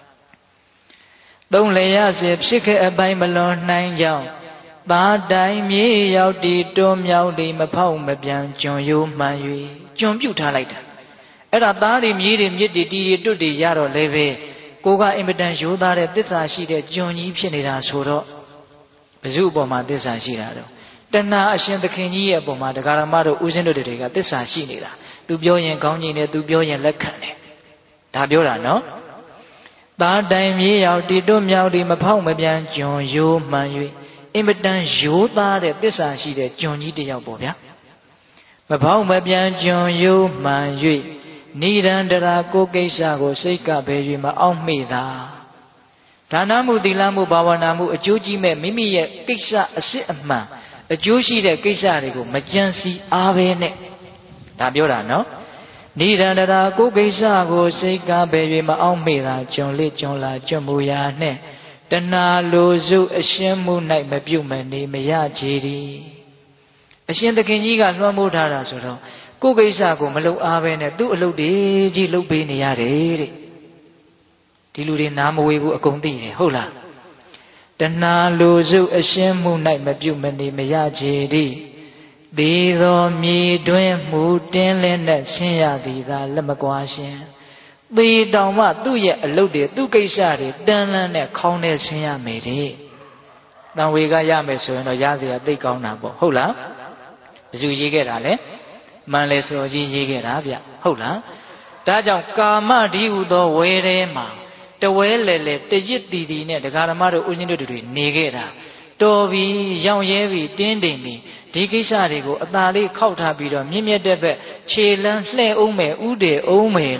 သုံးလျာစစ်ဖြစ်ခဲ့အပိုင်မလွန်နိုင်ကြောင်းသားတိုင်မြေရောက်တီတွန်းမြောက်တီမဖောက်မပြန်ကျွန်ရိုးမှန်၍ကျွန်ပြုတ်ထားလိုက်တာအဲ့ဒါသားတွေမြေတွေမြစ်တွေတီတွေတွတ်တွေရတော့လည်းပဲကိုကအင်မတန်ရိုးသားတဲ့သစ္စာရှိတဲ့ကျွန်ကြီးဖြစ်နေတာဆိုတော့ဘယ်သူအပေါ်မှာသစ္စာရှိတာတော့တဏှာအရှင်သခင်ကြီးရဲ့အပေါ်မှာတရားဓမ္မတို့ဦးဇင်းတို့တွေကသစ္စာရှိနေတာသူပြောရင်ကောင်းကြီးတယ်သူပြောရင်လက်ခံတယ်ဒါပြောတာနော်သားတိုင်မြေရောက်တီတွန်းမြောက်တီမဖောက်မပြန်ကျွန်ရိုးမှန်၍အင်မတန်ရိုးသားတဲ့သစ္စာရှိတဲ့ကျွန်ကြီးတစ်ယောက်ပေါ့ဗျာမဖောက်မပြန်ကျွန်ရိုးမှန်၍နိရန္တရာကိုကိစ္စကိုစိတ်ကပဲ၍မအောင်မေ့တာဒါနမှုသီလမှုဘာဝနာမှုအကျိုးကြီးမဲ့မိမိရဲ့ကိစ္စအစစ်အမှန်အကျိုးရှိတဲ့ကိစ္စတွေကိုမကြံစီအားပဲနဲ့ဒါပြောတာနော်နိရန္တရာကိုကိစ္စကိုစိတ်ကပဲ၍မအောင်မေ့တာကြုံလေကြုံလာကြွမူရာနှင့်တဏှာလိုစုအရှင်းမှု၌မပြုတ်မနေမရကြည်သည်အရှင်သခင်ကြီးကလွှမ်းမိုးထားတာဆိုတော့ကိုယ်ကိစ္စကိုမလုပ်အားပဲနဲ့သူ့အလုပ်တွေကြီးလုပ်ပေးနေရတယ်တဲ့ဒီလူတွေနားမဝေဘူးအကုန်သိတယ်ဟုတ်လားတဏှာလိုစုအရှင်းမှု၌မပြုတ်မနေမရကြည်သည်သေသောမြေတွင်မူတင်းလင်းနဲ့ဆင်းရသည်သာလက်မကွာရှင်သေတောင်မှသူ့ရဲ့အလုပ်တွေသူ့ကိစ္စတွေတန်းလန်းနဲ့ခေါင်းနဲ့ဆင်းရမယ်တဲ့တန်ဝေကရမယ်ဆိုရင်တော့ရစရာသိကောင်းတာပေါ့ဟုတ်လားဘယ်သူရေးခဲ့တာလဲမန်လေဆိုကြီးရေးခဲ့တာဗျဟုတ်လားဒါကြောင့်ကာမဒီဟုသောဝဲထဲမှာတဝဲလေလေတရစ်တီတီနဲ့ဒကာဓမ္မတို့ဦးဇင်းတို့တွေနေခဲ့တာတော်ပြီရောင်ရဲပြီတင်းတိမ်ပြီဒီကိစ္စတွေကိုအသာလေးခောက်ထားပြီးတော့မြင့်မြတ်တဲ့ဘက်ခြေလန်းလှဲ့အောင်မယ်ဥဒေအောင်မယ်လို့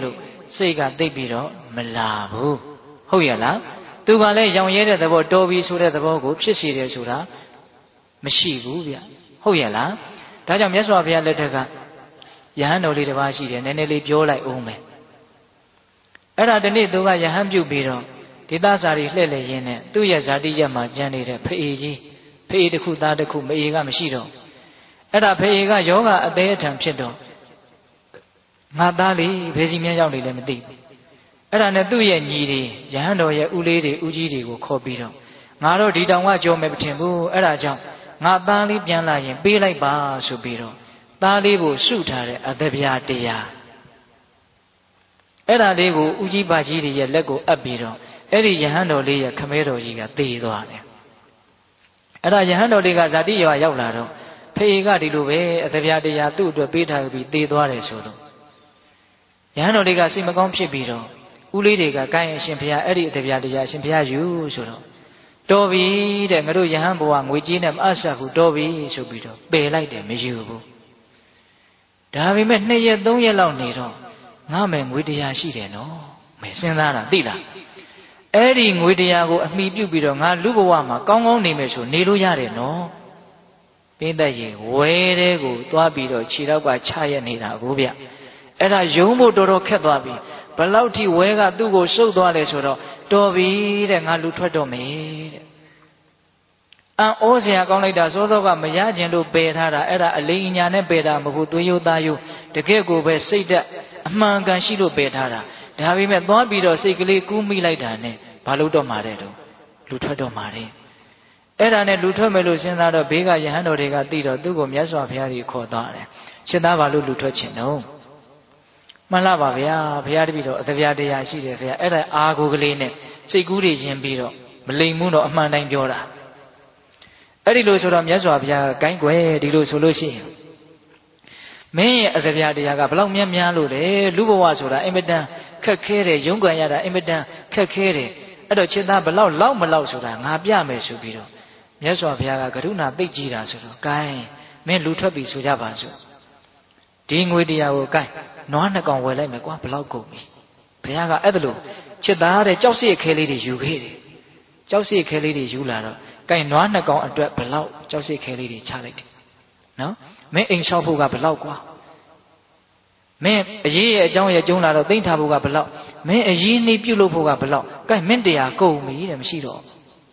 စိတ်ကသိပ်ပြီးတော့မလာဘူးဟုတ်ရလားသူကလည်းရောင်ရဲတဲ့သဘောတော်ပြီဆိုတဲ့သဘောကိုဖြစ်စေတယ်ဆိုတာမရှိဘူးဗျဟုတ်ရလားဒါကြောင့်မြတ်စွာဘုရားလက်ထက်ကယဟန်တော်လေးတစ်ပါးရှိတယ်နည်းနည်းလေးပြောလိုက်အောင်မယ်အဲ့ဒါဒီနေ့သူကယဟန်ပြုတ်ပြီးတော့ဒေသစာရီလှည့်လည်ရင်းနဲ့သူ့ရဲ့ဇာတိရက်မှာကျန်နေတဲ့ဖေကြီးဖေတစ်ခုသားတစ်ခုမအေကမရှိတော့အဲ့ဒါဖေကယောဂအသေးအထံဖြစ်တော့ငါသားလေးဘယ်စီမြန်းရောက်နေလဲမသိဘူးအဲ့ဒါနဲ့သူ့ရဲ့ညီတွေယဟန်တော်ရဲ့ဦးလေးတွေဦးကြီးတွေကိုခေါ်ပြီးတော့ငါတို့ဒီတောင်ကကြောမယ်မထင်ဘူးအဲ့ဒါကြောင့်ငါသားလေးပြန်လာရင်ပေးလိုက်ပါဆိုပြီးတော့သားလေးကိုစုထားတဲ့အသဗျာတရားအဲ့ဒါလေးကိုဦးကြီးပါကြီးတွေရဲ့လက်ကိုအပ်ပြီးတော့အဲ့ဒီယဟန်တော်လေးရဲ့ခမဲတော်ကြီးကသေသွားတယ်အဲ့ဒါယဟန်တော်လေးကဇာတိရွာရောက်လာတော့ဖေကဒီလိုပဲအသဗျာတရားသူ့အတွက်ပေးထားပြီးသေသွားတယ်ဆိုတော့ယဟန်တော်လေးကစိတ်မကောင်းဖြစ်ပြီးတော့ဦးလေးတွေကကိုင်းအရှင်ဘုရားအဲ့ဒီအသဗျာတရားအရှင်ဘုရားယူဆိုတော့တော်ပြီတဲ့ငါတို့ယဟန်ဘဝငွေကြေးနဲ့မအပ်ဘူးတော်ပြီဆိုပြီးတော့ပယ်လိုက်တယ်မယူဘူးဒါပေမဲ့နှစ်ရက်သုံးရက်လောက်နေတော့ငါမယ်ငွေတရားရှိတယ်နော်မယ်စဉ်းစားတာသိလားအဲ့ဒီငွေတရားကိုအမိပြုတ်ပြီးတော့ငါလူဘဝမှာကောင်းကောင်းနေမယ်ဆိုနေလို့ရတယ်နော်ပိဋကရေဝဲတဲ့ကိုသွားပြီးတော့ခြေတော့ကချရက်နေတာကိုဗျအဲ့ဒါယုံဖို့တော်တော်ခက်သွားပြီဘလောက်ထိဝဲကသူ့ကိုစုပ်သွားလဲဆိုတော့တော်ပြီတဲ့ငါလူထွက်တော့မယ်တဲ့အံ့ဩစရာကောင်းလိုက်တာစောစောကမရခြင်းလို့ပယ်ထားတာအဲ့ဒါအလိမ်ညာနဲ့ပယ်တာမဟုတ်သွေးရိုးသားရိုးတကယ့်ကိုပဲစိတ်ဓာတ်အမှန်ကန်ရှိလို့ပယ်ထားတာဒါပေမဲ့သွားပြီးတော့စိတ်ကလေးကူးမိလိုက်တာနဲ့ဘာလို့တော့မှာတဲ့တော့လူထွက်တော့မှာတဲ့အဲ့ဒါနဲ့လူထွက်မယ်လို့စဉ်းစားတော့ဘေးကယဟန်တော်တွေကသိတော့သူ့ကိုမြတ်စွာဘုရားကြီးခေါ်သွားတယ်ရှင်သားဘာလို့လူထွက်ချင်တော့မှန်လားပါဗျာဘုရားတပည့်တော်အသဗျာတရားရှိတယ်ဗျာအဲ့ဒါအာကိုကလေးနဲ့စိတ်ကူးတွေချင်းပြီးတော့မလိမ်မှုတော့အမှန်တိုင်းပြောတာအဲ့ဒီလိုဆိုတော့မြတ်စွာဘုရားကကိုင်းကွယ်ဒီလိုဆိုလို့ရှိရင်မင်းရဲ့အသဗျာတရားကဘလောက်များများလို့လေလူဘဝဆိုတာအင်မတန်ခက်ခဲတယ်ရုန်းကန်ရတာအင်မတန်ခက်ခဲတယ်အဲ့တော့ချက်သားဘလောက်လောက်မလောက်ဆိုတာငါပြမယ်ဆိုပြီးတော့မြတ်စွာဘုရားကကရုဏာသိကြည်တာဆိုတော့ကိုင်းမင်းလူထွက်ပြီဆိုကြပါစို့ဒီငွေတရားကိုကိုင်းနွားနှစ်ကောင်ဝယ်လိုက်မယ်ကွာဘလောက်ကုန်ပြီဘုရားကအဲ့ဒါလို့ချက်သားတဲ့ကြောက်စိတ်ခဲလေးတွေယူခဲ့တယ်ကြောက်စိတ်ခဲလေးတွေယူလာတော့ကိုင်းနွားနှစ်ကောင်အတွက်ဘလောက်ကြောက်စိတ်ခဲလေးတွေချလိုက်တယ်နော်မင်းအိမ်လျှောက်ဖို့ကဘလောက်ကွာမင်းအရေးရဲ့အကြောင်းရဲ့ကျုံးလာတော့သိမ့်ထားဖို့ကဘလောက်မင်းအရေးနှိပ်ပြုတ်လို့ဖို့ကဘလောက်ကိုင်းမင်းတရားကုန်ပြီတဲ့မရှိတော့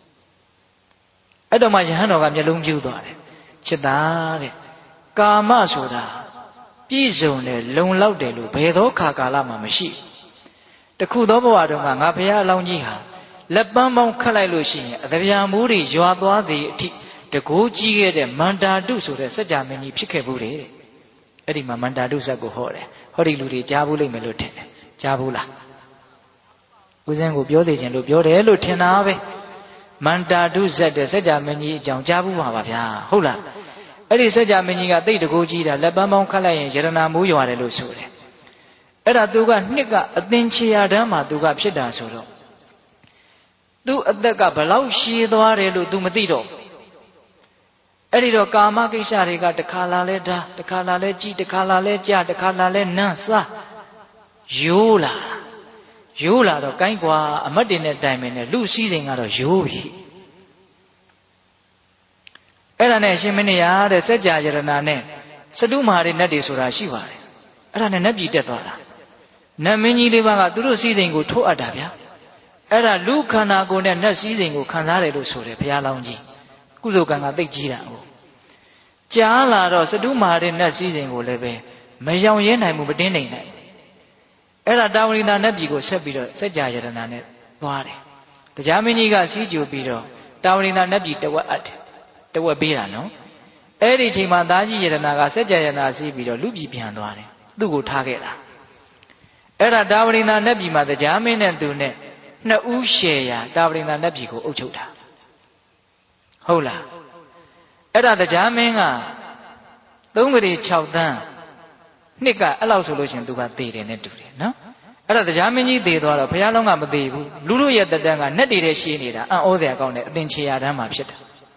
အဲ့တော့မှယဟန်တော်ကမျက်လုံးပြူးသွားတယ်ချစ်သားတဲ့ကာမဆိုတာပြည့်စုံတယ်လုံလောက်တယ်လို့ဘယ်သောခါကာလမှမရှိတခုသောဘဝတုန်းကငါဘုရားအလောင်းကြီးဟာလက်ပန်းပေါင်းခတ်လိုက်လို့ရှိရင်အသဗျာမိုးတွေရွာသွားသည်အထိတကိုးကြီးခဲ့တဲ့မန္တာတုဆိုတဲ့စัจ जा မင်းကြီးဖြစ်ခဲ့ဘူးတဲ့အဲ့ဒီမှာမန္တာတုဇက်ကိုဟောတယ်ဟောဒီလူတွေကြားဘူးလိမ့်မယ်လို့ထင်တယ်ကြားဘူးလားဦးဇင်းကိုပြောသေးခြင်းလို့ပြောတယ်လို့ထင်တာပဲမန္တာတုဇက်တဲ့စัจ जा မင်းကြီးအကြောင်းကြားဘူးပါပါဗျာဟုတ်လားအဲ့ဒီစัจ जा မင်းကြီးကတိတ်တကိုးကြီးတာလက်ပန်းပေါင်းခတ်လိုက်ရင်ယရနာမိုးရွာတယ်လို့ဆိုတယ်အဲ့ဒါသူကနှစ်ကအသင်္ချေရတန်းမှာသူကဖြစ်တာဆိုတော့သူ့အသက်ကဘလောက်ရှည်သွားတယ်လို့ तू မသိတော့အဲ့ဒီတော့ကာမကိစ္စတွေကတခါလာလဲဓာတခါလာလဲကြည်တခါလာလဲကြတခါလာလဲနန်းစားရိုးလာရိုးလာတော့ကိုင်းကွာအမတ်တင်တဲ့တိုင်မင်းနဲ့လူစည်းစိမ်ကတော့ရိုးပြီအဲ့ဒါနဲ့ရှင်မင်းရတဲ့စัจ जा ယရနာနဲ့စတုမဟာရိနတ်တွေဆိုတာရှိပါတယ်အဲ့ဒါနဲ့နတ်ပြည်တက်သွားတာနတ်မင်းကြီးလေးပါးကသူတို့စည်းစိမ်ကိုထိုးအပ်တာဗျာအဲ့ဒါလူခန္ဓာကိုယ်နဲ့နတ်စည်းစိမ်ကိုခံစားတယ်လို့ဆိုတယ်ဘုရားလောင်းကြီးကုသိုလ်ကံကသိကြီးတာဟုတ်ကြားလာတော့စတုမဟာရိနတ်စည်းစိမ်ကိုလည်းပဲမယောင်ရဲနိုင်ဘူးမတင်းနိုင်နိုင်အဲ့ဒါတာဝရိန္ဒာနတ်ပြည်ကိုဆက်ပြီးတော့စัจ जा ယရနာနဲ့သွားတယ်တရားမင်းကြီးကစီးကြိုပြီးတော့တာဝရိန္ဒာနတ်ပြည်တဝက်အပ်တယ်တဝက်ပေးတာနော်အဲ့ဒီချိန်မှာသားကြီးယရနာကစัจ जा ယရနာစီးပြီးတော့လူပြည်ပြန်သွားတယ်သူ့ကိုထားခဲ့တာအဲ့ဒါတာဝရိန္ဒာနတ်ပြည်မှာတရားမင်းနဲ့သူနဲ့နှစ်ဦးရှယ်ရာတာဝရိန္ဒာနတ်ပြည်ကိုအုပ်ချုပ်တာဟုတ်လားအဲ့ဒါတရားမင်းကသုံးကလေး၆တန်းနှစ်ကအဲ့လောက်ဆိုလို့ရှင်သူကသေတယ်နဲ့တူတယ်နော်အဲ့ဒါတရားမင်းကြီးသေသွားတော့ဘုရားလုံးကမသေဘူးလူတို့ရဲ့တက်တန်းကနတ်တွေတဲ့ရှင်းနေတာအံ့ဩစရာကောင်းတယ်အသင်္ချေရတန်းမှာဖြစ်တာ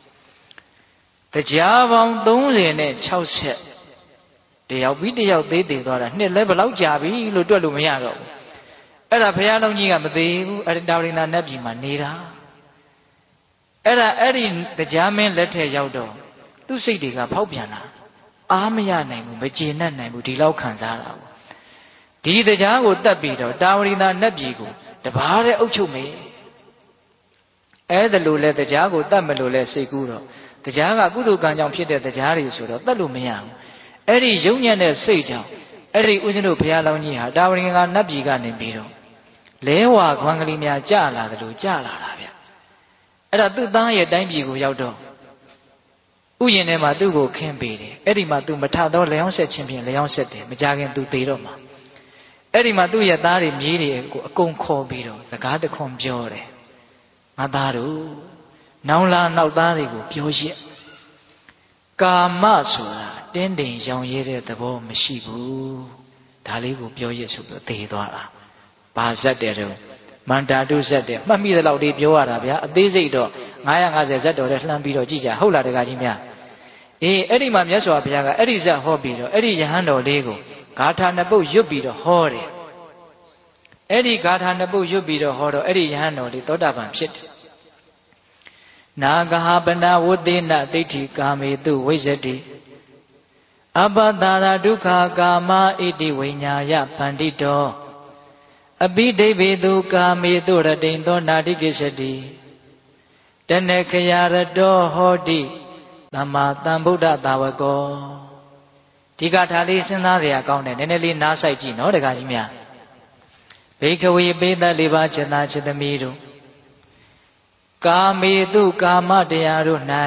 တရားပေါင်းသုံးဆယ်နဲ့၆ဆယ်တယောက်ပြီးတယောက်သေးသေးသွားတာနှစ်လဲဘယ်လောက်ကြာပြီလို့တွက်လို့မရတော့ဘူးအဲ့ဒါဘုရားလုံးကြီးကမသေးဘူးအဲ့ဒီတာဝရိန္ဒနတ်ပြည်မှာနေတာအဲ့ဒါအဲ့ဒီတရားမင်းလက်ထက်ရောက်တော့သူ့စိတ်တွေကဖောက်ပြန်လာအားမရနိုင်ဘူးမကျေနပ်နိုင်ဘူးဒီလောက်ခံစားတာပေါ့ဒီတရားကိုတတ်ပြီးတော့တာဝရိန္ဒနတ်ပြည်ကိုတပါးတဲ့အုပ်ချုပ်မယ်အဲ့ဒါလို့လဲတရားကိုတတ်မလို့လဲစိတ်ကူးတော့တရားကကုသိုလ်ကံကြောင့်ဖြစ်တဲ့တရားတွေဆိုတော့တတ်လို့မရဘူးအဲ့ဒီယုံညံ့တဲ့စိတ်ကြောင့်အဲ့ဒီဦးဇင်းတို့ဘုရားလောင်းကြီးဟာတာဝရိန္ဒနတ်ပြည်ကနေပြီးတော့လဲဝါခွန်ကလေးများကြာလာတယ်လို့ကြာလာတာဗျအဲ့ဒါသူ့သားရဲ့တိုင်းပြည်ကိုရောက်တော့ဥယျာဉ်ထဲမှာသူ့ကိုခင်းပေးတယ်အဲ့ဒီမှာသူမထတော့လျောင်းဆက်ခြင်းဖြင့်လျောင်းဆက်တယ်မကြခင်သူသေတော့မှာအဲ့ဒီမှာသူ့ရဲ့သားတွေမြေးတွေကိုအကုန်ခေါ်ပြီးတော့စကားတခွန်ပြောတယ်ငါသားတို့နောင်လာနောက်သားတွေကိုပြောရစ်ကာမဆိုတာတင်းတိမ်ရောင်ရဲတဲ့သဘောမရှိဘူးဒါလေးကိုပြောရစ်ဆိုပြီးသေသွားတာဘာဇတ်တဲ့တော့မန္တာတုဇတ်တဲ့မှတ်မိတဲ့လောက်လေးပြောရတာဗျာအသေးစိတ်တော့ငါးရာငါးဆယ်ဇတ်တော်နဲ့လှမ်းပြီးတော့ကြည့်ကြဟုတ်လားတကားကြီးများအေးအဲ့ဒီမှာမြတ်စွာဘုရားကအဲ့ဒီဇတ်ဟောပြီးတော့အဲ့ဒီယဟန်တော်လေးကိုဂါထာနှစ်ပုဒ်ရွတ်ပြီးတော့ဟောတယ်အဲ့ဒီဂါထာနှစ်ပုဒ်ရွတ်ပြီးတော့ဟောတော့အဲ့ဒီယဟန်တော်လေးသောတာပန်ဖြစ်တယ်နာဂဟပနာဝသေနဒိဋ္ဌိကာမေတုဝိဇ္ဇတိအပတ္တာရဒုက္ခကာမဣတိဝိညာယပန္တိတောအပိဒိဗေတုကာမေတုရတိန်သောနာတိကိစ္စတိတနခယရတောဟောတိသမ္မာသမ္ဗုဒ္ဓသာဝကောဒီကထာလေးစဉ်းစားရကောင်းတယ်နည်းနည်းလေးနားဆိုင်ကြည့်နော်တခါကြီးများဘိခဝေပိသလေးပါးจิตာจิตသမီးတို့ကာမေတုကာမတရားတို့၌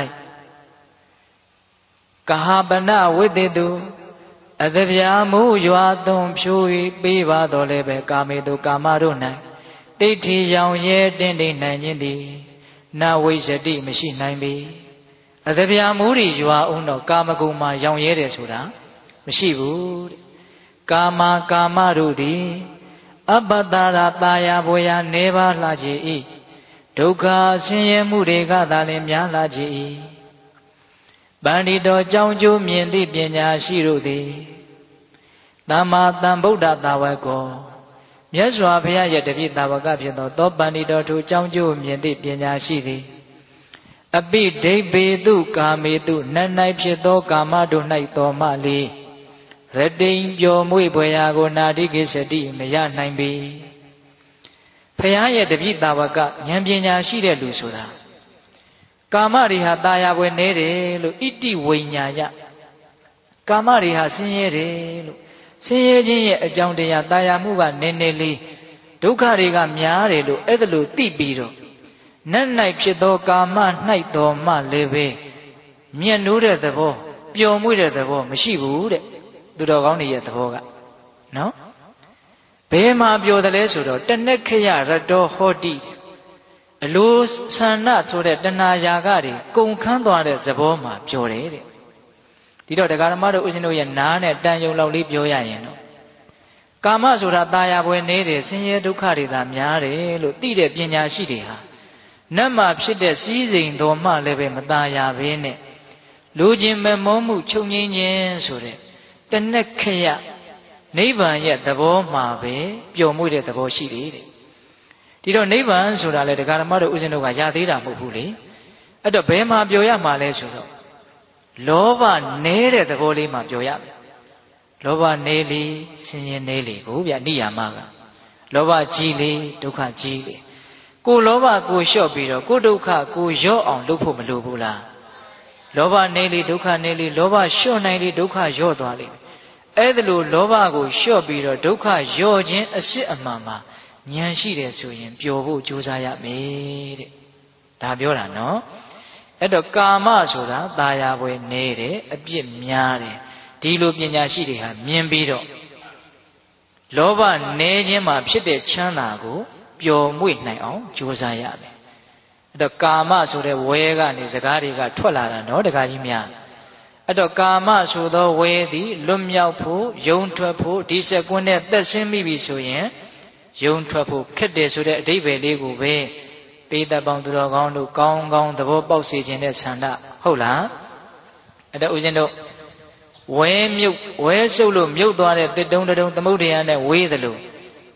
ကဟပနဝိသေတုအသဗျာမူရွာသွန်ဖြိုး၍ပေးပါတော်လည်းပဲကာမေတုကာမတို့၌ဒိဋ္ဌိရောင်ရဲတင်းတိမ်နိုင်ခြင်းသည်နဝိဇ္ဇတိမရှိနိုင်ပေအသဗျာမူတွေရွာအောင်တော့ကာမဂုဏ်မှာရောင်ရဲတယ်ဆိုတာမရှိဘူးတဲ့ကာမကာမတို့သည်အပ္ပတ္တရာတာယာဘွေယာနေပါလှချေ၏ဒုက္ခဆင်းရဲမှုတွေကသာလျှင်များလာကြ၏ပန္တိတော်ကြောင့်ကျိုးမြင်သည့်ပညာရှိတို့သည်သမ္မာသမ္ဗုဒ္ဓသာဝကောမြတ်စွာဘုရားရဲ့တပည့်သာဝကဖြစ်သောသောပန္တိတော်ထိုကြောင့်ကျိုးမြင်သည့်ပညာရှိသည်အပိဒိဗေတုကာမေတုနတ်၌ဖြစ်သောကာမတို့၌တော်မှလေရတိန်ပျော်မွေ့ဖွယ်ရာကိုနာတိကိစ္စတိမရနိုင်ပေဘုရားရဲ့တပည့်သာဝကဉာဏ်ပညာရှိတဲ့လူဆိုတာကာမတွေဟာตาရပွဲနေတယ်လို့ဣတိဝိညာယကာမတွေဟာဆင်းရဲတယ်လို့ဆင်းရဲခြင်းရဲ့အကြောင်းတရားตาရမှုကနည်းနည်းလေးဒုက္ခတွေကများတယ်လို့အဲ့ဒါလို့သိပြီးတော့နတ်၌ဖြစ်သောကာမ၌တော်မှလည်းပဲမြတ်နိုးတဲ့သဘောပျော်မွေ့တဲ့သဘောမရှိဘူးတဲ့သူတော်ကောင်းတွေရဲ့သဘောကနော်ဘယ်မှာပျော်တယ်လဲဆိုတော့တဏ္ဍခယရတောဟောတိအလိုဆန္ဒဆိုတဲ့တဏှာယာကတွေကုန်ခန်းသွားတဲ့သဘောမှာပြောတယ်တဲ့ဒီတော့တရားဓမ္မတို့ဥရှင်တို့ရဲ့နားနဲ့တန်ယုံလောက်လေးပြောရရင်တော့ကာမဆိုတာตาရပွဲနေတယ်ဆင်းရဲဒုက္ခတွေသာများတယ်လို့သိတဲ့ပညာရှိတွေဟာနတ်မှာဖြစ်တဲ့စည်းစိမ်တော်မှလည်းပဲမตาရဘဲနဲ့လူချင်းမမောမှုချုပ်ငြိမ်းခြင်းဆိုတဲ့တဏ္ဍခယနိဗ္ဗာန်ရဲ့သဘောမှာပဲပျော်မွေ့တဲ့သဘောရှိတယ်တဲ့ဒီတော့နိဗ္ဗာန်ဆိုတာလေတရားဓမ္မတို့ဥစဉ်တို့ကရသေးတာမဟုတ်ဘူးလေအဲ့တော့ဘယ်မှာပျော်ရမှာလဲဆိုတော့လောဘနည်းတဲ့သဘောလေးမှာပျော်ရမယ်လောဘနည်းလေဆင်းရဲနည်းလေကိုဗျနိယာမကလောဘကြီးလေဒုက္ခကြီးလေကိုလောဘကိုလျှော့ပြီးတော့ကိုဒုက္ခကိုရော့အောင်လုပ်ဖို့မလိုဘူးလားလောဘနည်းလေဒုက္ခနည်းလေလောဘလျှော့နိုင်လေဒုက္ခရော့သွားလေအဲ့ဒါလို့လောဘကိုလျှော့ပြီးတော့ဒုက္ခရော့ခြင်းအစစ်အမှန်မှာဉာဏ်ရှိတယ်ဆိုရင်ပျော်ဖို့ကြိုးစားရမယ်တဲ့ဒါပြောတာနော်အဲ့တော့ကာမဆိုတာตาရပွဲနေတယ်အပြစ်များတယ်ဒီလိုပညာရှိတွေဟာမြင်ပြီးတော့လောဘနေခြင်းမှာဖြစ်တဲ့ချမ်းသာကိုပျော်မွေ့နိုင်အောင်ကြိုးစားရမယ်အဲ့တော့ကာမဆိုတဲ့ဝဲကနေစကားတွေကထွက်လာတာနော်တခါကြီးများအဲ့တော့ကာမဆိုသောဝဲသည်လွတ်မြောက်ဖို့ယုံထွက်ဖို့ဒီစကွန်းနဲ့သက်ဆင်းမိပြီဆိုရင်ယုံထွက်ဖို့ခက်တယ်ဆိုတဲ့အဓိပ္ပာယ်လေးကိုပဲပေတပေါင်းသူတော်ကောင်းတို့ကောင်းကောင်းသဘောပေါက်စေခြင်းတဲ့ဆန္ဒဟုတ်လားအဲ့တော့ဦးဇင်းတို့ဝဲမြုပ်ဝဲဆုပ်လို့မြုပ်သွားတဲ့တစ်တုံးတုံးသမုဒ္ဒရာနဲ့ဝေးသလို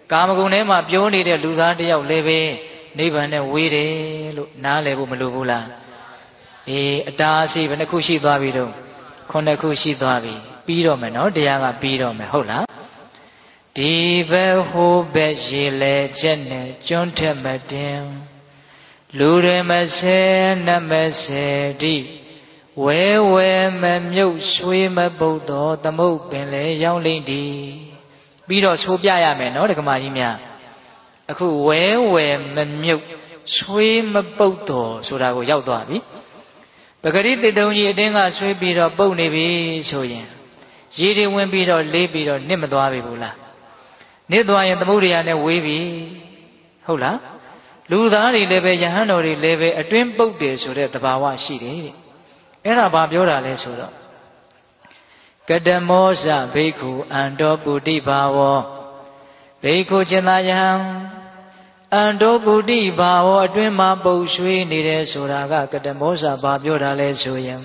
ကာမဂုဏ်ထဲမှာပြောနေတဲ့လူသားတယောက်လည်းပဲနိဗ္ဗာန်နဲ့ဝေးတယ်လို့နားလည်ဖို့မလိုဘူးလားအေးအတားအဆီးဘယ်နှခုရှိသွားပြီတော့ခုနှစ်ခုရှိသွားပြီပြီးတော့မယ်နော်တရားကပြီးတော့မယ်ဟုတ်လားဒီဘက်ဟိုဘက်ရေလေချက်နဲ့ကျွန်းထက်မတင်လူတွေမဆဲနတ်မဆဲတိဝဲဝဲမမြုပ်ရွှေမပုတ်တော်သမုတ်ပင်လေရောင်းလိမ့်ဒီပြီးတော့ဆိုပြရမယ်နော်ဒကမာကြီးများအခုဝဲဝဲမမြုပ်ရွှေမပုတ်တော်ဆိုတာကိုရောက်သွားပြီပဂရိတေတုံကြီးအတင်းကဆွေးပြီးတော့ပုတ်နေပြီဆိုရင်ရေတွေဝင်ပြီးတော့လေးပြီးတော့နစ်မသွားပြီဘူးလားနစ်သွားရင်သမုဒ္ဒရာနဲ့ဝေးပြီဟုတ်လားလူသားတွေလည်းပဲယဟန်တော်တွေလည်းပဲအတွင်းပုတ်တယ်ဆိုတဲ့သဘာဝရှိတယ်တဲ့အဲ့ဒါဘာပြောတာလဲဆိုတော့ကတမောဇဘိက္ခုအန္တောပုတိဘာဝောဘိက္ခုจิตตယဟံအန္တောပုတိဘာဝောအတွင်းမှာပုတ်ရွှေးနေတယ်ဆိုတာကကတမောဇဘာပြောတာလဲဆိုရင်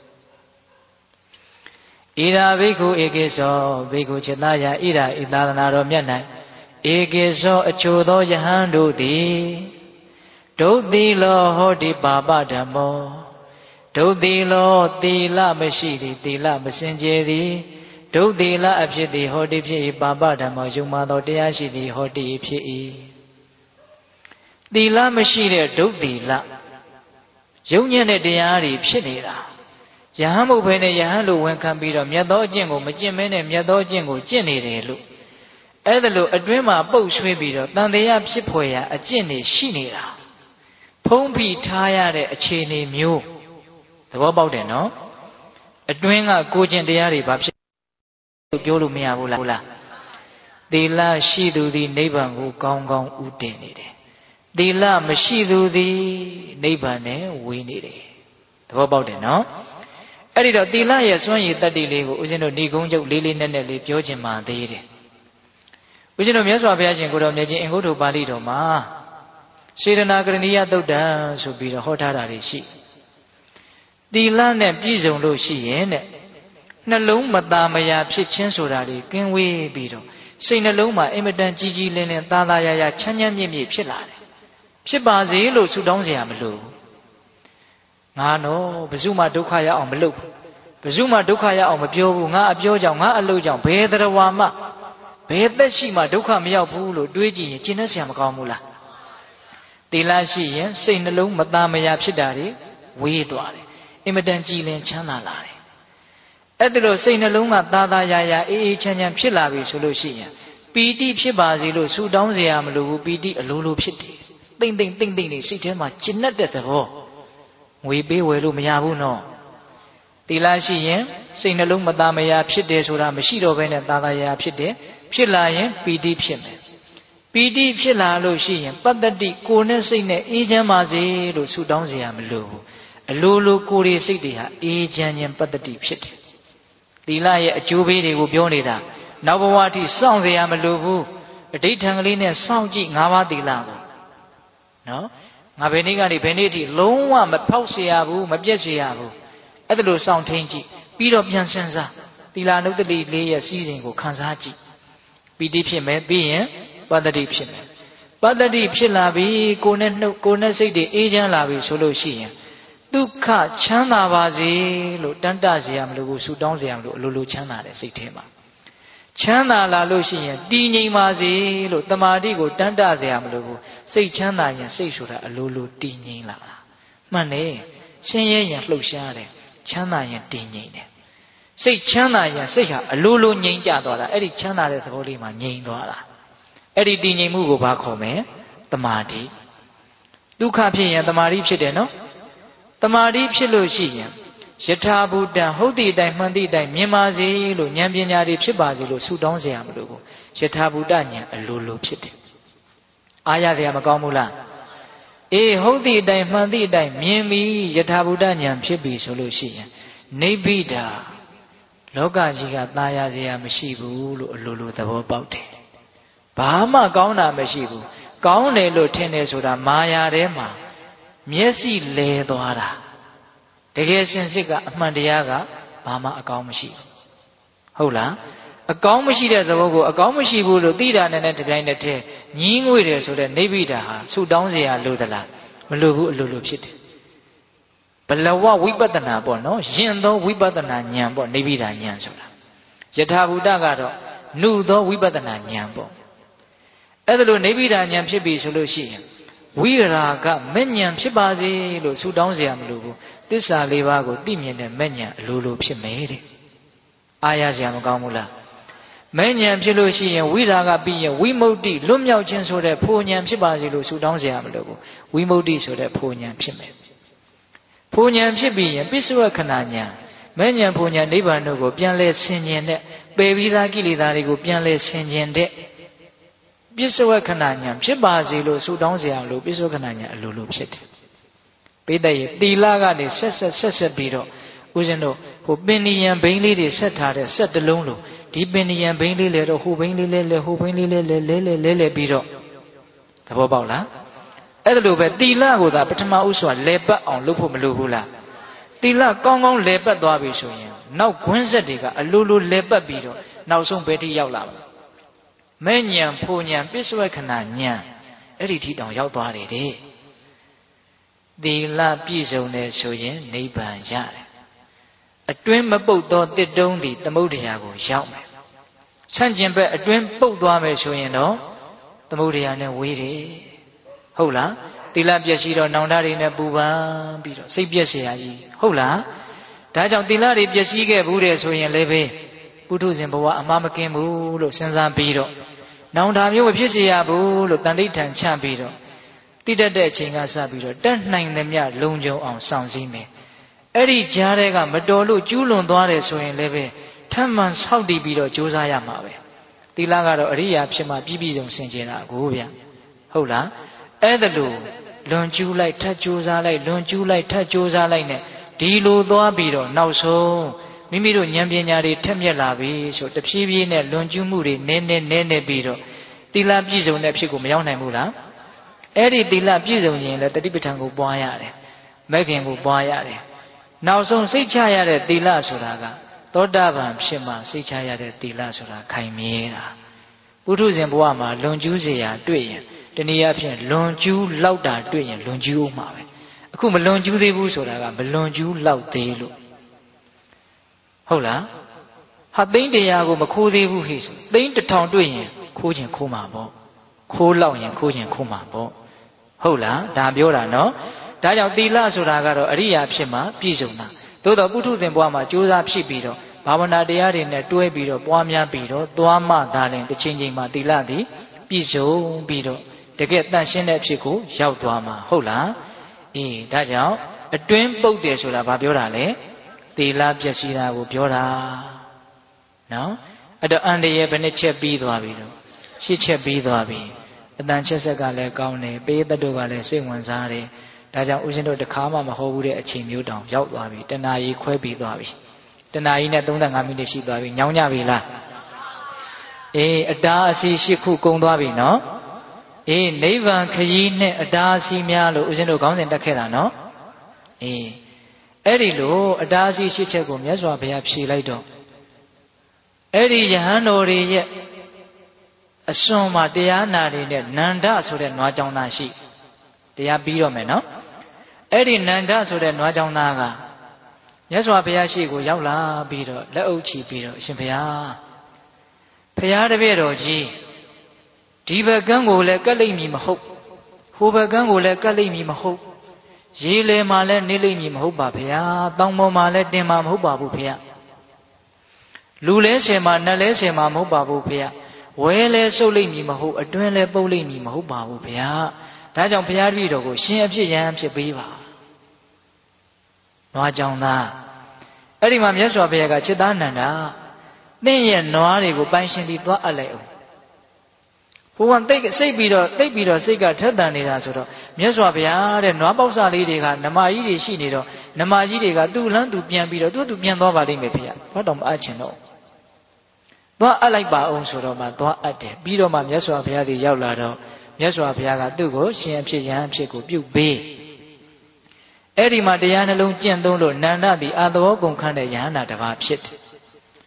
ဣရာဘိက္ခုဧကေသောဘိက္ခုจิตตယဣရာဣသာသနာတော်မြတ်၌ဧကေသောအချိုသောယဟန်တို့သည်ဒုတိလောဟောတိပါပဓမ္မောဒုတိလောသီလမရှိသည်သီလမစင်ကြယ်သည်ဒုတိလအဖြစ်သည်ဟောတိဖြစ်၏ပါပဓမ္မောယုံမာသောတရားရှိသည်ဟောတိဖြစ်၏သီလမရှိတဲ့ဒုတိလယုံညံ့တဲ့တရားတွေဖြစ်နေတာယဟန်မဟုတ်ဘဲနဲ့ယဟန်လိုဝန်ခံပြီးတော့မြတ်သောအကျင့်ကိုမကျင့်မဲနဲ့မြတ်သောအကျင့်ကိုကျင့်နေတယ်လို့အဲ့ဒါလို့အတွင်းမှာပုတ်ဆွေးပြီးတော့တန်တရားဖြစ်ဖွယ်ရာအကျင့်တွေရှိနေတာဖုံးဖိထားရတဲ့အခြေအနေမျိုးသဘောပေါက်တယ်နော်အတွင်းကကိုကျင့်တရားတွေဘာဖြစ်လို့ပြောလို့မရဘူးလားသီလရှိသူသည်နိဗ္ဗာန်ကိုကောင်းကောင်းဥတည်နေတယ်သီလမရှိသူသည်နိဗ္ဗာန်နဲ့ဝေးနေတယ်သဘောပေါက်တယ်နော်အဲ့ဒီတော့သီလရဲ့စွမ်းရည်တတ္တိလေးကိုဦးဇင်းတို့ဏိဂုံးချုပ်လေးလေးနက်နက်လေးပြောချင်ပါသေးတယ်ဦးဇင်းတို့မြတ်စွာဘုရားရှင်ကိုတော်မြတ်ကြီးအင်္ဂုတ္တပါဠိတော်မှာစေတနာကရဏီယသုတ်တံဆိုပြီးတော့ဟောထားတာတွေရှိသီလနဲ့ပြည့်စုံလို့ရှိရင်တဲ့နှလုံးမตาမယာဖြစ်ခြင်းဆိုတာတွေကင်းဝေးပြီးတော့စိတ်နှလုံးမှာအင်မတန်ကြီးကြီးလင်းလင်းသာသာယာယာချမ်းချမ်းမြေ့မြေ့ဖြစ်လာတယ်ဖြစ်ပါစေလို့ဆုတောင်းเสียမလို့ငါတော့ဘယ်သူမှဒုက္ခရအောင်မလုပ်ဘူးဘယ်သူမှဒုက္ခရအောင်မပြောဘူးငါအပြောကြောင့်ငါအလုပ်ကြောင့်ဘယ်တရားဝါမှဘယ်သက်ရှိမှဒုက္ခမရောက်ဘူးလို့တွေးကြည့်ရင်ကျင့်တတ်เสียမကောင်းဘူးလားသီလရှိရင်စိတ်နှလုံးမตาမယာဖြစ်တာတွေဝေးသွားတယ်အင်မတန်ကြည်လင်ချမ်းသာလာတယ်အဲ့ဒါလို့စိတ်နှလုံးကသာသာယာယာအေးအေးချမ်းချမ်းဖြစ်လာပြီဆိုလို့ရှိရင်ပီတိဖြစ်ပါစေလို့ဆုတောင်းเสียမလို့ဘူးပီတိအလိုလိုဖြစ်တယ်တိမ့်တိမ့်တိမ့်တိမ့်နေစိတ်ထဲမှာကျဉ်တ်တဲ့သဘောငွေပေးဝယ်လို့မရဘူးနော်သီလရှိရင်စိတ်နှလုံးမตาမယာဖြစ်တယ်ဆိုတာမရှိတော့ဘဲနဲ့သာသာယာဖြစ်တယ်ဖြစ်လာရင်ပီတိဖြစ်မယ်ပီတိဖြစ်လာလို့ရှိရင်ပတ္တတိကိုယ်နဲ့စိတ်နဲ့အေးချမ်းပါစေလို့ဆုတောင်းเสียမလို့ဘူးအလိုလိုကိုယ်ရဲ့စိတ်တွေဟာအေးချမ်းခြင်းပတ္တတိဖြစ်တယ်သီလရဲ့အကျိုးပေးတွေကိုပြောနေတာနောက်ဘဝအထိစောင့်เสียမလို့ဘူးအဋိဌံကလေးနဲ့စောင့်ကြည့်၅ပါးသီလကိုနော်ငါဘယ်နေ့ကနေဘယ်နေ့အထိလုံးဝမဖောက်เสียဘူးမပြတ်เสียဘူးအဲ့ဒါလို့စောင့်ထင်းကြည့်ပြီးတော့ပြန်စဉ်းစားသီလနုတ္တိလေးရဲ့စီစဉ်ကိုခံစားကြည့်ပီတိဖြစ်မယ်ပြီးရင်ပတ္တတိဖြစ်မယ်ပတ္တတိဖြစ်လာပြီကိုယ်နဲ့နှုတ်ကိုယ်နဲ့စိတ်တွေအေးချမ်းလာပြီဆိုလို့ရှိရင်ဒုက္ခချမ်းသာပါစေလို့တန်တเสียမလို့ဆူတောင်းเสียမလို့အလိုလိုချမ်းသာတဲ့စိတ်ထဲမှာချမ်းသာလာလို့ရှိရင်တည်ငြိမ်ပါစေလို့တမာတိကိုတန်တเสียမလို့စိတ်ချမ်းသာရင်စိတ်ဆိုတာအလိုလိုတည်ငြိမ်လာတာမှန်တယ်ဆင်းရဲရင်လှုပ်ရှားတယ်ချမ်းသာရင်တည်ငြိမ်တယ်စိတ်ချမ်းသာရင်စိတ်ဟာအလိုလိုငြိမ်ကြသွားတာအဲ့ဒီချမ်းသာတဲ့သဘောလေးမှာငြိမ်သွားတာအဲ့ဒီတည်ငြိမ်မှုကိုဘာခေါ်မလဲတမာတိဒုက္ခဖြစ်ရင်တမာတိဖြစ်တယ်နော်တမာတိဖြစ်လို့ရှိရင်ယထာဘူတံဟုတ်သည့်အတိုင်းမှန်သည့်အတိုင်းမြင်ပါစေလို့ဉာဏ်ပညာတွေဖြစ်ပါစေလို့ဆုတောင်းเสียမလို့ကိုယထာဘူတဉာဏ်အလိုလိုဖြစ်တယ်အားရเสียမကောင်းဘူးလားအေးဟုတ်သည့်အတိုင်းမှန်သည့်အတိုင်းမြင်ပြီးယထာဘူတဉာဏ်ဖြစ်ပြီဆိုလို့ရှိရင်နိဗ္ဗိဒာလောကကြီးကตายရเสียမရှိဘူးလို့အလိုလိုသဘောပေါက်တယ်ဘာမှကောင်းတာမရှိဘူးကောင်းတယ်လို့ထင်တယ်ဆိုတာမာယာထဲမှာမျက်စိလဲသွားတာတကယ်စင်စစ်ကအမှန်တရားကဘာမှအကောင်းမရှိဘူးဟုတ်လားအကောင်းမရှိတဲ့သဘောကိုအကောင်းမရှိဘူးလို့သိတာနဲ့တပြိုင်တည်းညင်းငွေတယ်ဆိုတဲ့နိဗ္ဗိဒာဟာဆူတောင်းเสียလို့သလားမလို့ဘူးအလိုလိုဖြစ်တယ်ဘလဝဝိပဿနာပေါ့နော်ယဉ်သောဝိပဿနာဉာဏ်ပေါ့နိဗ္ဗိဒာဉာဏ်ဆိုတာယထာဘူတကတော့နုသောဝိပဿနာဉာဏ်ပေါ့အဲ့ဒါလိုနိဗ္ဗိဒာဉာဏ်ဖြစ်ပြီဆိုလို့ရှိရင်ဝိရာဂမဲ့ဉာဏ်ဖြစ်ပါစေလို့ဆူတောင်းเสียမလို့ဘူးသစ္စာလေးပါးကိုသိမြင်တဲ့မဲ့ဉာဏ်အလိုလိုဖြစ်မယ်တဲ့အားရစရာမကောင်းဘူးလားမဲ့ဉာဏ်ဖြစ်လို့ရှိရင်ဝိရာဂပြီးရင်ဝိမု ക്തി လွတ်မြောက်ခြင်းဆိုတဲ့ဖိုလ်ဉာဏ်ဖြစ်ပါစေလို့ဆူတောင်းเสียမလို့ဘူးဝိမု ക്തി ဆိုတဲ့ဖိုလ်ဉာဏ်ဖြစ်မယ်ဖိုလ်ဉာဏ်ဖြစ်ပြီးရင်ပိဿဝခဏဉာဏ်မဲ့ဉာဏ်ဖိုလ်ဉာဏ်နိဗ္ဗာန်တို့ကိုပြန်လဲဆင်ခြင်တဲ့ပယ်ပြီးသားကိလေသာတွေကိုပြန်လဲဆင်ခြင်တဲ့ပိဿဝခဏဉာဏ်ဖြစ်ပါစေလို့ဆူတောင်းเสียလို့ပိဿဝခဏဉာဏ်အလိုလိုဖြစ်တယ်ပိဋကရဲ့တီလာကနေဆက်ဆက်ဆက်ဆက်ပြီးတော့ဦးဇင်းတို့ဟိုပင်နိယံဘိန်းလေးတွေဆက်ထားတဲ့ဆက်တလုံးလို့ဒီပင်နိယံဘိန်းလေးလေတော့ဟိုဘိန်းလေးလဲလဲဟိုဘိန်းလေးလဲလဲလဲလဲလဲလဲပြီးတော့သဘောပေါက်လားအဲ့ဒါလိုပဲတီလာကိုသာပထမဥစွာလဲပတ်အောင်လုပ်ဖို့မလိုဘူးလားတီလာကောင်းကောင်းလဲပတ်သွားပြီဆိုရင်နောက်ခွင်းဆက်တွေကအလိုလိုလဲပတ်ပြီးတော့နောက်ဆုံးဘယ်ထိရောက်လာမလဲမဲ့ဉဏ်ဖိုဉဏ်ပိဿဝခဏဉဏ်အဲ့ဒီထိတောင်ရောက်သွားတယ်တဲ့သီလပြည့်စုံတယ်ဆိုရင်နိဗ္ဗာန်ရတယ်အတွင်းမပုတ်သောတစ်တုံးသည်သမုဒ္ဒရာကိုရောက်မယ်ဆန့်ကျင်ဘက်အတွင်းပုတ်သွားမယ်ဆိုရင်တော့သမုဒ္ဒရာနဲ့ဝေးတယ်ဟုတ်လားသီလပျက်စီးတော့နောင်တတွေနဲ့ပူပန်ပြီးတော့စိတ်ပျက်เสียကြီးဟုတ်လားဒါကြောင့်သီလတွေပျက်စီးခဲ့ဘူးတယ်ဆိုရင်လည်းပဲပုထုဇဉ်ဘဝအမှားမကင်းဘူးလို့စဉ်းစားပြီးတော့နောင်တမျိုးမဖြစ်เสียဘူးလို့တန်ဋိဌာန်ချပြီးတော့တိတတ်တဲ့အချိန်ကစပြီးတော့တက်နိုင်သမျှလုံခြုံအောင်ဆောင်စည်းမယ်အဲ့ဒီကြားထဲကမတော်လို့ကျူးလွန်သွားတယ်ဆိုရင်လည်းပဲထပ်မံဆောက်တည်ပြီးတော့ကြိုးစားရမှာပဲသီလကတော့အရိယာဖြစ်မှပြည့်ပြည့်စုံစင်ကြယ်တာကိုဗျဟုတ်လားအဲ့ဒါလို့လွန်ကျူးလိုက်ထပ်ကြိုးစားလိုက်လွန်ကျူးလိုက်ထပ်ကြိုးစားလိုက်နဲ့ဒီလိုသွားပြီးတော့နောက်ဆုံးမိမိတို့ဉာဏ်ပညာတွေထက်မြက်လာပြီဆိုတဖြည်းဖြည်းနဲ့လွန်ကျူးမှုတွေနည်းနည်းနည်းနည်းပြီးတော့သီလပြည့်စုံတဲ့ဖြစ်ကိုမရောက်နိုင်ဘူးလားအဲ့ဒီသီလပြည့်စုံရင်လည်းတတိပဋ္ဌာန်ကိုပွားရတယ်မဲ့ခင်ကိုပွားရတယ်နောက်ဆုံးစိတ်ချရတဲ့သီလဆိုတာကသောတာပန်ဖြစ်မှစိတ်ချရတဲ့သီလဆိုတာခိုင်မြဲတာပုထုဇဉ်ဘဝမှာလွန်ကျူးเสียတွေ့ရင်တနည်းအားဖြင့်လွန်ကျူးလောက်တာတွေ့ရင်လွန်ကျူးအောင်မှာပဲအခုမလွန်ကျူးသေးဘူးဆိုတာကမလွန်ကျူးလောက်သေးလို့ဟုတ်လားဟာသိန်းတရားကိုမခိုးသေးဘူးဟိဆိုသိန်းတစ်ထောင်တွေ့ရင်ခိုးခြင်းခိုးမှာပေါ့ခိုးလောက်ရင်ခိုးခြင်းခိုးမှာပေါ့ဟုတ်လားဒါပြောတာနော်ဒါကြောင့်သီလဆိုတာကတော့အရိယာဖြစ်မှပြည့်စုံတာသို့တော့ပုထုဇဉ်ဘဝမှာကြိုးစားဖြစ်ပြီးတော့ဘာဝနာတရားတွေနဲ့တွဲပြီးတော့ပွားများပြီးတော့သွားမှသာလင်တစ်ချိန်ချိန်မှာသီလသည်ပြည့်စုံပြီးတော့တကယ်တန်ရှင်းတဲ့အဖြစ်ကိုရောက်သွားမှာဟုတ်လားအေးဒါကြောင့်အတွင်းပုတ်တယ်ဆိုတာဘာပြောတာလဲသီလပျက်စီးတာကိုပြောတာနော်အဲ့တော့အန္တရာယ်ဘယ်နှချက်ပြီးသွားပြီတော့ရှစ်ချက်ပြီးသွားပြီအတန်ချက်ဆက်ကလည်းကောင်းတယ်ပေးသက်တို့ကလည်းစိတ်ဝင်စားတယ်ဒါကြောင့်ဦးဇင်းတို့တခါမှမဟုတ်ဘူးတဲ့အချိန်မျိုးတောင်ရောက်သွားပြီတဏှာကြီးခွဲပြီးသွားပြီတဏှာကြီးနဲ့သုံးဆယ်ငါးမိနစ်ရှိသွားပြီညောင်းကြပြီလားအေးအတားအဆီးရှစ်ခုကုန်သွားပြီနော်အေးနိဗ္ဗာန်ခရီးနဲ့အတားအဆီးများလို့ဦးဇင်းတို့ခေါင်းစဉ်တက်ခဲ့တာနော်အေးအဲ့ဒီလိုအတားအဆီးရှစ်ချက်ကိုမြတ်စွာဘုရားဖြေလိုက်တော့အဲ့ဒီယဟန်တော်တွေရဲ့အစွန်မှာတရားနာတွေနဲ့နန္ဒဆိုတဲ့နွားကြောင်သားရှိတရားပြီးတော့မယ်နော်အဲ့ဒီနန္ဒဆိုတဲ့နွားကြောင်သားကမြတ်စွာဘုရားရှိကိုရောက်လာပြီးတော့လက်အုပ်ချီပြီးတော့အရှင်ဘုရားဘုရားတပည့်တော်ကြီးဒီဘက်ကန်းကိုလည်းကတ်လိမ့်မည်မဟုတ်ဟိုဘက်ကန်းကိုလည်းကတ်လိမ့်မည်မဟုတ်ရေလေမှာလည်းနေလိမ့်မည်မဟုတ်ပါဘုရားတောင်ပေါ်မှာလည်းတင်မှာမဟုတ်ပါဘူးဘုရားလူလဲဆယ်မှာနတ်လဲဆယ်မှာမဟုတ်ပါဘူးဘုရားဝဲလဲဆုပ်လိမ့်မည်မဟုတ်အတွင်းလဲပုတ်လိမ့်မည်မဟုတ်ပါဘူးဘုရားဒါကြောင့်ဘုရားတပည့်တော်ကိုရှင်အဖြစ်ရဟန်းဖြစ်ပေးပါနွားကြောင်သားအဲ့ဒီမှာမြတ်စွာဘုရားကจิตသားနန္ဒာသင်ရဲ့နွားတွေကိုပိုင်ရှင်ပြီးသွားအပ်လိုက်အောင်ဘုရားတိတ်စိတ်ပြီးတော့တိတ်ပြီးတော့စိတ်ကထက်တန်နေတာဆိုတော့မြတ်စွာဘုရားတဲ့နွားပေါက်စားလေးတွေကနမကြီးတွေရှိနေတော့နမကြီးတွေကသူ့လန်းသူပြန်ပြီးတော့သူ့သူပြန်သွားပါလိမ့်မယ်ဖေ။ဘာတော့မအပ်ချင်တော့သွားအပ်လိုက်ပါအောင်ဆိုတော့မှသွားအပ်တယ်ပြီးတော့မှမြတ်စွာဘုရားတွေရောက်လာတော့မြတ်စွာဘုရားကသူ့ကိုရှင်အဖြစ်ယဟန်အဖြစ်ကိုပြုပေးအဲ့ဒီမှာတရားနှလုံးကျင့်သုံးလို့နန္ဒသည်အာသဝကုန်ခန့်တဲ့ယဟန္တာတစ်ပါးဖြစ်တယ်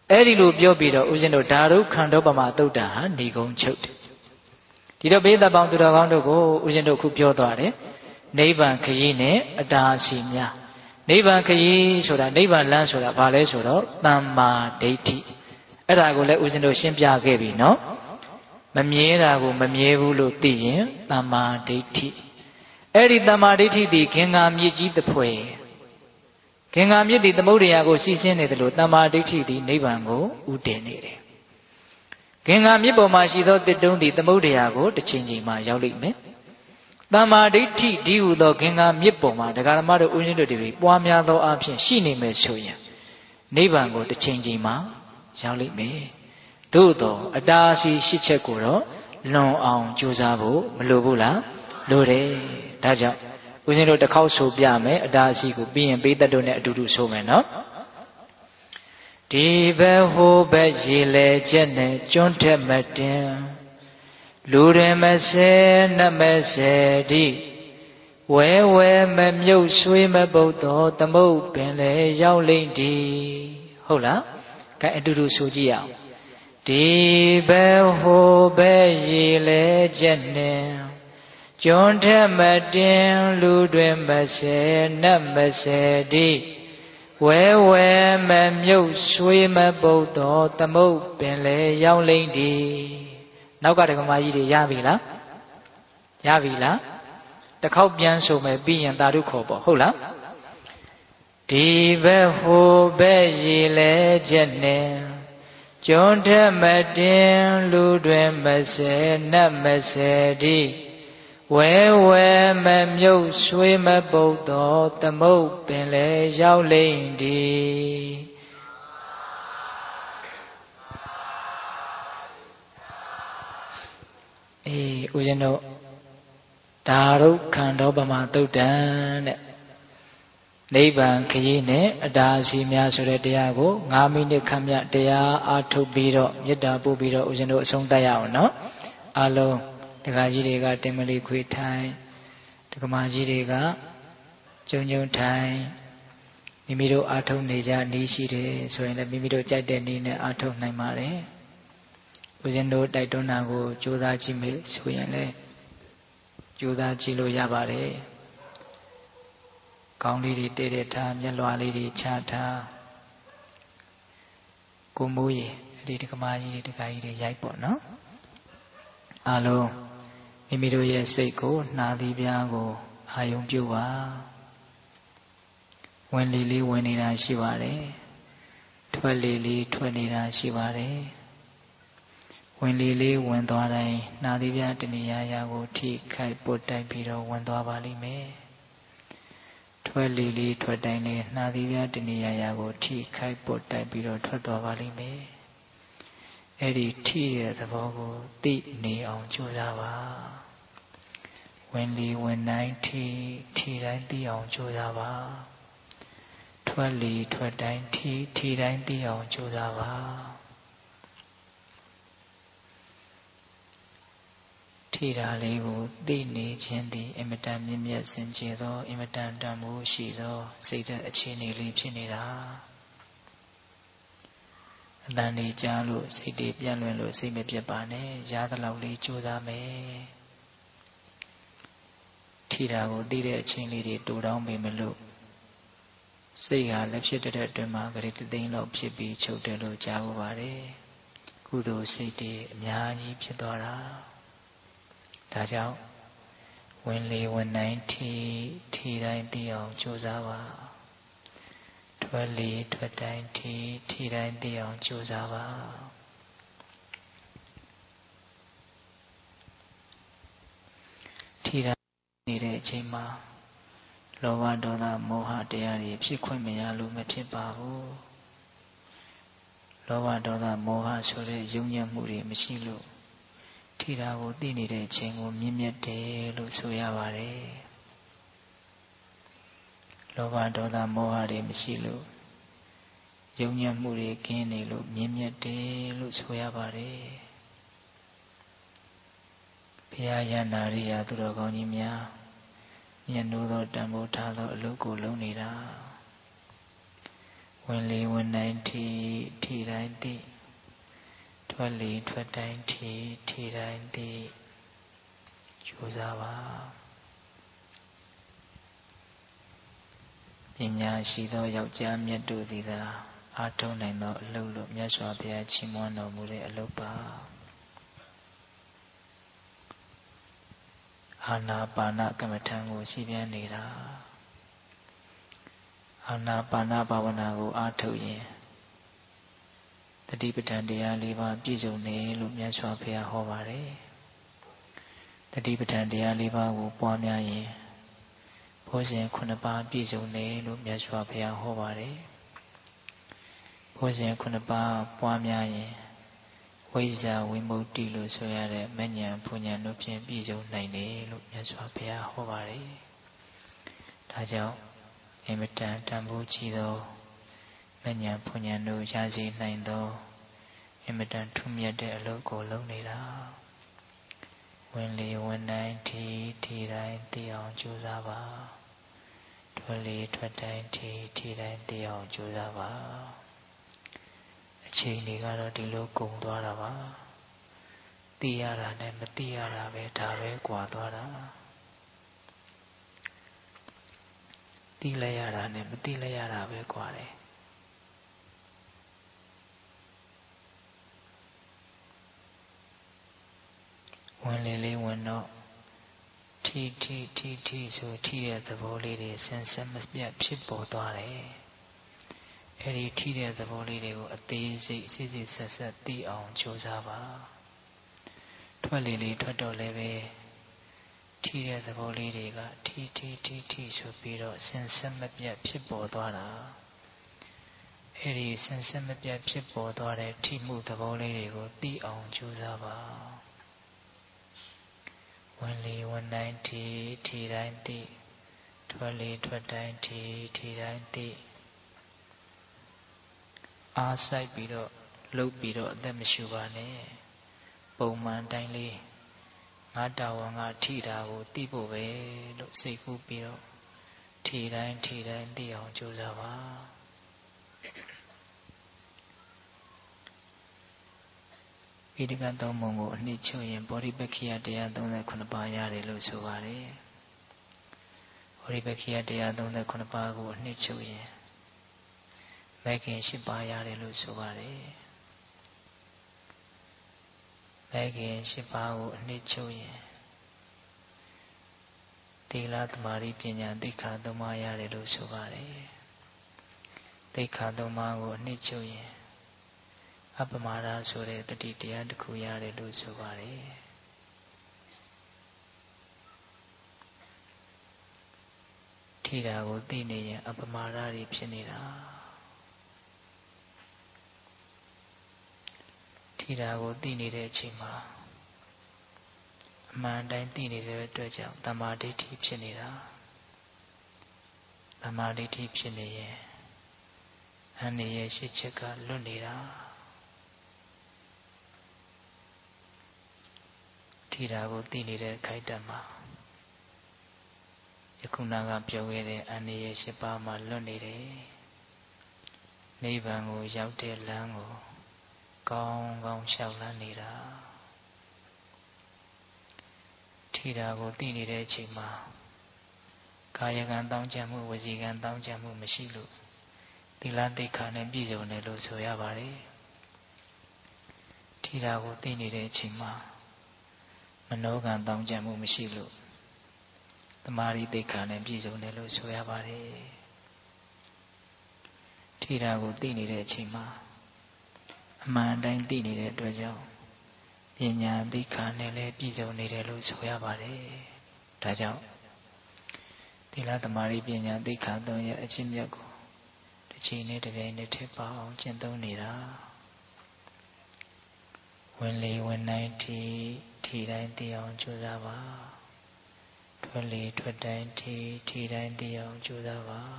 အဲ့ဒီလိုပြောပြီးတော့ဦးဇင်းတို့ဓာတုခန္ဓောပမာသုတ်တံဟာဏီကုံချုပ်တယ်ဒီတော့ဘေးသက်ပေါင်းသူတော်ကောင်းတို့ကိုဦးဇင်းတို့ခုပြောသွားတယ်နိဗ္ဗာန်ခရီးနဲ့အတားအဆီးများနိဗ္ဗာန်ခရီးဆိုတာနိဗ္ဗာန်လမ်းဆိုတာဘာလဲဆိုတော့တမ္မာဒိဋ္ဌိအဲ့ဒါကိုလည်းဦးဇင်းတို့ရှင်းပြခဲ့ပြီနော်မမြဲတာကိုမမြဲဘူးလို့သိရင်တမ္မာဒိဋ္ဌိအဲ့ဒီတမ္မာဒိဋ္ဌိသည်ခင်္ဃာမြစ်ကြီးတစ်ဖွဲခင်္ဃာမြစ်သည်သမုဒ္ဒရာကိုစီးဆင်းနေတယ်လို့တမ္မာဒိဋ္ဌိသည်နိဗ္ဗာန်ကိုဥတည်နေတယ်ခင်္ဃာမြစ်ပေါ်မှာရှိသောတစ်တုံးသည်သမုဒ္ဒရာကိုတစ်ချိန်ချိန်မှာရောက်လိမ့်မယ်တမ္မာဒိဋ္ဌိဒီဟုသောခင်္ဃာမြစ်ပေါ်မှာဒကာဓမ္မတို့ဦးဇင်းတို့တွေပွားများသောအဖြစ်ရှိနေမယ်ဆိုရင်နိဗ္ဗာန်ကိုတစ်ချိန်ချိန်မှာရောက်လိမ့်မယ်သို့တော့အတားအဆီးရှစ်ချက်ကိုတော့လွန်အောင်ကြိုးစားဖို့မလိုဘူးလားလိုတယ်ဒါကြောင့်ဦးဇင်းတို့တစ်ခေါက်ဆိုပြမယ်အတားအဆီးကိုပြီးရင်ပေးသက်တို့နဲ့အတူတူဆိုမယ်နော်ဒီဘက်ဟိုဘက်ရေလေချက်နဲ့ကျွန်းထက်မတင်လူတွေမဆဲနတ်မဆဲဒီဝဲဝဲမမြုပ်ဆွေးမပုတ်တော်သမုတ်ပင်လေရောက်လိမ့်ဒီဟုတ်လားကဲအတူတူဆိုကြည့်အောင်ဒီဘက်ဟိုဘက်ရေလေချက်နဲ့ကျွန်းထက်မတင်လူတွေမဆဲနတ်မဆဲဒီဝဲဝဲမမြုပ်ဆွေးမပုတ်တော်သမုတ်ပင်လေရောက်လိမ့်ဒီနောက်ကဒကမာကြီးတွေရပြီလားရပြီလားတစ်ခေါက်ပြန်ဆိုမယ်ပြီးရင်သာဓုခေါ်ပေါ့ဟုတ်လားဒီဘက်ဟိုဘက်ရေလေချက်နဲ့ကျွန်းထက်မတင်လူတွေမဆဲနတ်မဆဲဒီဝဲဝဲမမြုပ်ဆွေးမပုတ်တော်သမုတ်ပင်လေရောက်လိမ့်ဒီအေးဦးဇင်းတို့ဓာတုခန္ဓောပမာသုတ်တံတဲ့နိဗ္ဗာန်ခရီးနဲ့အတားအဆီးများဆိုတဲ့တရားကို၅မိနစ်ခန့်မြတရားအားထုတ်ပြီးတော့မေတ္တာပို့ပြီးတော့ဦးဇင်းတို့အဆုံးသတ်ရအောင်နော်အလုံးဒကာကြီးတွေကတင်မလီခွေထိုင်ဒကမာကြီးတွေကကျုံကျုံထိုင်မိမိတို့အားထုတ်နေကြနေရှိတယ်ဆိုရင်လည်းမိမိတို့ကြိုက်တဲ့နည်းနဲ့အားထုတ်နိုင်ပါတယ်ဦးဇင်းတို့တိုက်တွန်းတာကိုကြိုးစားကြည့်မယ်ဆိုရင်လည်းကြိုးစားကြည့်လို့ရပါတယ်ကောင်းလေးတွေတည်တဲ့ထားမျက်လွှာလေးတွေချထားကိုမိုးရေအဲ့ဒီဒကမာကြီးဒကာကြီးတွေရိုက်ပေါ့နော်အားလုံးမိမိတို့ရဲ့စိတ်ကိုနှာသီးပြားကိုအာယုံပြုပါဝင်လေလေးဝင်နေတာရှိပါတယ်ထွက်လေလေးထွက်နေတာရှိပါတယ်ဝင်လေလေးဝင်သွားတိုင်းနှာသီးပြားတဏှာရာကိုထိခိုက်ပုတ်တိုက်ပြီးတော့ဝင်သွားပါလိမ့်မယ်ထွက်လေလေးထွက်တိုင်းလေးနှာသီးပြားတဏှာရာကိုထိခိုက်ပုတ်တိုက်ပြီးတော့ထွက်သွားပါလိမ့်မယ်အဲ့ဒီထိတဲ့သဘောကိုသိနေအောင်ကြိုးစားပါဝင်လေဝင်တိုင်းထိထိတိုင်းသိအောင်ကြိုးစားပါထွက်လေထွက်တိုင်းထိထိတိုင်းသိအောင်ကြိုးစားပါထိတာလေးကိုသိနေခြင်းသည်အင်မတန်မြင့်မြတ်စင်ကြယ်သောအင်မတန်တန်ဖိုးရှိသောစိတ်ဓာတ်အခြေအနေလေးဖြစ်နေတာအတန်နေကြားလို့စိတ်တွေပြန့်လွင့်လို့စိတ်မပြတ်ပါနဲ့ရသလောက်လေးကြိုးစားမယ်ထိတာကိုသိတဲ့အချိန်လေးတွေတူတောင်းပေမလို့စိတ်ဟာလက်ဖြစ်တဲ့အတွင်းမှာကြိတသိန်းလောက်ဖြစ်ပြီးချုပ်တယ်လို့ကြားဖို့ပါတယ်ကုသိုလ်စိတ်တွေအများကြီးဖြစ်သွားတာဒါကြောင့်ဝင်လေဝင်တိုင်းထိထိတိုင်းသိအောင်ကြိုးစားပါထွက်လေထွက်တိုင်းထိထိတိုင်းသိအောင်ကြိုးစားပါထိတိုင်းနေတဲ့အချိန်မှာလောဘဒေါသမောဟတရားတွေဖြစ်ခွင့်မရလို့မဖြစ်ပါဘူးလောဘဒေါသမောဟဆိုတဲ့ယုံညံ့မှုတွေမရှိလို့ထိတာကိုသိနေတဲ့အချိန်ကိုမြင့်မြတ်တယ်လို့ဆိုရပါတယ်လောဘဒေါသမောဟတွေမရှိလို့ယုံညံ့မှုတွေကင်းနေလို့မြင့်မြတ်တယ်လို့ဆိုရပါတယ်ဘုရားယန္တာရိယာသူတော်ကောင်းကြီးများမျက်နှိုးသောတန်ဖိုးထားသောအလုပ်ကိုလုပ်နေတာဝဝင်လေဝင်တိုင်းထီထီတိုင်းသိထွက်လေထွက်တိုင်းထီထီတိုင်းသိကြိုးစားပါပညာရှိသောယောက်ျားမြတ်တို့သည်သာအားထုတ်နိုင်သောအလုပ်လို့မြတ်စွာဘုရားချီးမွမ်းတော်မူတဲ့အလုပ်ပါအာနာပါနကမ္မထံကိုရှိပြန်နေတာအာနာပါနဘာဝနာကိုအားထုတ်ရင်တတိပဋ္ဌာန်တရား၄ပါးပြည့်စုံတယ်လို့မြတ်စွာဘုရားဟောပါတယ်တတိပဋ္ဌာန်တရား၄ပါးကိုပွားများရင်ဘုဇဉ်ခုနှစ်ပါးပြည့်စုံတယ်လို့မြတ်စွာဘုရားဟောပါတယ်ဘုဇဉ်ခုနှစ်ပါးပွားများရင်ဝိဇ္ဇာဝိမု ക്തി လို့ဆိုရတဲ့မဉ္ဇဉ်ဘုံဉဏ်တို့ဖြင့်ပြည့်စုံနိုင်တယ်လို့မြတ်စွာဘုရားဟောပါတယ်ဒါကြောင့်အင်မတန်တန်ဖိုးကြီးသောမဉ္ဇဉ်ဘုံဉဏ်တို့ရရှိနိုင်သောအင်မတန်ထူးမြတ်တဲ့အလုပ်ကိုလုပ်နေတာဝင်လေဝင်တိုင်းထီထီတိုင်းသိအောင်ကြိုးစားပါထွက်လေထွက်တိုင်းထီထီတိုင်းသိအောင်ကြိုးစားပါအချိန်တွေကတော့ဒီလိုကုန်သွားတာပါသိရတာနဲ့မသိရတာပဲဒါပဲကွာသွားတာသိလိုက်ရတာနဲ့မသိလိုက်ရတာပဲကွာတယ်ဝင်လေလေးဝင်တော့ထီထီထီထီဆိုထီတဲ့သဘောလေးတွေဆင်းဆက်မပြတ်ဖြစ်ပေါ်သွားတယ်အဲဒီထိတဲ့သဘောလေးတွေကိုအသေးစိတ်စိစိဆက်ဆက်သိအောင်ကြိုးစားပါထွက်လေလေထွက်တော့လည်းပဲထိတဲ့သဘောလေးတွေကထိထိထိထိဆိုပြီးတော့ဆင်ဆက်မပြတ်ဖြစ်ပေါ်သွားတာအဲဒီဆင်ဆက်မပြတ်ဖြစ်ပေါ်သွားတဲ့ထိမှုသဘောလေးတွေကိုသိအောင်ကြိုးစားပါဝင်လေဝင်တိုင်းထိထိတိုင်းသိထွက်လေထွက်တိုင်းထိထိတိုင်းသိအားဆိုင်ပြီးတော့လှုပ်ပြီးတော့အသက်မရှူပါနဲ့ပုံမှန်တိုင်းလေးငါတာဝန်ကထိတာကိုသိဖို့ပဲလို့စိတ်ကူးပြီးတော့ထိတိုင်းထိတိုင်းသိအောင်ကြိုးစားပါဣတိကသုံးပုံကိုအနှစ်ချုပ်ရင်ဘောဓိပက္ခိယတရား၃၇ပါးရတယ်လို့ဆိုပါတယ်ဘောဓိပက္ခိယတရား၃၇ပါးကိုအနှစ်ချုပ်ရင်မဲခင်၈ပါးရတယ်လို့ဆိုပါတယ်မဲခင်၈ပါးကိုအနှစ်ချုပ်ရင်သီလသမာဓိပညာသိက္ခာသုံးပါးရတယ်လို့ဆိုပါတယ်သိက္ခာသုံးပါးကိုအနှစ်ချုပ်ရင်အပမာဒဆိုတဲ့တတိတရားတစ်ခုရတယ်လို့ဆိုပါတယ်ထိတာကိုသိနေရင်အပမာဒတွေဖြစ်နေတာထိတာကိုသိနေတဲ့အချိန်မှာအမှန်တိုင်းသိနေတဲ့အတွက်ကြောင့်တမာဒိဋ္ဌိဖြစ်နေတာတမာဒိဋ္ဌိဖြစ်နေရင်အန္တရာယ်ရှိချက်ကလွတ်နေတာထိတာကိုသိနေတဲ့ခိုက်တတ်မှာယခုနကပြောခဲ့တဲ့အန္တရာယ်ရှိပါးမှာလွတ်နေတယ်နိဗ္ဗာန်ကိုရောက်တဲ့လမ်းကိုကောင်းကောင်းလျှောက်လန်းနေတာထိတာကိုသိနေတဲ့အချိန်မှာကာယကံတောင်းကြမှုဝစီကံတောင်းကြမှုမရှိလို့သီလသိက္ခာနဲ့ပြည့်စုံတယ်လို့ဆိုရပါတယ်ထိတာကိုသိနေတဲ့အချိန်မှာမနောကံတောင်းကြမှုမရှိလို့သမာဓိသိက္ခာနဲ့ပြည့်စုံတယ်လို့ဆိုရပါတယ်ထိတာကိုသိနေတဲ့အချိန်မှာအမှန်တိုင်းသိနေတဲ့အတွက်ကြောင့်ပညာသိက္ခာနဲ့လည်းပြည့်စုံနေတယ်လို့ဆိုရပါတယ်ဒါကြောင့်သီလသမာဓိပညာသိက္ခာသုံးရဲ့အချင်းမြတ်ကိုတစ်ချိန်နဲ့တစ်ပြိုင်နက်တည်းပါအောင်ကျင့်သုံးနေတာဝင်လေဝင်တိုင်းထီထီတိုင်းသိအောင်ကြိုးစားပါထွက်လေထွက်တိုင်းထီထီတိုင်းသိအောင်ကြိုးစားပါ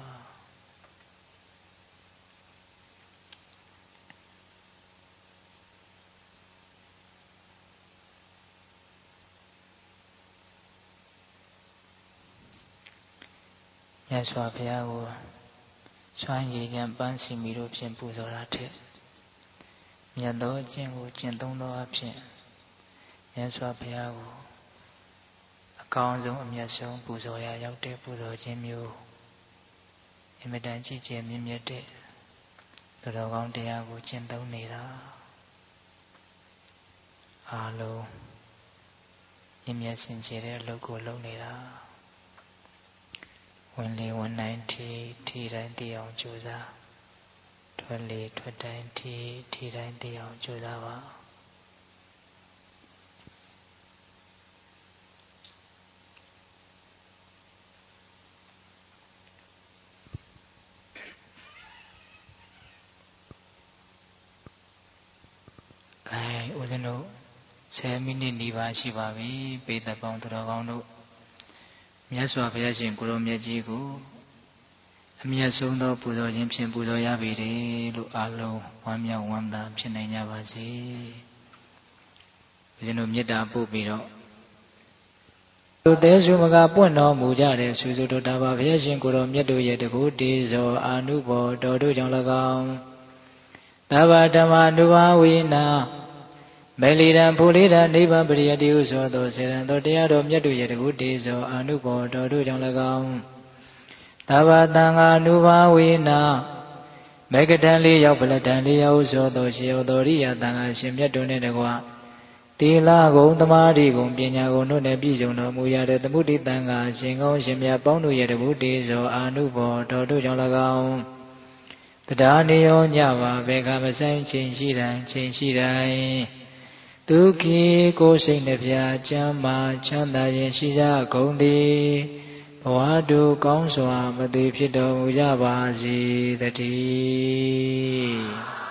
မြတ်စွာဘုရားကိုစွမ်းရည်ဉာဏ်ပန်းစီမီတို့ဖြင့်ပူဇော်တာထက်မြတ်သောအကျင့်ကိုကျင့်သုံးသောအဖြစ်မြတ်စွာဘုရားကိုအကောင်းဆုံးအမြတ်ဆုံးပူဇော်ရာရောက်တဲ့ပူဇော်ခြင်းမျိုးအင်မတန်ကြည်ကျယ်မြင့်မြတ်တဲ့သူတော်ကောင်းတရားကိုကျင့်သုံးနေတာအားလုံးမြင့်မြတ်စင်ကြယ်တဲ့အလုပ်ကိုလုပ်နေတာဝင်လေဝင်နိုင်ထီထီတိုင်းတည်အောင်ကြိုးစားထွက်လေထွက်တိုင်းထီထီတိုင်းတည်အောင်ကြိုးစားပါဦးဇင်းတို့ဆယ်မိနစ်နီးပါးရှိပါပြီပေတပေါင်းသူတော်ကောင်းတို့မြတ်စွာဘုရားရှင်ကိုရောမြတ်ကြီးကိုအမြတ်ဆုံးသောပူဇော်ခြင်းဖြင့်ပူဇော်ရပေတယ်လို့အားလုံးဝမ်းမြောက်ဝမ်းသာဖြစ်နိုင်ကြပါစေဦးဇင်းတို့မေတ္တာပို့ပြီးတော့တို့တဲစုမကပွင့်တော်မူကြတဲ့ဆူဆူတော်တာပါဘုရားရှင်ကိုရောမြတ်တို့ရဲ့တကူတေဇောအာနုဘော်တော်တို့ကြောင့်၎င်းသဗ္ဗဓမ္မာနုဘာဝိနာမေလီရန်ဖူလိရန်နိဗ္ဗာန်ပရိယတိဟုဆိုသောစေရန်တော်တရားတော်မြတ်တို့ရဲ့တကူတေဇောအာနုဘော်တော်တို့ကြောင့်၎င်းသဗ္ဗတံဃာနုဘာဝိနာမေကတံလေးရောက်ပလတံလေးရောက်ဆိုသောရှေယောတော်ရိယတံဃာရှင်မြတ်တို့နှင့်တကွတိလကုံသမာဓိကုံပညာကုံတို့နှင့်ပြည့်စုံတော်မူရတဲ့သမုဒိတံဃာရှင်ကောင်းရှင်မြတ်ပေါင်းတို့ရဲ့တကူတေဇောအာနုဘော်တော်တို့ကြောင့်၎င်းတရားနေရောညပါဘေခမဆိုင်ချိန်ရှိတိုင်းချိန်ရှိတိုင်းဒုက္ခိကိုယ်စိတ်နှပြချမ်းမာချမ်းသာရင်ရှိကြကုန်သည်ဘဝတုကောင်းစွာမသိဖြစ်တော်မူကြပါစေတည်း